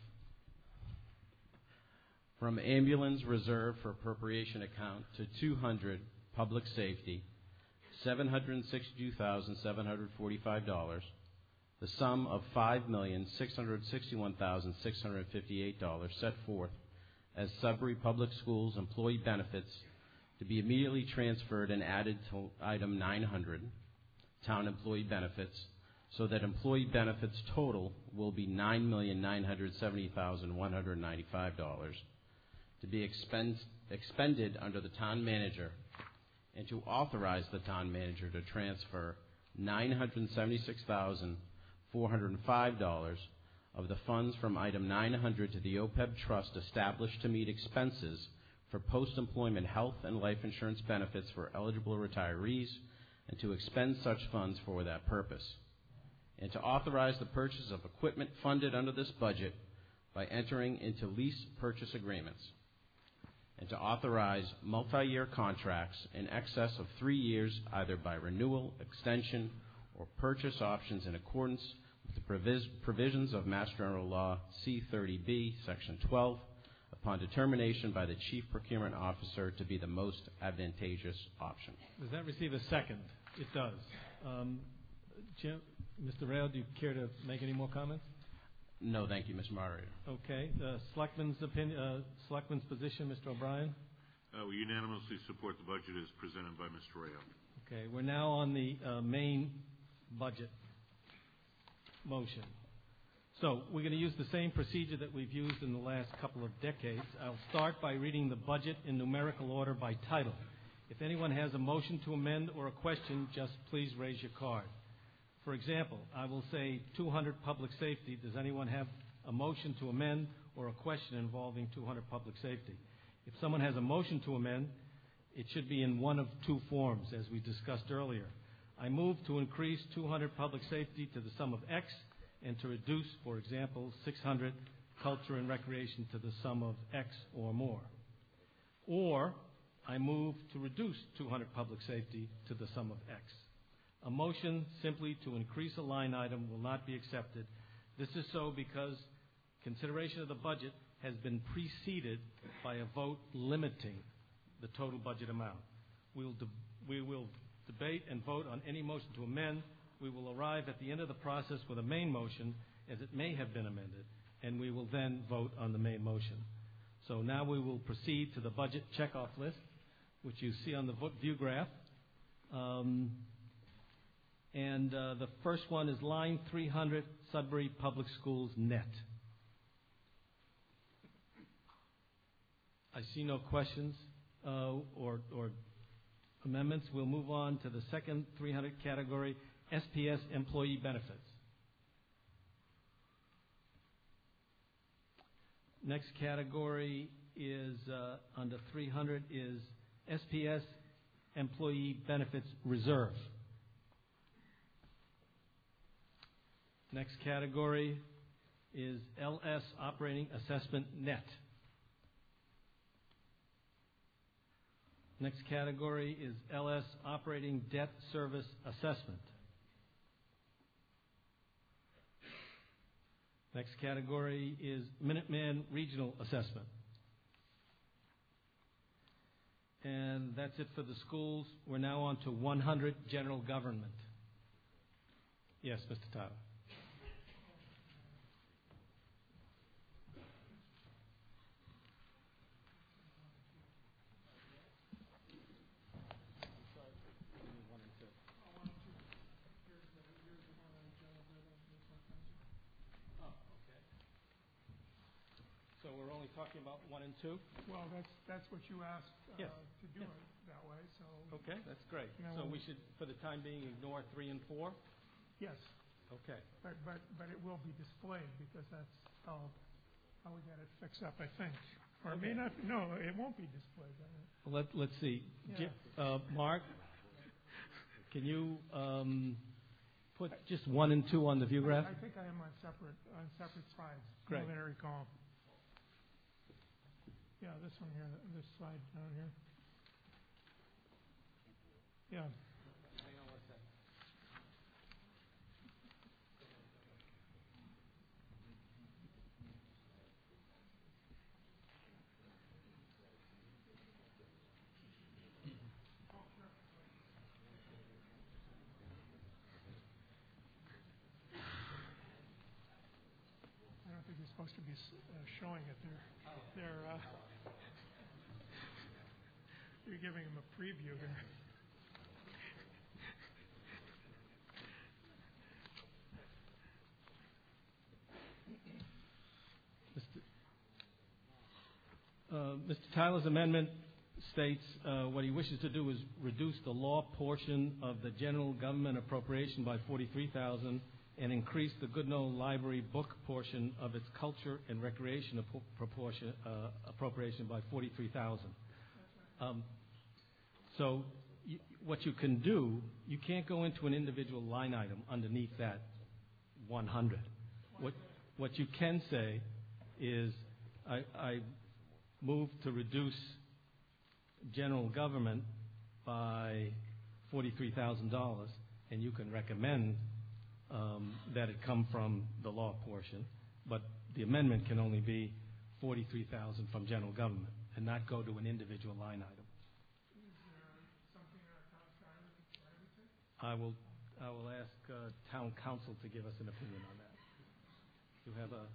Speaker 3: From ambulance reserve for appropriation account to two hundred public safety, seven hundred sixty-two thousand seven hundred forty-five dollars, the sum of five million six hundred sixty-one thousand six hundred fifty-eight dollars set forth as Sudbury Public Schools employee benefits to be immediately transferred and added to item nine hundred, town employee benefits, so that employee benefits total will be nine million nine hundred seventy thousand one hundred ninety-five dollars to be expend, expended under the town manager, and to authorize the town manager to transfer nine hundred seventy-six thousand four hundred five dollars of the funds from item nine hundred to the O P E B trust established to meet expenses for post-employment health and life insurance benefits for eligible retirees, and to expend such funds for that purpose, and to authorize the purchase of equipment funded under this budget by entering into lease purchase agreements, and to authorize multi-year contracts in excess of three years either by renewal, extension, or purchase options in accordance with the provis- provisions of Mass General Law C thirty B, Section twelve, upon determination by the Chief Procurement Officer to be the most advantageous option.
Speaker 1: Does that receive a second? It does. Um, Jim, Mister Rayo, do you care to make any more comments?
Speaker 3: No, thank you, Mister Moderator.
Speaker 1: Okay. The Selectman's opinion, uh, Selectman's position, Mister O'Brien.
Speaker 5: Uh, we unanimously support the budget as presented by Mister Rayo.
Speaker 1: Okay. We're now on the uh, main budget motion. So we're going to use the same procedure that we've used in the last couple of decades. I'll start by reading the budget in numerical order by title. If anyone has a motion to amend or a question, just please raise your card. For example, I will say two hundred public safety. Does anyone have a motion to amend or a question involving two hundred public safety? If someone has a motion to amend, it should be in one of two forms, as we discussed earlier. I move to increase two hundred public safety to the sum of X, and to reduce, for example, six hundred culture and recreation to the sum of X or more. Or I move to reduce two hundred public safety to the sum of X. A motion simply to increase a line item will not be accepted. This is so because consideration of the budget has been preceded by a vote limiting the total budget amount. We will, de- we will debate and vote on any motion to amend. We will arrive at the end of the process with a main motion, as it may have been amended, and we will then vote on the main motion. So now we will proceed to the budget checkoff list, which you see on the view graph. Um, and uh, the first one is line three hundred, Sudbury Public Schools net. I see no questions uh, or, or amendments. We'll move on to the second three hundred category, S P S employee benefits. Next category is uh, under three hundred is S P S employee benefits reserve. Next category is L S Operating Assessment Net. Next category is L S Operating Debt Service Assessment. Next category is Minuteman Regional Assessment. And that's it for the schools. We're now on to one hundred General Government. Yes, Mister Tyler. So we're only talking about one and two?
Speaker 10: Well, that's, that's what you asked uh,
Speaker 1: Yes.
Speaker 10: to do
Speaker 1: Yes.
Speaker 10: it that way, so.
Speaker 1: Okay, that's great.
Speaker 10: Now
Speaker 1: So
Speaker 10: we'll-
Speaker 1: we should, for the time being, ignore three and four?
Speaker 10: Yes,
Speaker 1: Okay.
Speaker 10: but, but, but it will be displayed because that's how, how we got it fixed up, I think. Or it may
Speaker 1: Okay.
Speaker 10: not, no, it won't be displayed. I mean,
Speaker 1: Well, Let, let's see.
Speaker 10: Yeah.
Speaker 1: Ji- uh, Mark, can you um, put just one and two on the view graph?
Speaker 10: I think I am on separate, on separate slides.
Speaker 1: Great.
Speaker 10: From what I recall. Yeah, this one here, this slide down here. Yeah.
Speaker 1: Hang on one second.
Speaker 10: I don't think you're supposed to be s- uh, showing it there. They're, uh, you're giving them a preview here.
Speaker 1: Mister Uh, Mister Tyler's amendment states uh, what he wishes to do is reduce the law portion of the general government appropriation by forty-three thousand dollars and increase the Goodnow Library book portion of its culture and recreation appro- proportion, uh, appropriation by forty-three thousand dollars. Um, so you, what you can do, you can't go into an individual line item underneath that one hundred. What, what you can say is, I, I move to reduce general government by forty-three thousand dollars, and you can recommend um, that it come from the law portion, but the amendment can only be forty-three thousand dollars from general government and not go to an individual line item. I will, I will ask uh, town council to give us an opinion on that. You have a...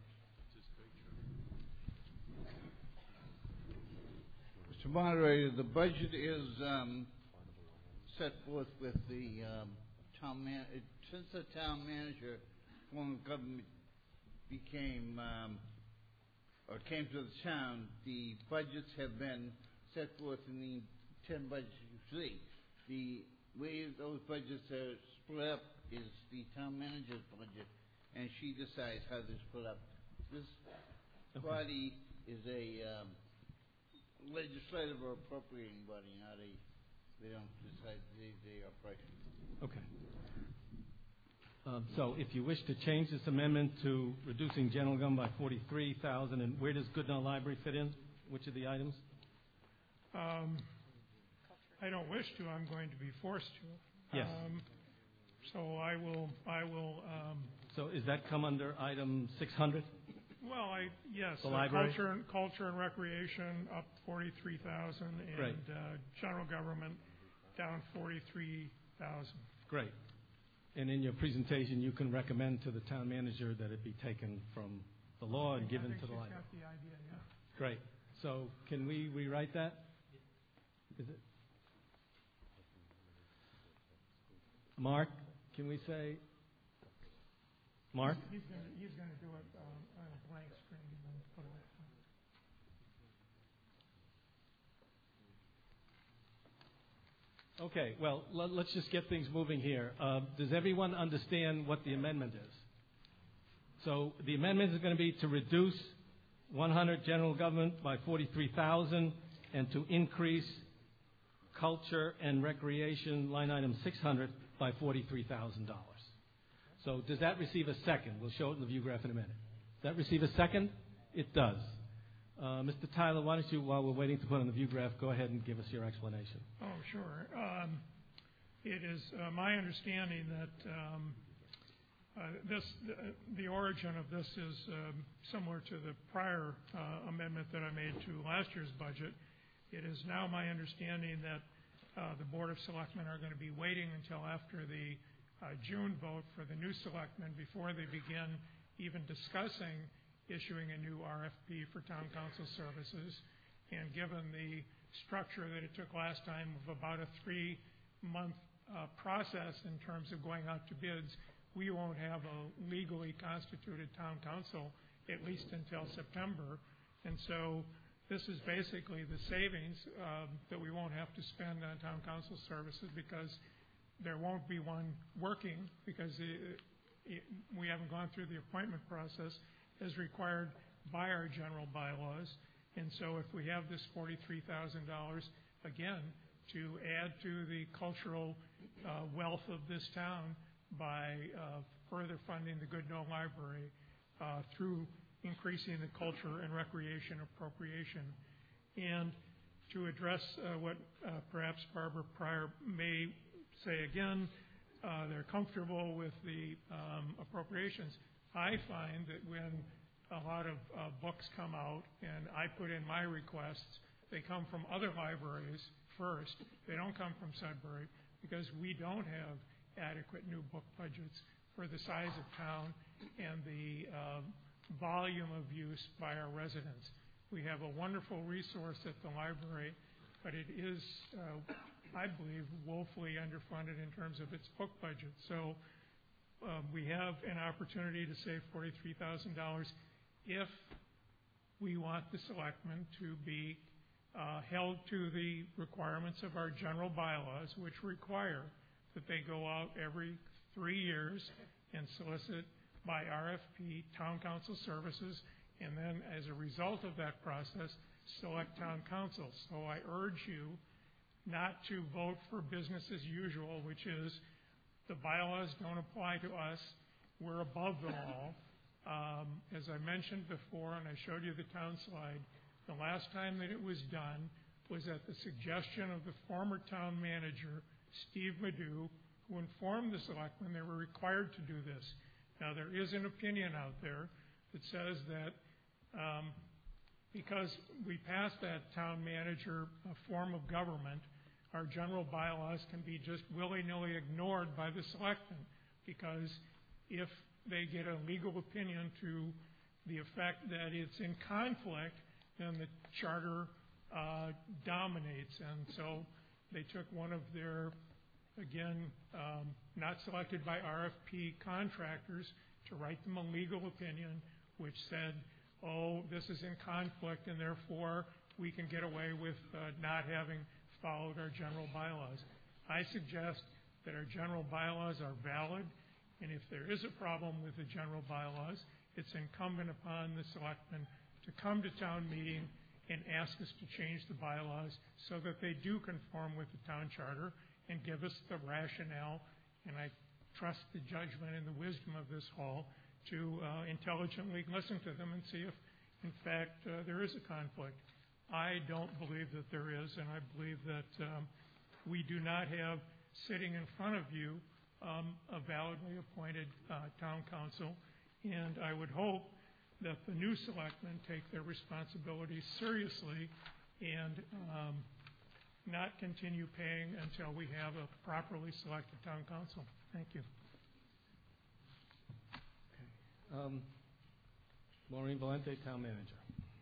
Speaker 4: Mister Moderator, the budget is um, set forth with the um, town man. It, since the town manager form of government became um, or came to the town, the budgets have been set forth in the ten budgets you see. The way those budgets are split up is the town manager's budget, and she decides how they're split up. This
Speaker 1: Okay.
Speaker 4: body is a um, legislative or appropriating body, not a, they don't decide, they, they are pricing.
Speaker 1: Okay. Um, so if you wish to change this amendment to reducing general government by forty-three thousand dollars, and where does Goodnow Library fit in? Which of the items?
Speaker 10: Um, I don't wish to. I'm going to be forced to.
Speaker 1: Yes.
Speaker 10: Um, so I will. I will. Um,
Speaker 1: So is that come under item six hundred?
Speaker 10: well, I yes.
Speaker 1: The
Speaker 10: uh,
Speaker 1: library?
Speaker 10: Culture and culture and recreation up forty-three thousand, and
Speaker 1: Great.
Speaker 10: uh, general government down forty-three thousand.
Speaker 1: Great. And in your presentation, you can recommend to the town manager that it be taken from the law and given
Speaker 10: I think
Speaker 1: to the
Speaker 10: she's
Speaker 1: library.
Speaker 10: got the idea. Yeah.
Speaker 1: Great. So can we rewrite that? Is it? Mark, can we say? Mark?
Speaker 10: He's going to. He's going to do it um, on a blank screen and then put it.
Speaker 1: Okay, well, let, let's just get things moving here. Uh, does everyone understand what the amendment is? So the amendment is going to be to reduce one hundred general government by forty-three thousand and to increase culture and recreation line item six hundred by forty-three thousand dollars. So does that receive a second? We'll show it in the view graph in a minute. Does that receive a second? It does. Uh, Mister Tyler, why don't you, while we're waiting to put on the view graph, go ahead and give us your explanation.
Speaker 10: Oh, sure. Um, it is uh, my understanding that um, uh, this, the, the origin of this is um, similar to the prior uh, amendment that I made to last year's budget. It is now my understanding that uh, the Board of Selectmen are going to be waiting until after the uh, June vote for the new selectmen before they begin even discussing issuing a new R F P for town council services. And given the structure that it took last time of about a three-month uh, process in terms of going out to bids, we won't have a legally constituted town council at least until September. And so this is basically the savings um, that we won't have to spend on town council services because there won't be one working because it, it, we haven't gone through the appointment process as required by our general bylaws. And so if we have this forty-three thousand dollars, again, to add to the cultural uh, wealth of this town by uh, further funding the Goodnow Library uh, through increasing the culture and recreation appropriation. And to address uh, what uh, perhaps Barbara Pryor may say again, uh, they're comfortable with the um, appropriations. I find that when a lot of uh, books come out and I put in my requests, they come from other libraries first. They don't come from Sudbury because we don't have adequate new book budgets for the size of town and the uh, volume of use by our residents. We have a wonderful resource at the library, but it is, uh, I believe, woefully underfunded in terms of its book budget. So Um, we have an opportunity to save forty-three thousand dollars if we want the selectmen to be uh, held to the requirements of our general bylaws, which require that they go out every three years and solicit by R F P town council services, and then as a result of that process, select town council. So I urge you not to vote for business as usual, which is the bylaws don't apply to us. We're above the law. Um, as I mentioned before, and I showed you the town slide, the last time that it was done was at the suggestion of the former town manager, Steve Madu, who informed the selectmen they were required to do this. Now, there is an opinion out there that says that um, because we passed that town manager uh, form of government, our general bylaws can be just willy-nilly ignored by the selectmen, because if they get a legal opinion to the effect that it's in conflict, then the charter uh, dominates. And so they took one of their, again, um, not selected by R F P contractors to write them a legal opinion which said, oh, this is in conflict, and therefore we can get away with uh, not having followed our general bylaws. I suggest that our general bylaws are valid, and if there is a problem with the general bylaws, it's incumbent upon the selectmen to come to town meeting and ask us to change the bylaws so that they do conform with the town charter and give us the rationale, and I trust the judgment and the wisdom of this hall to uh, intelligently listen to them and see if, in fact, uh, there is a conflict. I don't believe that there is, and I believe that um, we do not have sitting in front of you um, a validly appointed uh, town council, and I would hope that the new selectmen take their responsibilities seriously and um, not continue paying until we have a properly selected town council. Thank you.
Speaker 1: Okay. Um, Maureen Valente, Town Manager.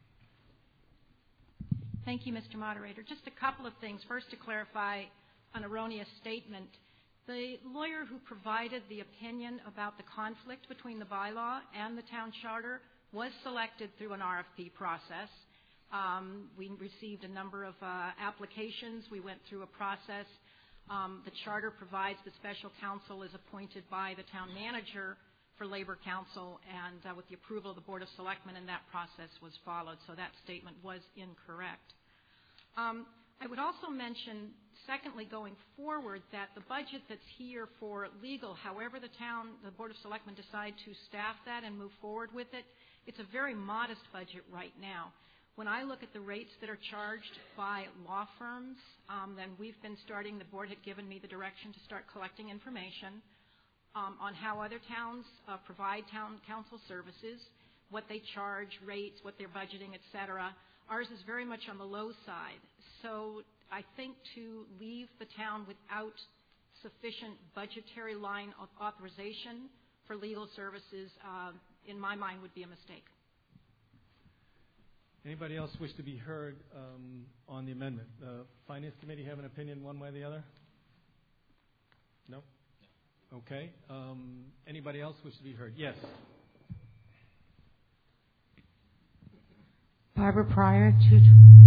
Speaker 20: Thank you, Mister Moderator. Just a couple of things. First, to clarify an erroneous statement. The lawyer who provided the opinion about the conflict between the bylaw and the town charter was selected through an R F P process. Um, we received a number of uh, applications. We went through a process. Um, the charter provides the special counsel is appointed by the town manager for Labor Council, and uh, with the approval of the Board of Selectmen, and that process was followed. So that statement was incorrect. Um, I would also mention, secondly, going forward, that the budget that's here for legal, however the town, the Board of Selectmen decide to staff that and move forward with it, it's a very modest budget right now. When I look at the rates that are charged by law firms, um, then we've been starting, the board had given me the direction to start collecting information um, on how other towns uh, provide town council services, what they charge, rates, what they're budgeting, et cetera. Ours is very much on the low side. So I think to leave the town without sufficient budgetary line of authorization for legal services, uh, in my mind, would be a mistake.
Speaker 1: Anybody else wish to be heard um, on the amendment? The Finance Committee have an opinion one way or the other? No? No. Okay. Um, anybody else wish to be heard? Yes.
Speaker 11: Barbara Pryor, two.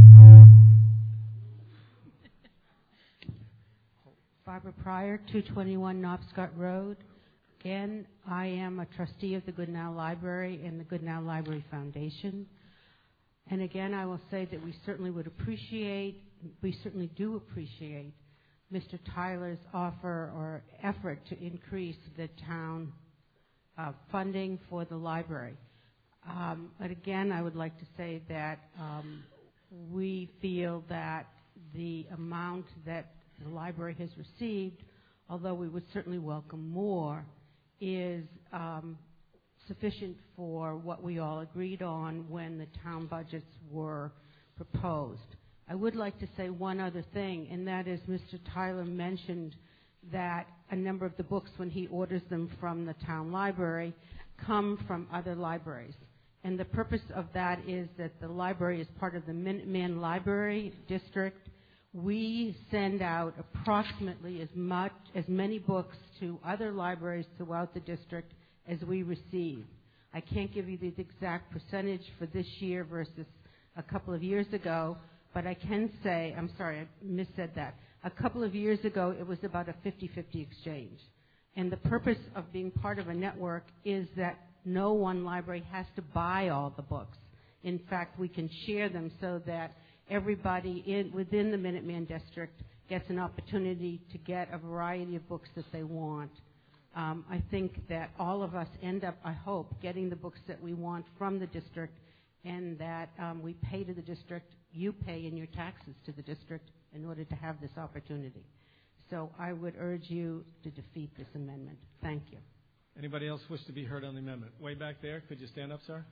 Speaker 11: Barbara Pryor, two twenty-one Knobscott Road. Again, I am a trustee of the Goodnow Library and the Goodnow Library Foundation. And again, I will say that we certainly would appreciate, we certainly do appreciate Mister Tyler's offer or effort to increase the town uh, funding for the library. Um, but again, I would like to say that um, we feel that the amount that the library has received, although we would certainly welcome more, is um, sufficient for what we all agreed on when the town budgets were proposed. I would like to say one other thing, and that is Mister Tyler mentioned that a number of the books, when he orders them from the town library, come from other libraries. And the purpose of that is that the library is part of the Minuteman Library District. We send out approximately as much, as many books to other libraries throughout the district as we receive. I can't give you the exact percentage for this year versus a couple of years ago, but I can say, I'm sorry, I missaid that. A couple of years ago, it was about a fifty-fifty exchange. And the purpose of being part of a network is that no one library has to buy all the books. In fact, we can share them so that everybody in, within the Minuteman District gets an opportunity to get a variety of books that they want. Um, I think that all of us end up, I hope, getting the books that we want from the district, and that um, we pay to the district, you pay in your taxes to the district in order to have this opportunity. So I would urge you to defeat this amendment. Thank you.
Speaker 1: Anybody else wish to be heard on the amendment? Way back there, could you stand up, sir?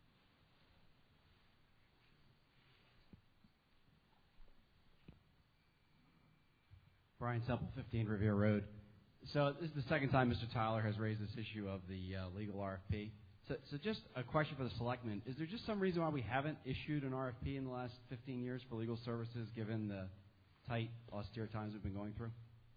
Speaker 6: Brian Semple, fifteen Revere Road. So this is the second time Mister Tyler has raised this issue of the uh, legal R F P. So, so just a question for the selectmen. Is there just some reason why we haven't issued an R F P in the last fifteen years for legal services, given the tight, austere times we've been going through?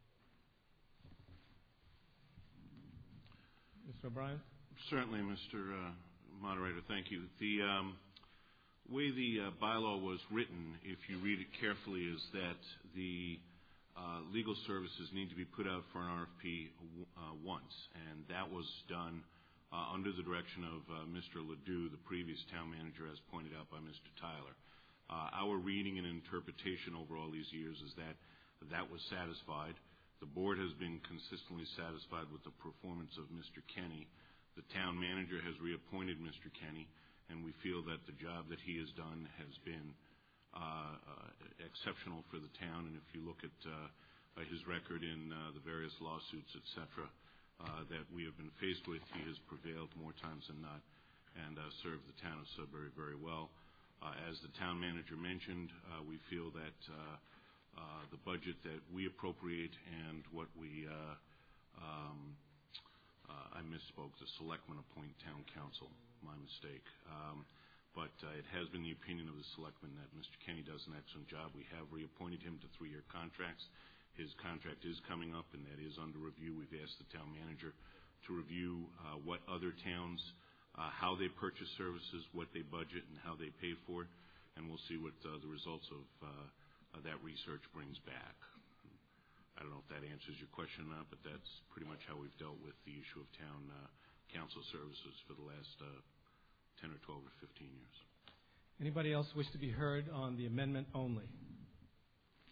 Speaker 1: Mister O'Brien?
Speaker 5: Certainly, Mister Uh, Moderator. Thank you. The um, way the uh, bylaw was written, if you read it carefully, is that the uh, legal services need to be put out for an R F P uh, once, and that was done uh, under the direction of uh, Mister Ledoux, the previous town manager, as pointed out by Mister Tyler. Uh, our reading and interpretation over all these years is that that was satisfied. The board has been consistently satisfied with the performance of Mister Kenny. The town manager has reappointed Mister Kenny, and we feel that the job that he has done has been uh, uh, exceptional for the town. And if you look at uh, his record in uh, the various lawsuits, et cetera, uh, that we have been faced with, he has prevailed more times than not and uh, served the town of Sudbury very well. Uh, as the town manager mentioned, uh, we feel that uh, Uh, the budget that we appropriate and what we, uh, um, uh, I misspoke, the selectmen appoint town council, my mistake. Um, but uh, it has been the opinion of the selectmen that Mister Kenny does an excellent job. We have reappointed him to three-year contracts. His contract is coming up, and that is under review. We've asked the town manager to review uh, what other towns, uh, how they purchase services, what they budget, and how they pay for it, and we'll see what uh, the results of uh, Uh, that research brings back. I don't know if that answers your question or not, but that's pretty much how we've dealt with the issue of town uh, council services for the last uh, ten or twelve or fifteen years.
Speaker 1: Anybody else wish to be heard on the amendment only?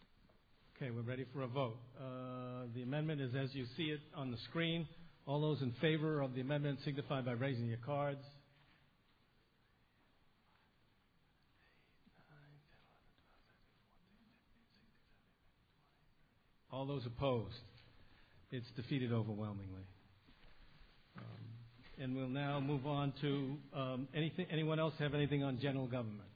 Speaker 1: Okay, we're ready for a vote. Uh, the amendment is as you see it on the screen. All those in favor of the amendment signify by raising your cards. All those opposed? It's defeated overwhelmingly. Um, and we'll now move on to um, anything. Anyone else have anything on general government?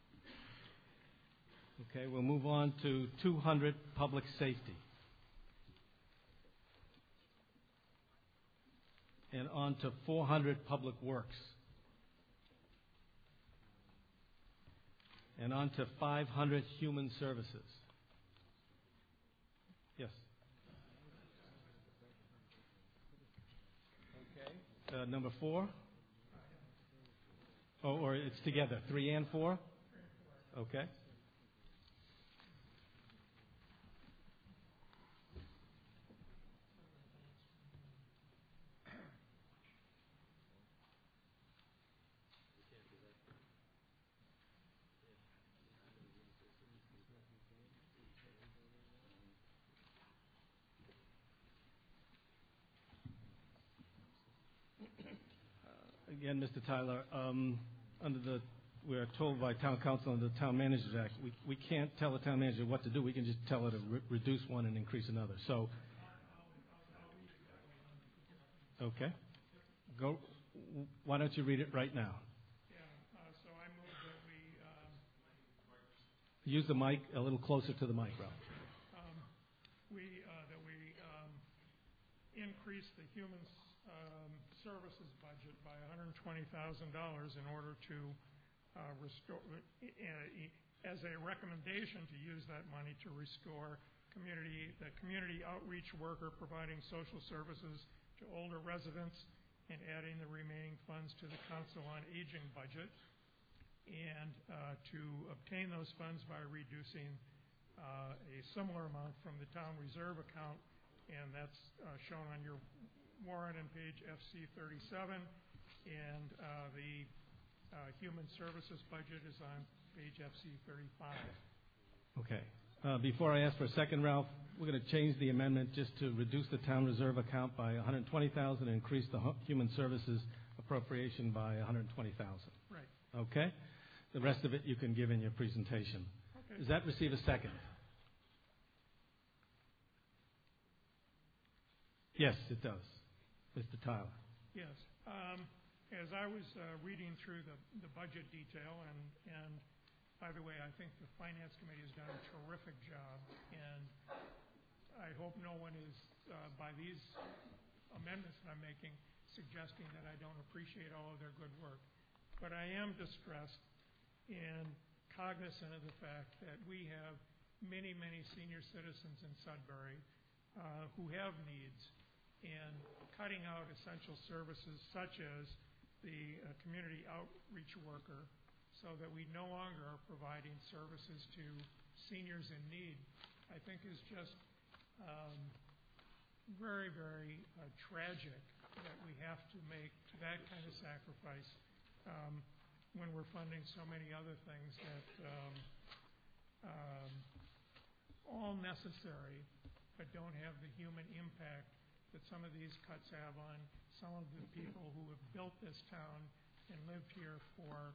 Speaker 1: Okay, we'll move on to two hundred, public safety. And on to four hundred, public works. And on to five hundred, human services. Yes. Okay. Uh, number four? Oh, or it's together, three and four? Okay. Again, Mister Tyler, um, under the, we are told by Town Council under the Town Managers Act, we, we can't tell the Town Manager what to do. We can just tell her to re- reduce one and increase another. So, okay. Go. Why don't you read it right now?
Speaker 10: Yeah, uh, so I move that we... Um,
Speaker 1: Use the mic a little closer to the mic, Ralph.
Speaker 10: Um, we, uh, that we um, increase the human um, services budget by one hundred twenty thousand dollars in order to uh, restore, uh, as a recommendation to use that money to restore community, the community outreach worker providing social services to older residents and adding the remaining funds to the Council on Aging budget, and uh, to obtain those funds by reducing uh, a similar amount from the town reserve account, and that's uh, shown on your warrant on page F C thirty-seven, and uh, the uh, human services budget is on page F C thirty-five.
Speaker 1: Okay. Uh, before I ask for a second, Ralph, we're going to change the amendment just to reduce the town reserve account by one hundred twenty thousand dollars and increase the human services appropriation by one hundred twenty thousand dollars.
Speaker 10: Right.
Speaker 1: Okay? The rest of it you can give in your presentation.
Speaker 10: Okay.
Speaker 1: Does that receive a second? Yes, it does. Mister Tyler.
Speaker 10: Yes. Um, as I was uh, reading through the, the budget detail, and, and by the way, I think the Finance Committee has done a terrific job, and I hope no one is, uh, by these amendments that I'm making, suggesting that I don't appreciate all of their good work. But I am distressed and cognizant of the fact that we have many, many senior citizens in Sudbury uh, who have needs, and cutting out essential services such as the uh, community outreach worker so that we no longer are providing services to seniors in need, I think is just um, very, very uh, tragic that we have to make that kind of sacrifice um, when we're funding so many other things that um, um, all necessary but don't have the human impact that some of these cuts have on some of the people who have built this town and lived here for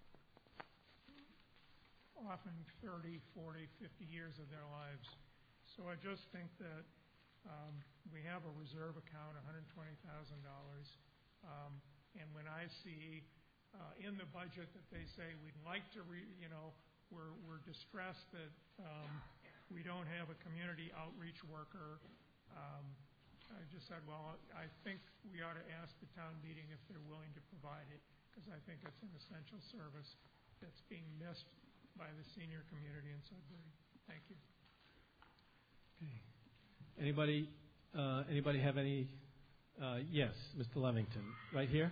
Speaker 10: often thirty, forty, fifty years of their lives. So I just think that um, we have a reserve account, one hundred twenty thousand dollars, um, and when I see uh, in the budget that they say we'd like to, re, you know, we're, we're distressed that um, we don't have a community outreach worker, um, I just said, well, I think we ought to ask the town meeting if they're willing to provide it, because I think it's an essential service that's being missed by the senior community in Sudbury. Thank you.
Speaker 1: Okay. Anybody, uh, anybody have any? Uh, yes, Mister Levington, right here.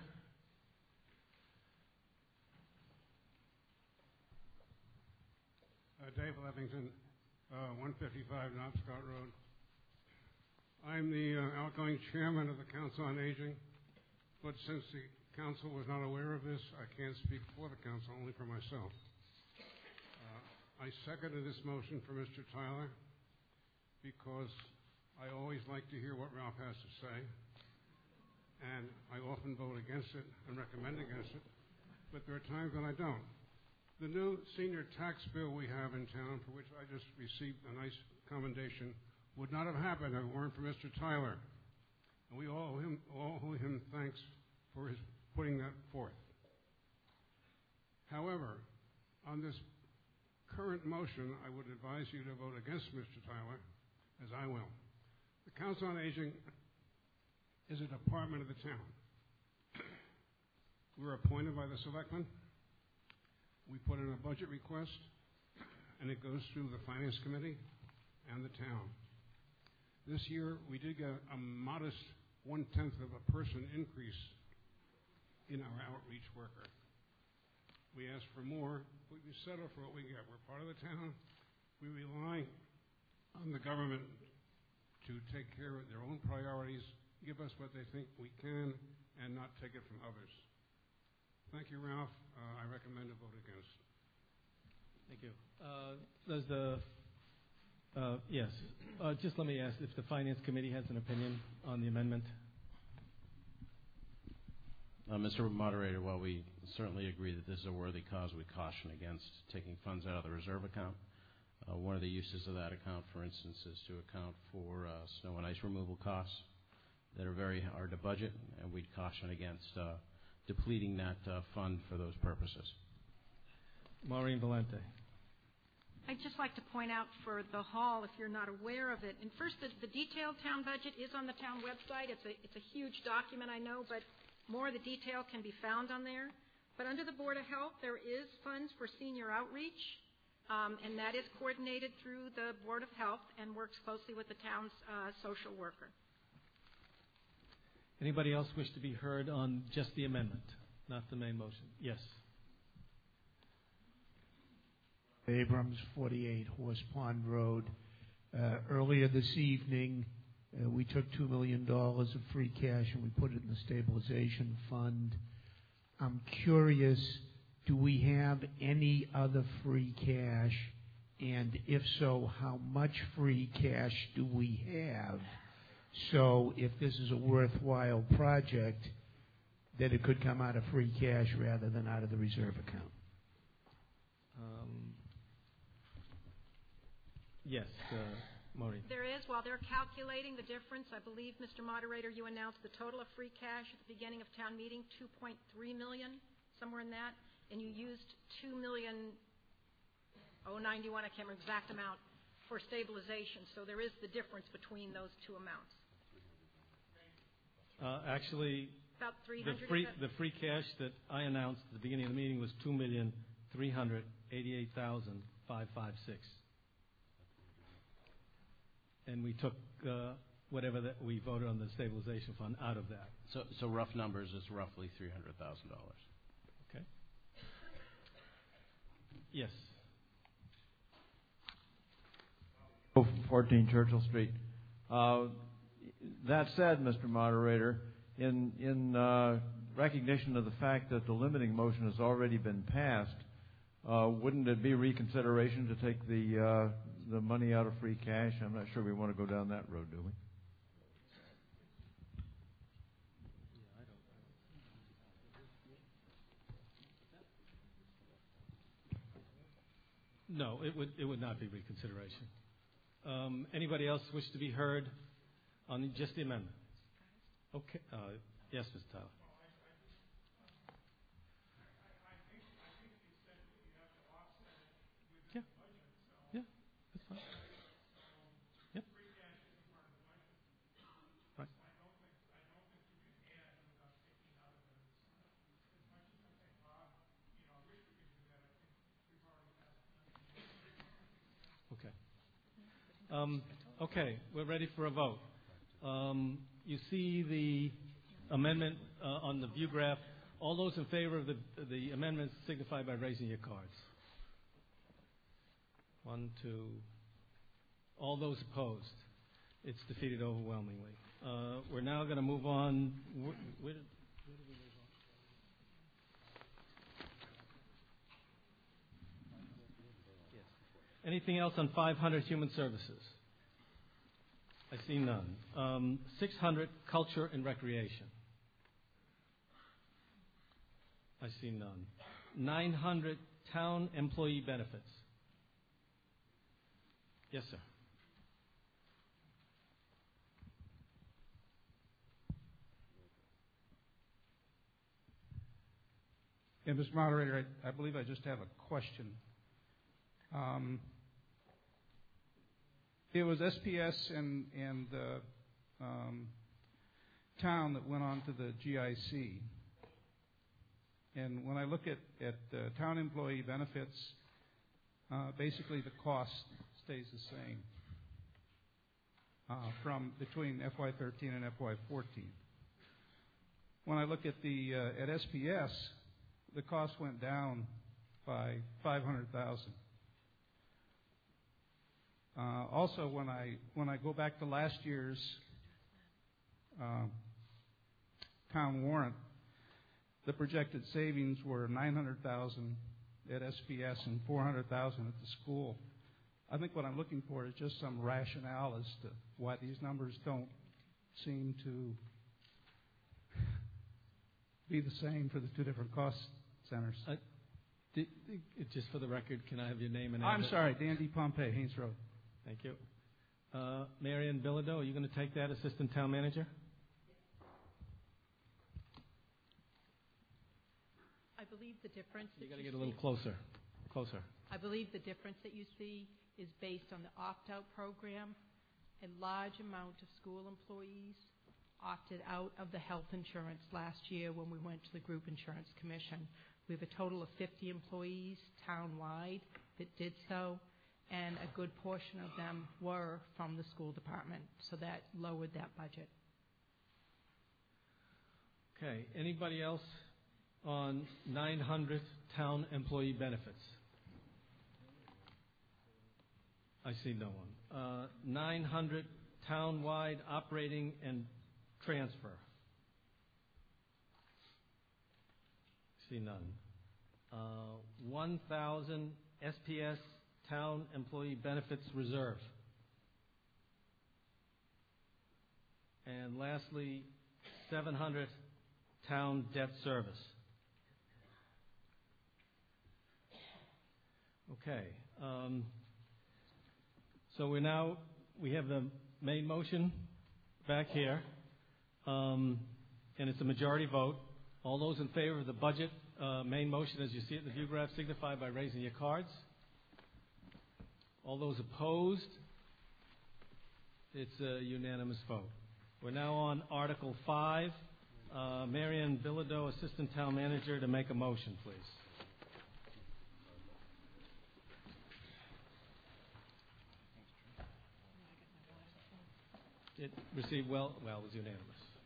Speaker 7: Uh, Dave Levington, uh, one fifty-five Knobscott Road. I'm the uh, outgoing chairman of the Council on Aging, but since the council was not aware of this, I can't speak for the council, only for myself. Uh, I seconded this motion for Mister Tyler, because I always like to hear what Ralph has to say, and I often vote against it and recommend against it, but there are times when I don't. The new senior tax bill we have in town, for which I just received a nice commendation, would not have happened if it weren't for Mister Tyler. And we all owe him, all owe him thanks for his putting that forth. However, on this current motion, I would advise you to vote against Mister Tyler, as I will. The Council on Aging is a department of the town. We're appointed by the selectmen. We put in a budget request, and it goes through the Finance Committee and the town. This year, we did get a modest one-tenth of a person increase in our outreach worker. We asked for more, but we settle for what we get. We're part of the town. We rely on the government to take care of their own priorities, give us what they think we can, and not take it from others. Thank you, Ralph. Uh, I recommend a vote against.
Speaker 1: Thank you. Uh, does the uh, yes? Uh, just let me ask if the Finance Committee has an opinion on the amendment.
Speaker 3: Uh, Mister Moderator, while we certainly agree that this is a worthy cause, we caution against taking funds out of the reserve account. Uh, one of the uses of that account, for instance, is to account for uh, snow and ice removal costs that are very hard to budget, and we'd caution against uh, depleting that uh, fund for those purposes.
Speaker 1: Maureen Valente.
Speaker 20: I'd just like to point out for the hall, if you're not aware of it, and first, the, the detailed town budget is on the town website. It's a, it's a huge document, I know, but more of the detail can be found on there. But under the Board of Health, there is funds for senior outreach, um, and that is coordinated through the Board of Health and works closely with the town's uh, social worker.
Speaker 1: Anybody else wish to be heard on just the amendment, not the main motion? Yes.
Speaker 12: Abrams, forty-eight Horse Pond Road. Uh, earlier this evening, uh, we took two million dollars of free cash and we put it in the stabilization fund. I'm curious, do we have any other free cash? And if so, how much free cash do we have? So if this is a worthwhile project, that it could come out of free cash rather than out of the reserve account.
Speaker 1: Um, yes, uh, Maureen.
Speaker 20: There is, while they're calculating the difference, I believe, Mister Moderator, you announced the total of free cash at the beginning of town meeting, two point three million dollars, somewhere in that, and you used two million oh ninety-one, I can't remember the exact amount, for stabilization. So there is the difference between those two amounts.
Speaker 1: Uh, actually,
Speaker 20: About three
Speaker 1: the
Speaker 20: hundred.
Speaker 1: free the free cash that I announced at the beginning of the meeting was two million three hundred eighty-eight thousand five hundred fifty-six, and we took uh, whatever that we voted on the stabilization fund out of that.
Speaker 3: So, so rough numbers is roughly three hundred thousand dollars.
Speaker 1: Okay. Yes.
Speaker 14: fourteen Churchill Street. Uh, that said, Mister Moderator, in in uh, recognition of the fact that the limiting motion has already been passed, uh, wouldn't it be reconsideration to take the uh, the money out of free cash? I'm not sure we want to go down that road, do we?
Speaker 1: No, it would it would not be reconsideration. Um, anybody else wish to be heard on just the amendment? Okay. Uh, yes, Mister Tyler. Yeah. Yeah, that's fine. Yep. Right. Okay. Um, okay, we're ready for a vote. Um, you see the amendment uh, on the view graph. All those in favor of the, the amendment signify by raising your cards. One, two. All those opposed. It's defeated overwhelmingly. Uh, we're now going to move on. Where, where did, where did we move on? Anything else on five hundred Human Services? I see none. Um, six hundred, culture and recreation. I see none. nine hundred, town employee benefits. Yes, sir.
Speaker 8: Yeah, Mister Moderator, I, I believe I just have a question. Um, it was S P S and, and the um, town that went on to the G I C. And when I look at, at uh, town employee benefits, uh, basically the cost stays the same uh, from between F Y thirteen and F Y fourteen. When I look at the uh, at S P S, the cost went down by five hundred thousand. Uh, also, when I when I go back to last year's uh, town warrant, the projected savings were nine hundred thousand at S P S and four hundred thousand at the school. I think what I'm looking for is just some rationale as to why these numbers don't seem to be the same for the two different cost centers.
Speaker 1: Uh, d- d- just for the record, can I have your name and
Speaker 8: I'm
Speaker 1: address?
Speaker 8: sorry, Dan D. Pompey, Haynes Road.
Speaker 1: Thank you. Uh, Marion Bilodeau, are you going to take that, Assistant Town Manager?
Speaker 9: I believe the difference that
Speaker 1: You got to
Speaker 9: you
Speaker 1: get a little
Speaker 9: see-
Speaker 1: closer. Closer.
Speaker 9: I believe the difference that you see is based on the opt-out program. A large amount of school employees opted out of the health insurance last year when we went to the Group Insurance Commission. We have a total of fifty employees town-wide that did so, and a good portion of them were from the school department, so that lowered that budget.
Speaker 1: Okay. Anybody else on nine hundred town employee benefits? I see no one. Uh, nine hundred town-wide operating and transfer. See none. Uh, one thousand S P S town employee benefits reserve. And lastly, seven hundred town debt service. Okay. Um, so we're now, we have the main motion back here, um, and it's a majority vote. All those in favor of the budget uh, main motion as you see it in the view graph signify by raising your cards. All those opposed, it's a unanimous vote. We're now on Article five. Uh, Marion Bilodeau, Assistant Town Manager, to make a motion, please. It received well, well, it was unanimous.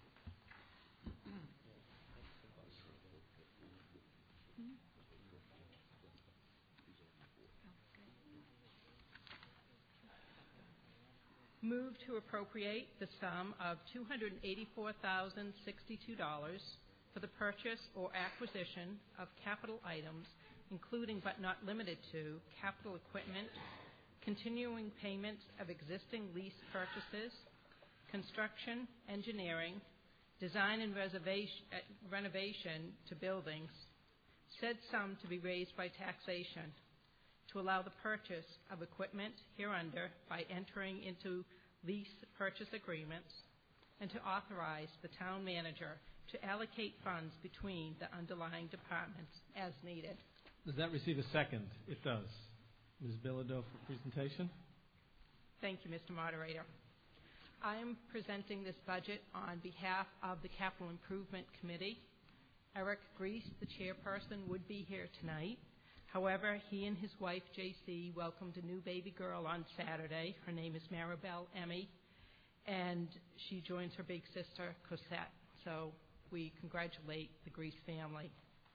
Speaker 9: Move to appropriate the sum of two hundred eighty-four thousand sixty-two dollars for the purchase or acquisition of capital items, including but not limited to capital equipment, continuing payments of existing lease purchases, construction, engineering, design and reservation, uh, renovation to buildings, said sum to be raised by taxation, to allow the purchase of equipment hereunder by entering into lease purchase agreements, and to authorize the town manager to allocate funds between the underlying departments as needed.
Speaker 1: Does that receive a second? It does. Miz Bilodeau for presentation.
Speaker 9: Thank you, Mister Moderator. I am presenting this budget on behalf of the Capital Improvement Committee. Eric Grease, the chairperson, would be here tonight. However, he and his wife, J C, welcomed a new baby girl on Saturday. Her name is Maribel Emmy, and she joins her big sister, Cosette. So we congratulate the Grease family.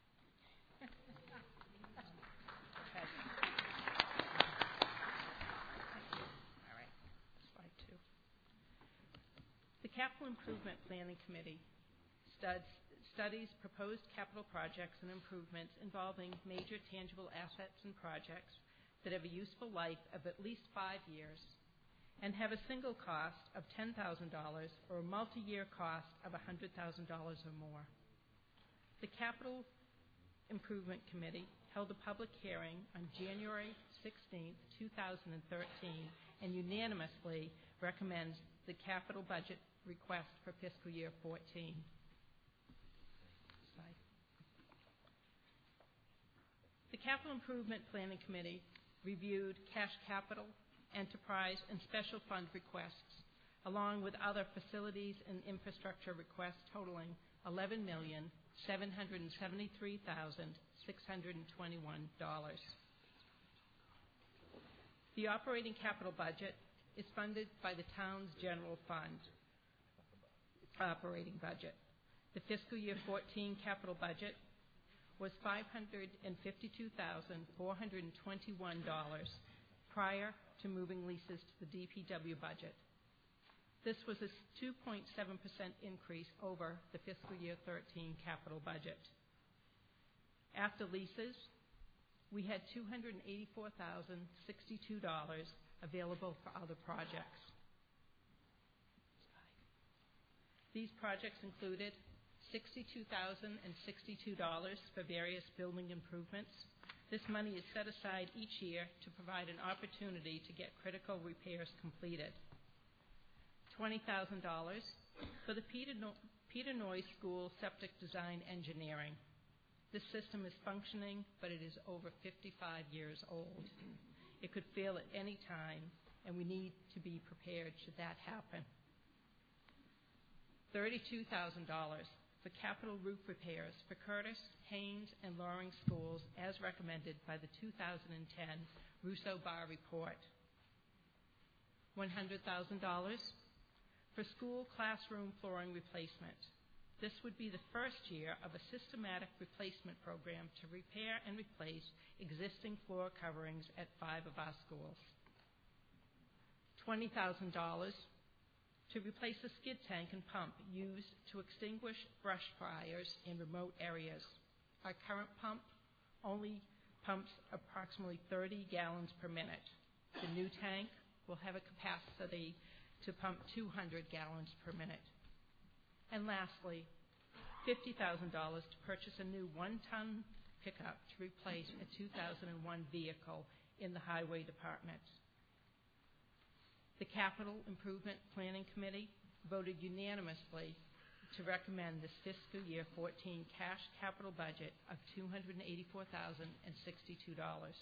Speaker 9: All right, slide two. The Capital Improvement Planning Committee studs studies proposed capital projects and improvements involving major tangible assets and projects that have a useful life of at least five years and have a single cost of ten thousand dollars or a multi-year cost of one hundred thousand dollars or more. The Capital Improvement Committee held a public hearing on January sixteenth, two thousand thirteen, and unanimously recommends the capital budget request for fiscal year fourteen. Slide. The Capital Improvement Planning Committee reviewed cash capital, enterprise, and special fund requests, along with other facilities and infrastructure requests totaling eleven million seven hundred seventy-three thousand six hundred twenty-one dollars. The operating capital budget is funded by the town's general fund operating budget. The fiscal year fourteen capital budget was five hundred fifty-two thousand four hundred twenty-one dollars prior to moving leases to the D P W budget. This was a two point seven percent increase over the fiscal year thirteen capital budget. After leases, we had two hundred eighty-four thousand sixty-two dollars available for other projects. These projects included sixty-two thousand sixty-two dollars for various building improvements. This money is set aside each year to provide an opportunity to get critical repairs completed. twenty thousand dollars for the Peter, no- Peter Noyes School Septic Design Engineering. This system is functioning, but it is over fifty-five years old. It could fail at any time, and we need to be prepared should that happen. thirty-two thousand dollars for capital roof repairs for Curtis, Haynes, and Loring schools as recommended by the two thousand ten Russo Bar report. one hundred thousand dollars for school classroom flooring replacement. This would be the first year of a systematic replacement program to repair and replace existing floor coverings at five of our schools. twenty thousand dollars to replace a skid tank and pump used to extinguish brush fires in remote areas. Our current pump only pumps approximately thirty gallons per minute. The new tank will have a capacity to pump two hundred gallons per minute. And lastly, fifty thousand dollars to purchase a new one-ton pickup to replace a two thousand one vehicle in the Highway Department. The Capital Improvement Planning Committee voted unanimously to recommend this fiscal year fourteen cash capital budget of two hundred eighty-four thousand sixty-two dollars.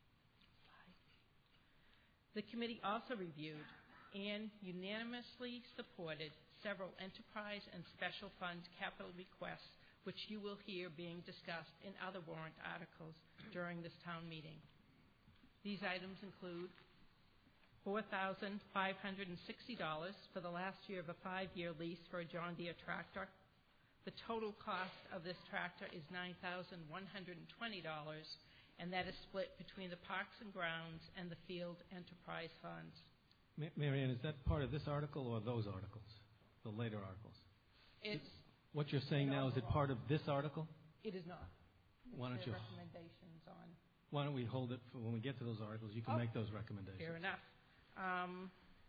Speaker 9: The committee also reviewed and unanimously supported several enterprise and special fund capital requests, which you will hear being discussed in other warrant articles during this town meeting. These items include four thousand five hundred sixty dollars for the last year of a five-year lease for a John Deere tractor. The total cost of this tractor is nine thousand one hundred twenty dollars, and that is split between the Parks and Grounds and the Field Enterprise Funds.
Speaker 1: Ma- Marianne, is that part of this article or those articles, the later articles?
Speaker 9: It's
Speaker 1: What you're saying now, is it part of this article?
Speaker 9: It is not. It's
Speaker 1: Why don't
Speaker 9: their
Speaker 1: you-
Speaker 9: recommendations on.
Speaker 1: Why don't we hold it for when we get to those articles? You can
Speaker 9: Oh,
Speaker 1: make those recommendations.
Speaker 9: Fair enough. Um,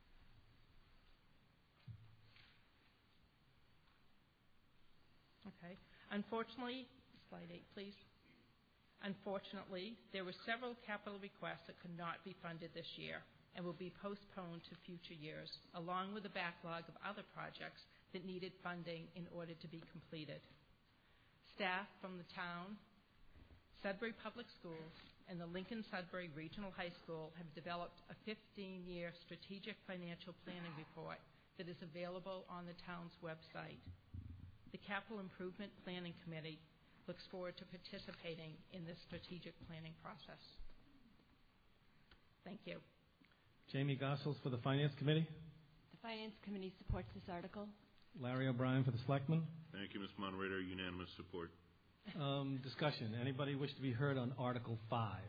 Speaker 9: okay. Unfortunately, slide eight, please. Unfortunately, there were several capital requests that could not be funded this year and will be postponed to future years, along with a backlog of other projects that needed funding in order to be completed. Staff from the town, Sudbury Public Schools, and the Lincoln-Sudbury Regional High School have developed a fifteen-year strategic financial planning report that is available on the town's website. The Capital Improvement Planning Committee looks forward to participating in this strategic planning process. Thank you.
Speaker 1: Jamie Gossels for the Finance Committee.
Speaker 15: The Finance Committee supports this article.
Speaker 1: Larry O'Brien for the Selectmen.
Speaker 5: Thank you, Miz Moderator. Unanimous support.
Speaker 1: Um, discussion. Anybody wish to be heard on Article five?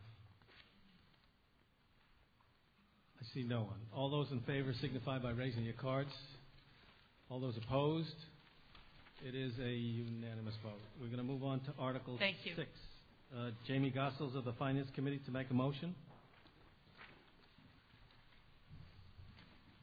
Speaker 1: I see no one. All those in favor signify by raising your cards. All those opposed? It is a unanimous vote. We're going to move on to Article
Speaker 9: Thank you.
Speaker 1: six. Uh, Jamie Gossels of the Finance Committee to make a motion.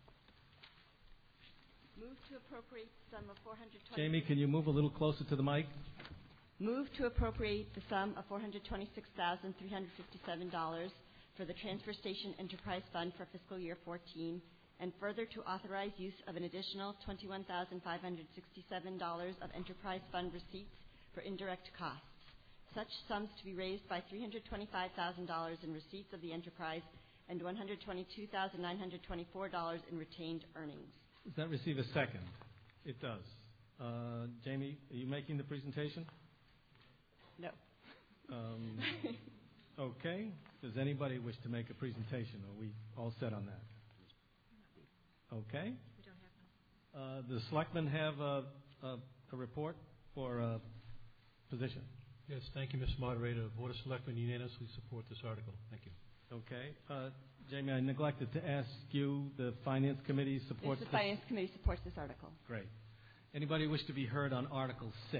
Speaker 13: Move to appropriate the sum of four hundred twenty.
Speaker 1: Jamie, can you move a little closer to the mic?
Speaker 13: Move to appropriate the sum of four hundred twenty-six thousand three hundred fifty-seven dollars for the Transfer Station Enterprise Fund for fiscal year fourteen, and further to authorize use of an additional twenty-one thousand five hundred sixty-seven dollars of Enterprise Fund receipts for indirect costs. Such sums to be raised by three hundred twenty-five thousand dollars in receipts of the enterprise and one hundred twenty-two thousand nine hundred twenty-four dollars in retained earnings.
Speaker 1: Does that receive a second? It does. Uh, Jamie, are you making the presentation?
Speaker 13: No.
Speaker 1: Um, okay. Does anybody wish to make a presentation? Are we all set on that? Okay.
Speaker 9: We don't have one.
Speaker 1: Uh, the selectmen have a, a, a report for a position.
Speaker 16: Yes, thank you, Mister Moderator. Board of Selectmen unanimously support this article. Thank you.
Speaker 1: Okay. Uh, Jamie, I neglected to ask you, the Finance Committee supports
Speaker 13: Yes, the
Speaker 1: this?
Speaker 13: Finance Committee supports this article.
Speaker 1: Great. Anybody wish to be heard on Article six?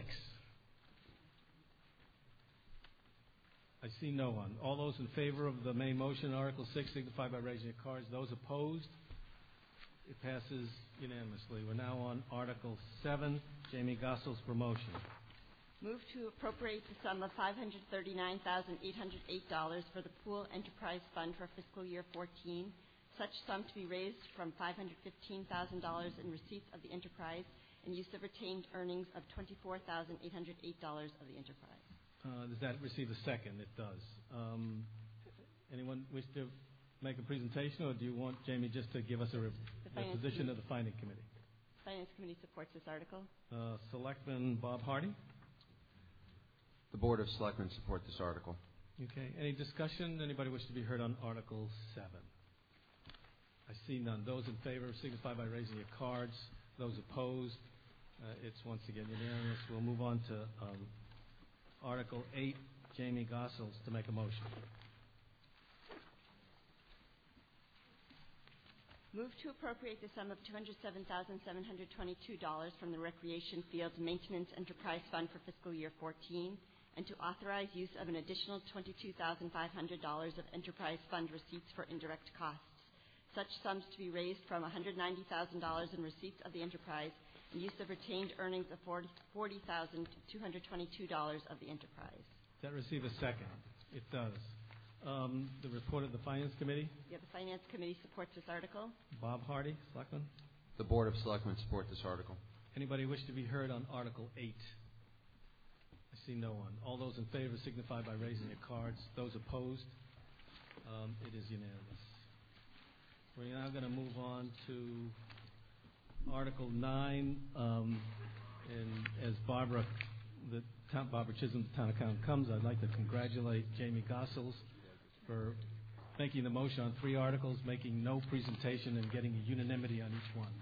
Speaker 1: I see no one. All those in favor of the main motion, Article six, signify by raising your cards. Those opposed? It passes unanimously. We're now on Article seven, Jamie Gossel's promotion.
Speaker 13: Move to appropriate the sum of five hundred thirty-nine thousand eight hundred eight dollars for the Pool Enterprise Fund for fiscal year fourteen. Such sum to be raised from five hundred fifteen thousand dollars in receipts of the enterprise and use of retained earnings of twenty-four thousand eight hundred eight dollars of the enterprise.
Speaker 1: Uh, does that receive a second? It does. Um, anyone wish to make a presentation, or do you want Jamie just to give us a, re-
Speaker 13: The
Speaker 1: a position of the Finance Committee?
Speaker 13: Finance Committee supports this article.
Speaker 1: Uh, Selectman Bob Hardy.
Speaker 22: The Board of Selectmen support this article.
Speaker 1: Okay. Any discussion? Anybody wish to be heard on Article seven? I see none. Those in favor signify by raising your cards. Those opposed, uh, it's once again unanimous. We'll move on to um, Article eight, Jamie Gossels, to make a motion.
Speaker 13: Move to appropriate the sum of two hundred seven thousand seven hundred twenty-two dollars from the Recreation Fields Maintenance Enterprise Fund for fiscal year fourteen, and to authorize use of an additional twenty-two thousand five hundred dollars of Enterprise Fund receipts for indirect costs. Such sums to be raised from one hundred ninety thousand dollars in receipts of the enterprise and use of retained earnings of forty thousand two hundred twenty-two dollars of the enterprise.
Speaker 1: Does that receive a second? It does. Um, the report of the Finance Committee.
Speaker 13: Yeah, the Finance Committee supports this article.
Speaker 1: Bob Hardy, Selectman.
Speaker 22: The Board of Selectmen support this article.
Speaker 1: Anybody wish to be heard on Article eight? I see no one. All those in favor signify by raising your cards. Those opposed, um, it is unanimous. We're now going to move on to Article nine, um, and as Barbara, the town, Barbara Chisholm, the town accountant, comes, I'd like to congratulate Jamie Gossels for making the motion on three articles, making no presentation, and getting a unanimity on each one.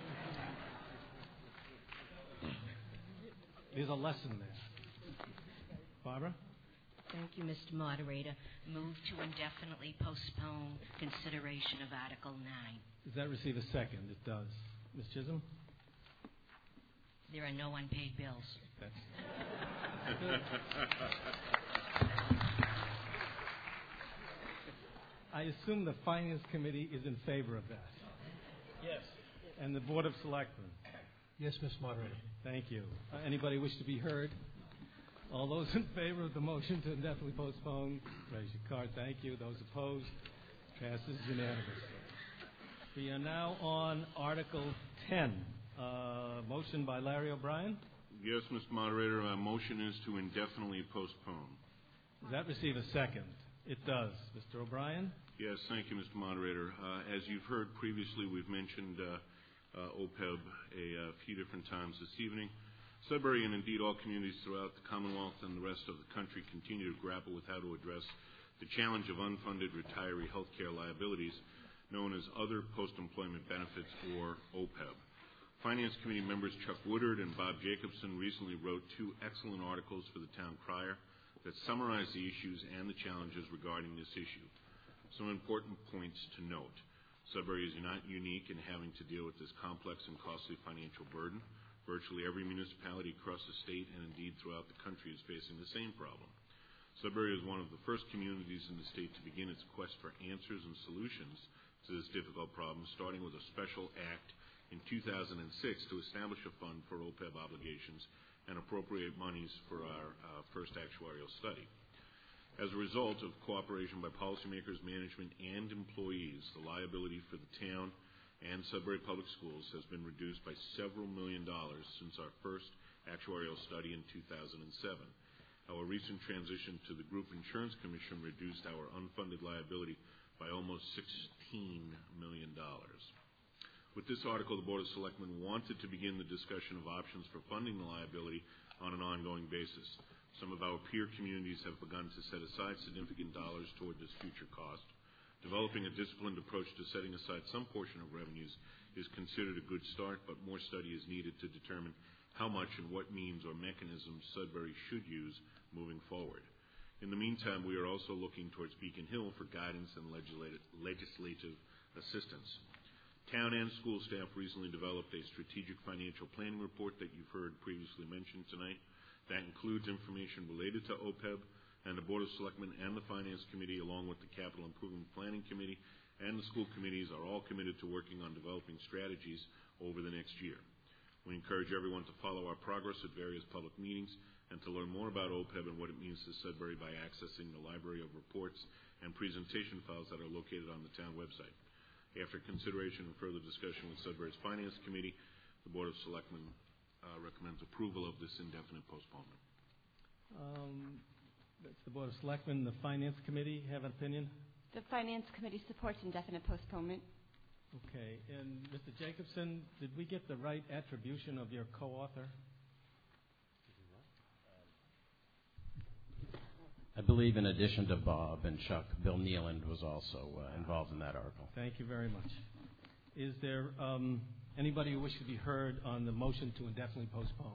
Speaker 1: There's a lesson there. Barbara?
Speaker 23: Thank you, Mister Moderator. Move to indefinitely postpone consideration of Article nine.
Speaker 1: Does that receive a second? It does. Miz Chisholm?
Speaker 23: There are no unpaid bills.
Speaker 1: That's I assume the Finance Committee is in favor of that.
Speaker 16: Yes.
Speaker 1: And the Board of Selectmen.
Speaker 16: Yes, Mister Moderator.
Speaker 1: Thank you. Uh, anybody wish to be heard? All those in favor of the motion to indefinitely postpone, raise your card. Thank you. Those opposed, passes unanimously. We are now on Article ten. Uh, motion by Larry O'Brien.
Speaker 5: Yes, Mister Moderator, our motion is to indefinitely postpone.
Speaker 1: Does that receive a second? It does. Mister O'Brien?
Speaker 5: Yes, thank you, Mister Moderator. Uh, as you've heard previously, we've mentioned uh, uh, O P E B a, a few different times this evening. Sudbury and indeed all communities throughout the Commonwealth and the rest of the country continue to grapple with how to address the challenge of unfunded retiree health care liabilities known as other post-employment benefits, or O P E B. Finance Committee members Chuck Woodard and Bob Jacobson recently wrote two excellent articles for the Town Crier that summarize the issues and the challenges regarding this issue. Some important points to note. Sudbury is not unique in having to deal with this complex and costly financial burden. Virtually every municipality across the state and indeed throughout the country is facing the same problem. Sudbury is one of the first communities in the state to begin its quest for answers and solutions to this difficult problem, starting with a special act in two thousand six to establish a fund for O P E B obligations and appropriate monies for our uh, first actuarial study. As a result of cooperation by policymakers, management, and employees, the liability for the town and Sudbury Public Schools has been reduced by several million dollars since our first actuarial study in two thousand seven. Our recent transition to the Group Insurance Commission reduced our unfunded liability by almost sixteen million dollars. With this article, the Board of Selectmen wanted to begin the discussion of options for funding the liability on an ongoing basis. Some of our peer communities have begun to set aside significant dollars toward this future cost. Developing a disciplined approach to setting aside some portion of revenues is considered a good start, but more study is needed to determine how much and what means or mechanisms Sudbury should use moving forward. In the meantime, we are also looking towards Beacon Hill for guidance and legislative, legislative assistance. Town and school staff recently developed a strategic financial planning report that you've heard previously mentioned tonight. That includes information related to O P E B, and the Board of Selectmen and the Finance Committee, along with the Capital Improvement Planning Committee and the school committees, are all committed to working on developing strategies over the next year. We encourage everyone to follow our progress at various public meetings and to learn more about O P E B and what it means to Sudbury by accessing the library of reports and presentation files that are located on the town website. After consideration and further discussion with Sudbury's Finance Committee, the Board of Selectmen uh, recommends approval of this indefinite postponement.
Speaker 1: Um, that's the Board of Selectmen. The Finance Committee have an opinion?
Speaker 15: The Finance Committee supports indefinite postponement.
Speaker 1: Okay. And Mister Jacobson, did we get the right attribution of your co-author?
Speaker 3: I believe in addition to Bob and Chuck, Bill Nealand was also uh, involved in that article.
Speaker 1: Thank you very much. Is there um, anybody who wishes to be heard on the motion to indefinitely postpone?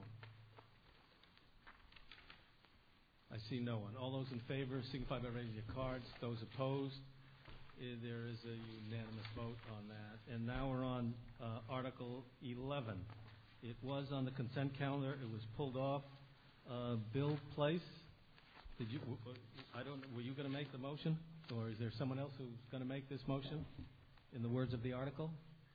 Speaker 1: I see no one. All those in favor signify by raising your cards. Those opposed, eh, there is a unanimous vote on that. And now we're on uh, Article eleven. It was on the consent calendar. It was pulled off. Uh, Bill Place. Did you? I don't know. Were you going to make the motion, or is there someone else who's going to make this motion? In the words of the article.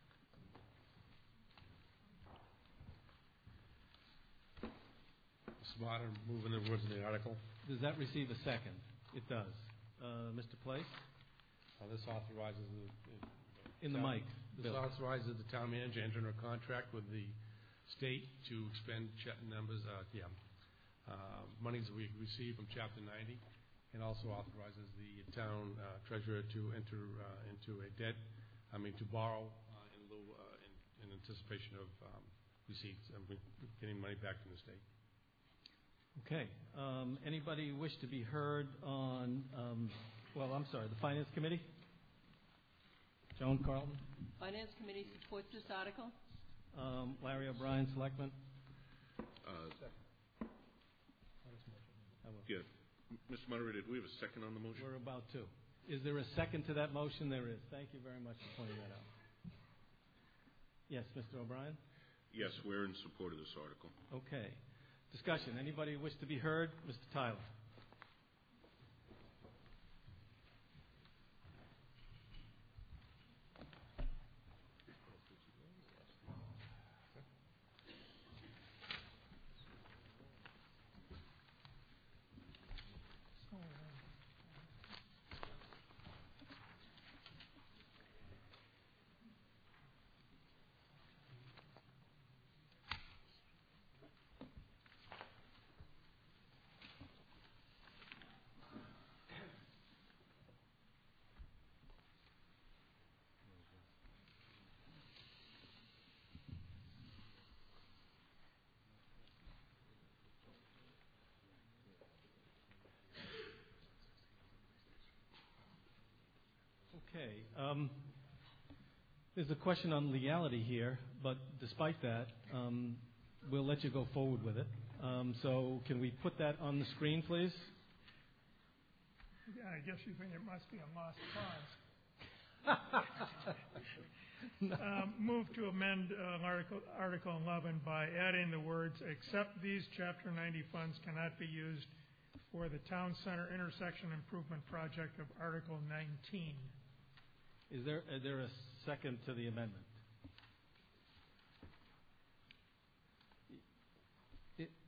Speaker 16: Smarter, moving the words of the article.
Speaker 1: Does that receive a second? It does. Uh, Mister Place.
Speaker 16: Uh, this authorizes the. Uh,
Speaker 1: In the
Speaker 16: town,
Speaker 1: mic.
Speaker 16: This
Speaker 1: Bill.
Speaker 16: authorizes the town manager to enter into a contract with the state to expend check numbers. Uh, yeah. Uh, monies that we receive from Chapter ninety, and also authorizes the town uh, treasurer to enter uh, into a debt, I mean, to borrow uh, in lieu, uh, in, in anticipation of um, receipts and getting money back from the state.
Speaker 1: Okay. Um, anybody wish to be heard on, um, well, I'm sorry, the Finance Committee? Joan Carlton?
Speaker 17: Finance Committee supports this article.
Speaker 1: Um, Larry O'Brien, Selectman?
Speaker 5: Uh, Yeah. Mister Moderator, do we have a second on the motion?
Speaker 1: We're about to. Is there a second to that motion? There is. Thank you very much for pointing that out. Yes, Mister O'Brien?
Speaker 5: Yes, we're in support of this article.
Speaker 1: Okay. Discussion. Anybody wish to be heard? Mister Tyler. Okay. Um, there's a question on legality here, but despite that, um, we'll let you go forward with it. Um, so can we put that on the screen, please?
Speaker 10: Yeah, I guess you think it must be a lost cause. um, move to amend uh, Article, Article eleven by adding the words, except these Chapter ninety funds cannot be used for the Town Center Intersection Improvement Project of Article nineteen.
Speaker 1: Is there, is there a second to the amendment?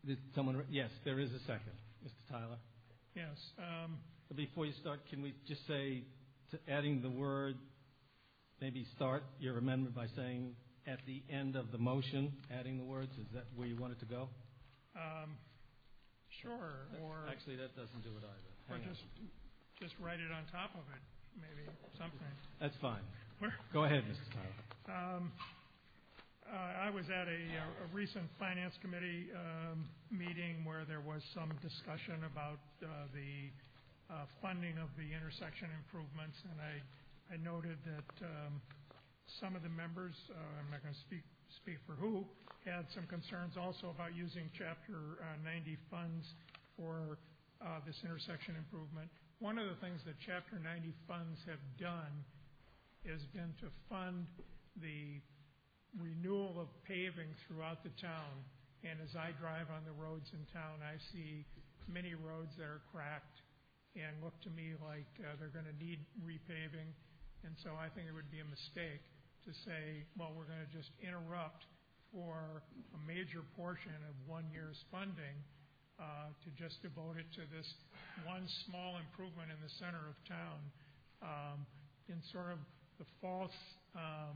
Speaker 1: Did someone? Yes, there is a second, Mister Tyler.
Speaker 10: Yes. Um,
Speaker 1: But before you start, can we just say, to adding the word, maybe start your amendment by saying at the end of the motion, adding the words. Is that where you want it to go?
Speaker 10: Um, sure. Or
Speaker 1: actually, that doesn't do it either.
Speaker 10: Or
Speaker 1: Hang on.
Speaker 10: just just write it on top of it, maybe something.
Speaker 1: That's fine.
Speaker 10: Where-
Speaker 1: Go ahead, Mister Tyler.
Speaker 10: Um, uh, I was at a, a recent Finance Committee um, meeting where there was some discussion about uh, the uh, funding of the intersection improvements, and I, I noted that um, some of the members, uh, I'm not going to speak speak for who, had some concerns also about using Chapter uh, ninety funds for uh, this intersection improvement. One of the things that Chapter ninety funds have done has been to fund the renewal of paving throughout the town. And as I drive on the roads in town, I see many roads that are cracked and look to me like uh, they're going to need repaving. And so I think it would be a mistake to say, well, we're going to just interrupt for a major portion of one year's funding uh, to just devote it to this one small improvement in the center of town um, in sort of the false, um,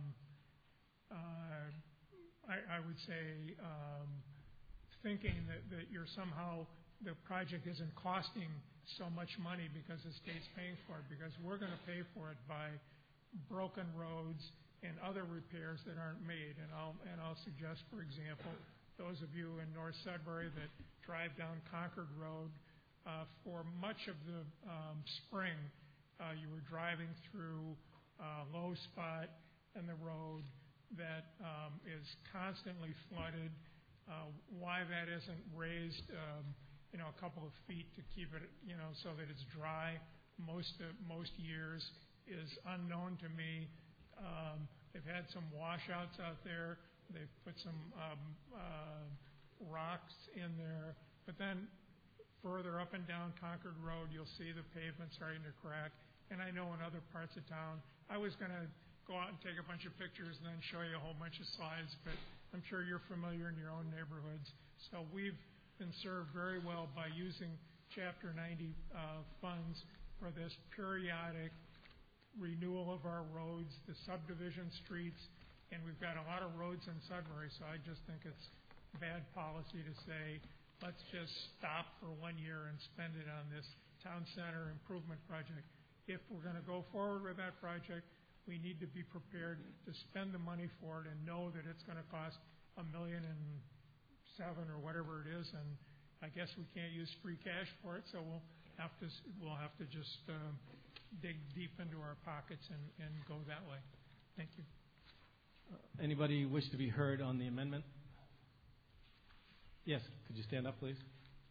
Speaker 10: uh, I, I would say, um, thinking that, that you're somehow, the project isn't costing so much money because the state's paying for it, because we're going to pay for it by broken roads and other repairs that aren't made. And I'll, and I'll suggest, for example, those of you in North Sudbury that drive down Concord Road, uh, for much of the um, spring, uh, you were driving through a low spot in the road that um, is constantly flooded. Uh, why that isn't raised, um, you know, a couple of feet to keep it, you know, so that it's dry most uh, most years is unknown to me. Um, they've had some washouts out there. They've put some um, uh, rocks in there. But then further up and down Concord Road, you'll see the pavement starting to crack. And I know in other parts of town, I was going to go out and take a bunch of pictures and then show you a whole bunch of slides, but I'm sure you're familiar in your own neighborhoods. So we've been served very well by using Chapter ninety uh, funds for this periodic renewal of our roads, the subdivision streets, and we've got a lot of roads in Sudbury, so I just think it's bad policy to say, let's just stop for one year and spend it on this town center improvement project. If we're going to go forward with that project, we need to be prepared to spend the money for it and know that it's going to cost a million and seven or whatever it is, and I guess we can't use free cash for it, so we'll have to we'll have to just uh, dig deep into our pockets and, and go that way. Thank you.
Speaker 1: Uh, anybody wish to be heard on the amendment? Yes, could you stand up, please?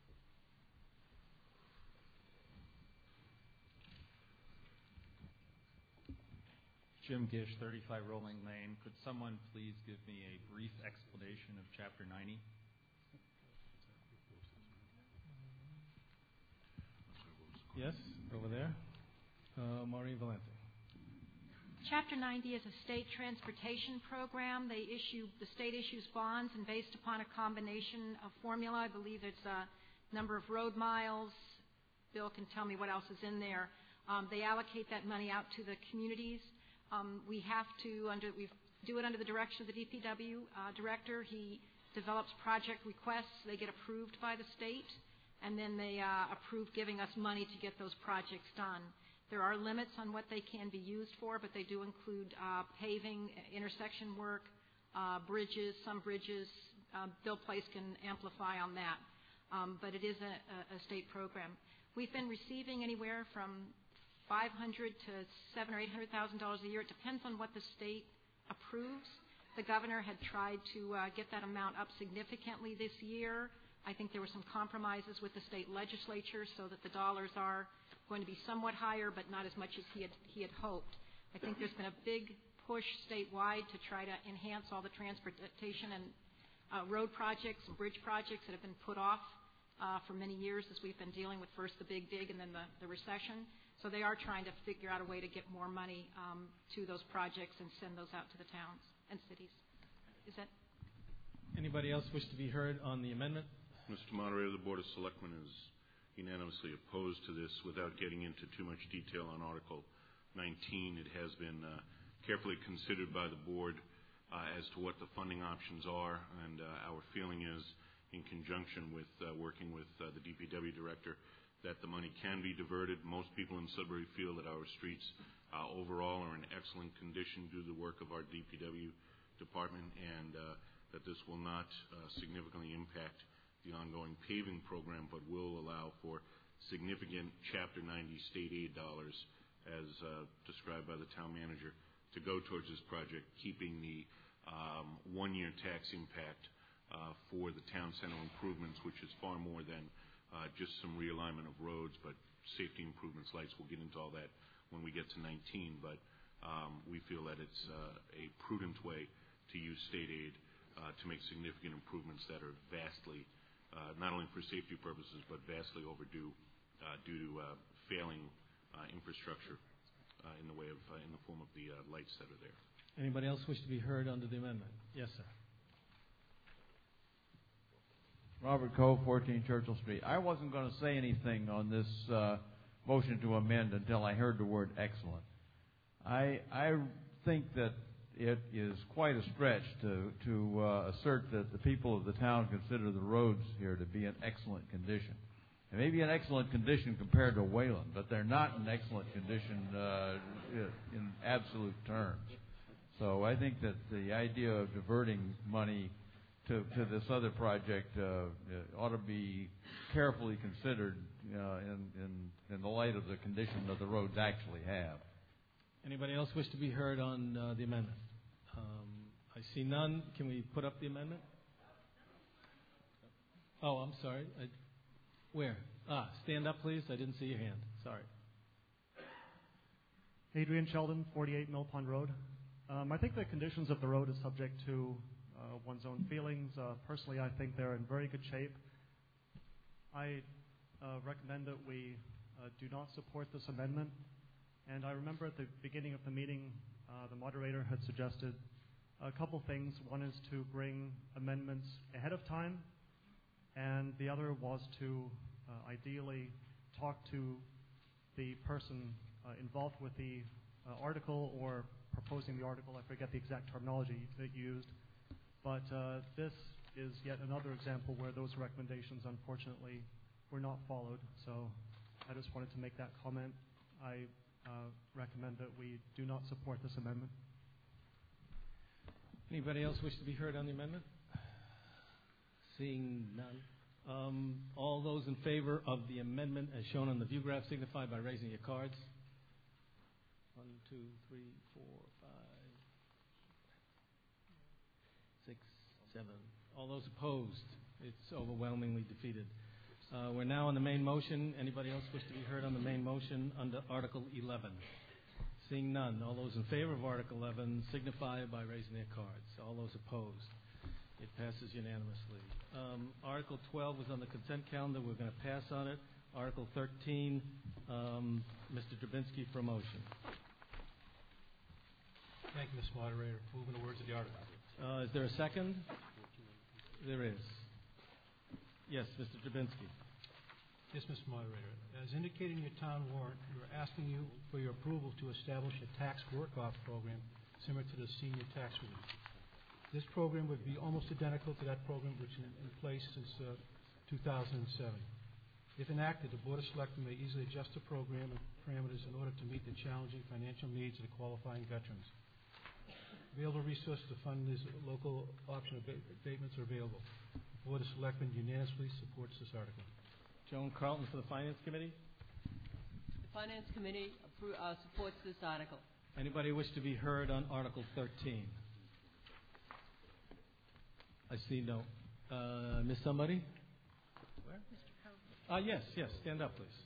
Speaker 18: Jim Gish, thirty-five Rolling Lane. Could someone please give me a brief explanation of Chapter ninety?
Speaker 1: Yes, over there. Uh, Maureen Valente.
Speaker 20: Chapter ninety is a state transportation program. They issue, the state issues bonds, and based upon a combination of formula, I believe it's a number of road miles. Bill can tell me what else is in there. Um, they allocate that money out to the communities. Um, we have to under we do it under the direction of the D P W uh, director. He develops project requests. They get approved by the state, and then they uh, approve giving us money to get those projects done. There are limits on what they can be used for, but they do include uh, paving, intersection work, uh, bridges, some bridges. Uh, Bill Place can amplify on that, um, but it is a, a state program. We've been receiving anywhere from five hundred to seven or eight hundred thousand dollars a year. It depends on what the state approves. The governor had tried to uh, get that amount up significantly this year. I think there were some compromises with the state legislature so that the dollars are going to be somewhat higher, but not as much as he had he had hoped. I think there's been a big push statewide to try to enhance all the transportation and uh, road projects and bridge projects that have been put off uh, for many years as we've been dealing with first the big dig and then the, the recession. So they are trying to figure out a way to get more money um, to those projects and send those out to the towns and cities. Is that?
Speaker 1: Anybody else wish to be heard on the amendment?
Speaker 5: Mister Moderator, the Board of Selectmen is unanimously opposed to this. Without getting into too much detail on Article nineteen, it has been uh, carefully considered by the Board uh, as to what the funding options are, and uh, our feeling is, in conjunction with uh, working with uh, the D P W Director, that the money can be diverted. Most people in Sudbury feel that our streets uh, overall are in excellent condition due to the work of our D P W department, and uh, that this will not uh, significantly impact the ongoing paving program, but will allow for significant Chapter ninety state aid dollars, as uh, described by the town manager, to go towards this project, keeping the um, one-year tax impact uh, for the town center improvements, which is far more than uh, just some realignment of roads, but safety improvements, lights. We'll get into all that when we get to nineteen, but um, we feel that it's uh, a prudent way to use state aid uh, to make significant improvements that are vastly Uh, not only for safety purposes, but vastly overdue uh, due to uh, failing uh, infrastructure uh, in the way of, uh, in the form of the uh, lights that are there.
Speaker 1: Anybody else wish to be heard under the amendment? Yes, sir.
Speaker 14: Robert Coe, fourteen Churchill Street. I wasn't going to say anything on this uh, motion to amend until I heard the word excellent. I I think that it is quite a stretch to to uh, assert that the people of the town consider the roads here to be in excellent condition. They may be in excellent condition compared to Wayland, but they're not in excellent condition uh, in absolute terms. So I think that the idea of diverting money to, to this other project uh, ought to be carefully considered uh, in, in, in the light of the condition that the roads actually have.
Speaker 1: Anybody else wish to be heard on uh, the amendment? Um, I see none. Can we put up the amendment? Oh, I'm sorry. I, where? Ah, stand up, please. I didn't see your hand. Sorry.
Speaker 2: Adrian Sheldon, forty-eight Mill Pond Road. Um, I think the conditions of the road is subject to uh, one's own feelings. Uh, personally, I think they're in very good shape. I uh, recommend that we uh, do not support this amendment. And I remember at the beginning of the meeting, uh, the moderator had suggested a couple things. One is to bring amendments ahead of time, and the other was to uh, ideally talk to the person uh, involved with the uh, article or proposing the article. I forget the exact terminology that you used. But uh, this is yet another example where those recommendations, unfortunately, were not followed. So I just wanted to make that comment. I Uh, recommend that we do not support this amendment.
Speaker 1: Anybody else wish to be heard on the amendment? Seeing none. Um, all those in favor of the amendment as shown on the view graph signify by raising your cards. One, two, three, four, five, six, seven. All those opposed? It's overwhelmingly defeated. Uh, we're now on the main motion. Anybody else wish to be heard on the main motion under Article eleven? Seeing none. All those in favor of Article eleven signify by raising their cards. All those opposed? It passes unanimously. Um, Article twelve was on the consent calendar. We're going to pass on it. Article thirteen, um, Mister Drabinsky for a motion.
Speaker 19: Thank you, Mister Moderator. Moving the words of the article.
Speaker 1: Uh, is there a second? There is. Yes, Mister Drabinsky.
Speaker 19: Yes, Mister Moderator. As indicated in your town warrant, we are asking you for your approval to establish a tax work-off program similar to the senior tax relief. This program would be almost identical to that program which is in, in place since uh, two thousand seven. If enacted, the Board of Selectmen may easily adjust the program and parameters in order to meet the challenging financial needs of the qualifying veterans. Available resources to fund this local option abatements are available. The Board of Selectmen unanimously supports this article.
Speaker 1: Joan Carlton for the Finance Committee.
Speaker 17: The Finance Committee appro- uh, supports this article.
Speaker 1: Anybody wish to be heard on Article thirteen? I see no. Uh, Miss somebody? Where? Mister Ah, uh, yes, yes. Stand up, please.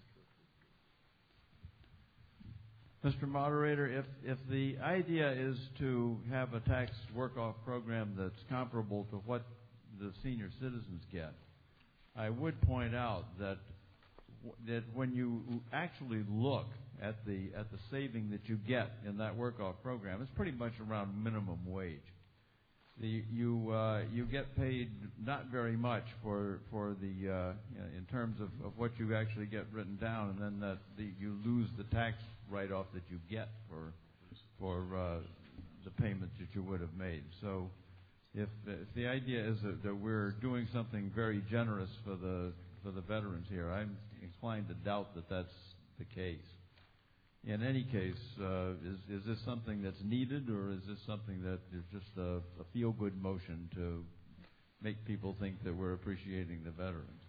Speaker 14: Mister Moderator, if, if the idea is to have a tax work-off program that's comparable to what the senior citizens get, I would point out that that when you actually look at the at the saving that you get in that work-off program, it's pretty much around minimum wage. the, you uh, you get paid not very much for for the uh, you know, in terms of, of what you actually get written down, and then that the, you lose the tax write-off that you get for for uh, the payments that you would have made. So, if, if the idea is that, that we're doing something very generous for the for the veterans here, I'm inclined to doubt that that's the case. In any case, uh, is, is this something that's needed, or is this something that is just a, a feel-good motion to make people think that we're appreciating the veterans?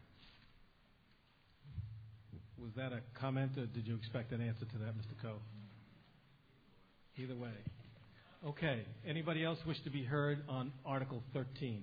Speaker 1: Was that a comment, or did you expect an answer to that, Mister Coe? Either way. Okay. Anybody else wish to be heard on Article thirteen?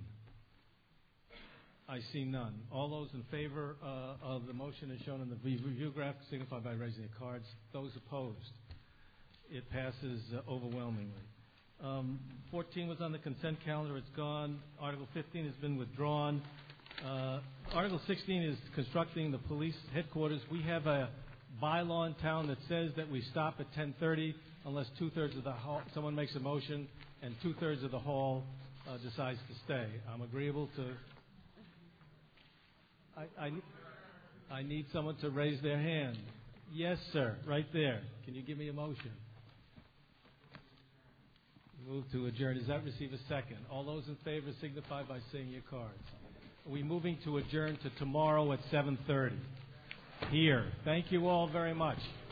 Speaker 1: I see none. All those in favor uh, of the motion as shown in the review graph signify by raising their cards. Those opposed, it passes uh, overwhelmingly. Um, fourteen was on the consent calendar. It's gone. Article fifteen has been withdrawn. Uh, Article sixteen is constructing the police headquarters. We have a bylaw in town that says that we stop at ten thirty unless two-thirds of the hall, someone makes a motion and two-thirds of the hall uh, decides to stay. I'm agreeable to... I, I, I need someone to raise their hand. Yes, sir, right there. Can you give me a motion? Move to adjourn. Does that receive a second? All those in favor signify by saying your cards. Are we moving to adjourn to tomorrow at seven thirty? Here. Thank you all very much.